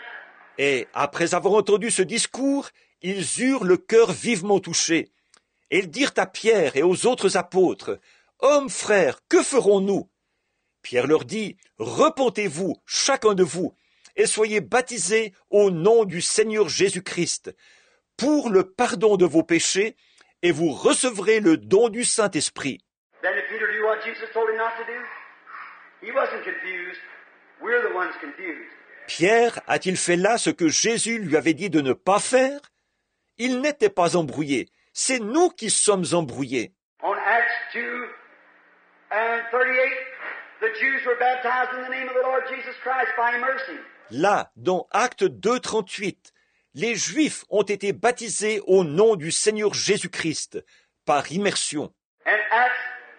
Speaker 1: Et après avoir entendu ce discours, ils eurent le cœur vivement touché. Et ils dirent à Pierre et aux autres apôtres, Hommes, frères, que ferons-nous? Pierre leur dit, repentez-vous, chacun de vous, et soyez baptisés au nom du Seigneur Jésus-Christ, pour le pardon de vos péchés, et vous recevrez le don du Saint-Esprit.
Speaker 2: Then did Peter do what Jesus told him not to do? He wasn't confused. We're the ones confused.
Speaker 1: Pierre a-t-il fait là ce que Jésus lui avait dit de ne pas faire? Il n'était pas embrouillé. C'est nous qui sommes embrouillés.
Speaker 2: On Acts 2 and 38, the Jews were baptized in the name of the Lord Jesus Christ by mercy.
Speaker 1: Là, dans Acte 2, 38, les Juifs ont été baptisés au nom du Seigneur Jésus-Christ, par immersion.
Speaker 2: And Acts,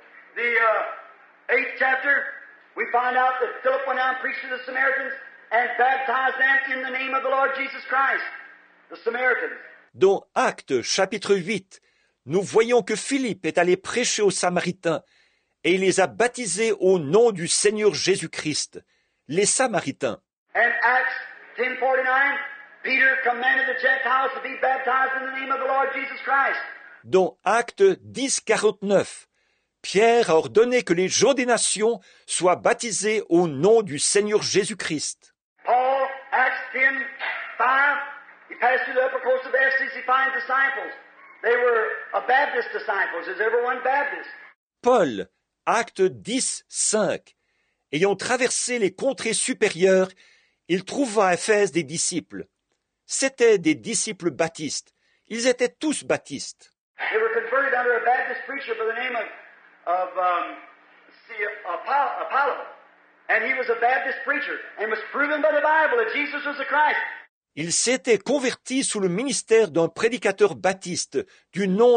Speaker 2: the 8th chapter, we find out that Philip went out and preached to the Samaritans and baptized them in the name of the Lord Jesus Christ, the Samaritans.
Speaker 1: Dans Actes chapitre 8, nous voyons que Philippe est allé prêcher aux Samaritains et il les a baptisés au nom du Seigneur Jésus-Christ, les Samaritains.
Speaker 2: And Acts 10:49, Peter commanded the Gentiles to be baptized in the name of the Lord Jesus Christ.
Speaker 1: Dans Actes 10, 49, Pierre a ordonné que les gens des nations soient baptisés au nom du Seigneur Jésus-Christ.
Speaker 2: Paul, Acts 10:5, he passed through the upper coast of Ephesus, he finds disciples. They were Baptist disciples. Is everyone Baptist?
Speaker 1: Paul, Acte 10, 5. Ayant traversé les contrées supérieures, il trouva à Éphèse des disciples. C'étaient des disciples baptistes. Ils étaient tous baptistes.
Speaker 2: They were converted under a Baptist preacher by the name of Apollo. And he was a Baptist preacher and was proven by the Bible that Jesus was the Christ.
Speaker 1: Ils s'étaient convertis sous le ministère d'un prédicateur baptiste du nom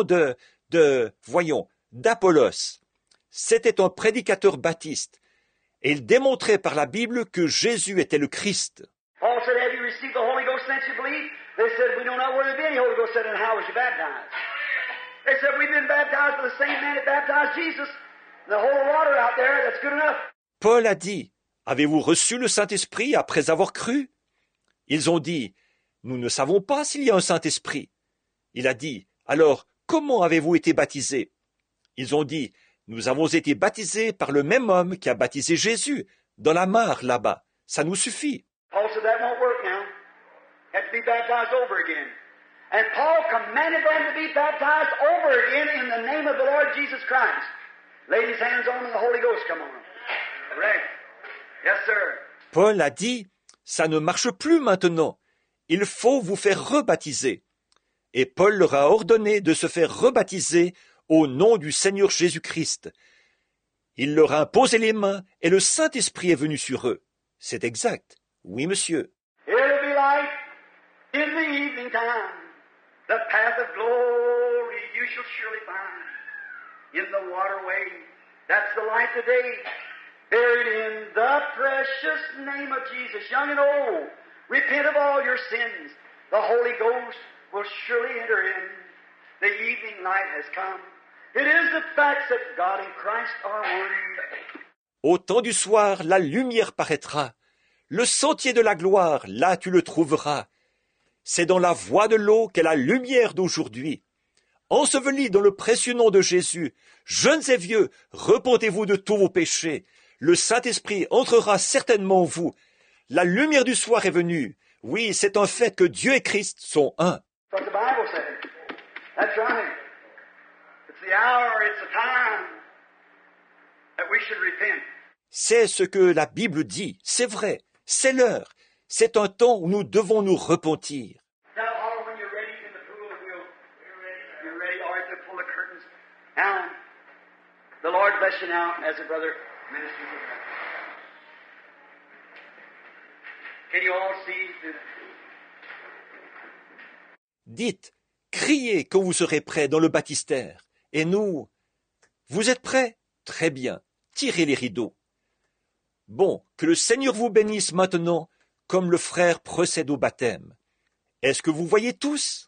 Speaker 1: d'Apollos. C'était un prédicateur baptiste. Et il démontrait par la Bible que Jésus était le Christ.
Speaker 2: Paul said, have you received the Holy Ghost since you believed? They said, we know not where there be any Holy Ghost. Said, and how was you baptized? They said, we've been baptized by the same man that baptized Jesus. And the whole water out there, that's good enough.
Speaker 1: Paul a dit, avez-vous reçu le Saint-Esprit après avoir cru? Ils ont dit, nous ne savons pas s'il y a un Saint-Esprit. Il a dit, alors, comment avez-vous été baptisés? Ils ont dit, nous avons été baptisés par le même homme qui a baptisé Jésus, dans la mare là-bas. Ça nous suffit.
Speaker 2: Paul said, that won't work now. Have to be baptized over again. And Paul commanded them to be baptized over again in the name of the Lord Jesus Christ. Laid his hands on them and the Holy Ghost come on them. Correct? Yes, sir.
Speaker 1: Paul a dit, ça ne marche plus maintenant. Il faut vous faire rebaptiser. Et Paul leur a ordonné de se faire rebaptiser au nom du Seigneur Jésus-Christ. Il leur a imposé les mains et le Saint-Esprit est venu sur eux. C'est exact. Oui, monsieur.
Speaker 2: It'll be light in the evening time. The path of glory you shall surely find. In the waterway, that's the light today. Buried in the precious name of Jesus, young and old. Repent of all your sins. The Holy Ghost will surely enter in. The evening light has come. It is the fact that God and Christ are one.
Speaker 1: Au temps du soir, la lumière paraîtra. Le sentier de la gloire, là tu le trouveras. C'est dans la voie de l'eau qu'est la lumière d'aujourd'hui. Ensevelis dans le précieux nom de Jésus, jeunes et vieux, repentez-vous de tous vos péchés. Le Saint-Esprit entrera certainement en vous. La lumière du soir est venue. Oui, c'est un fait que Dieu et Christ sont un.
Speaker 2: What the Bible says. That's right. It's the hour, it's the time that we should repent.
Speaker 1: C'est ce que la Bible dit. C'est vrai. C'est l'heure. C'est un temps où nous devons nous repentir.
Speaker 2: Now, all when you're ready in the pool, you're ready. All right, to pull the curtains. Now, the Lord bless you now as a brother ministers. Can you all see?
Speaker 1: Dites, criez quand vous serez prêts dans le baptistère. Et nous, vous êtes prêts? Très bien. Tirez les rideaux. Bon, que le Seigneur vous bénisse maintenant, comme le frère procède au baptême. Est-ce que vous voyez tous?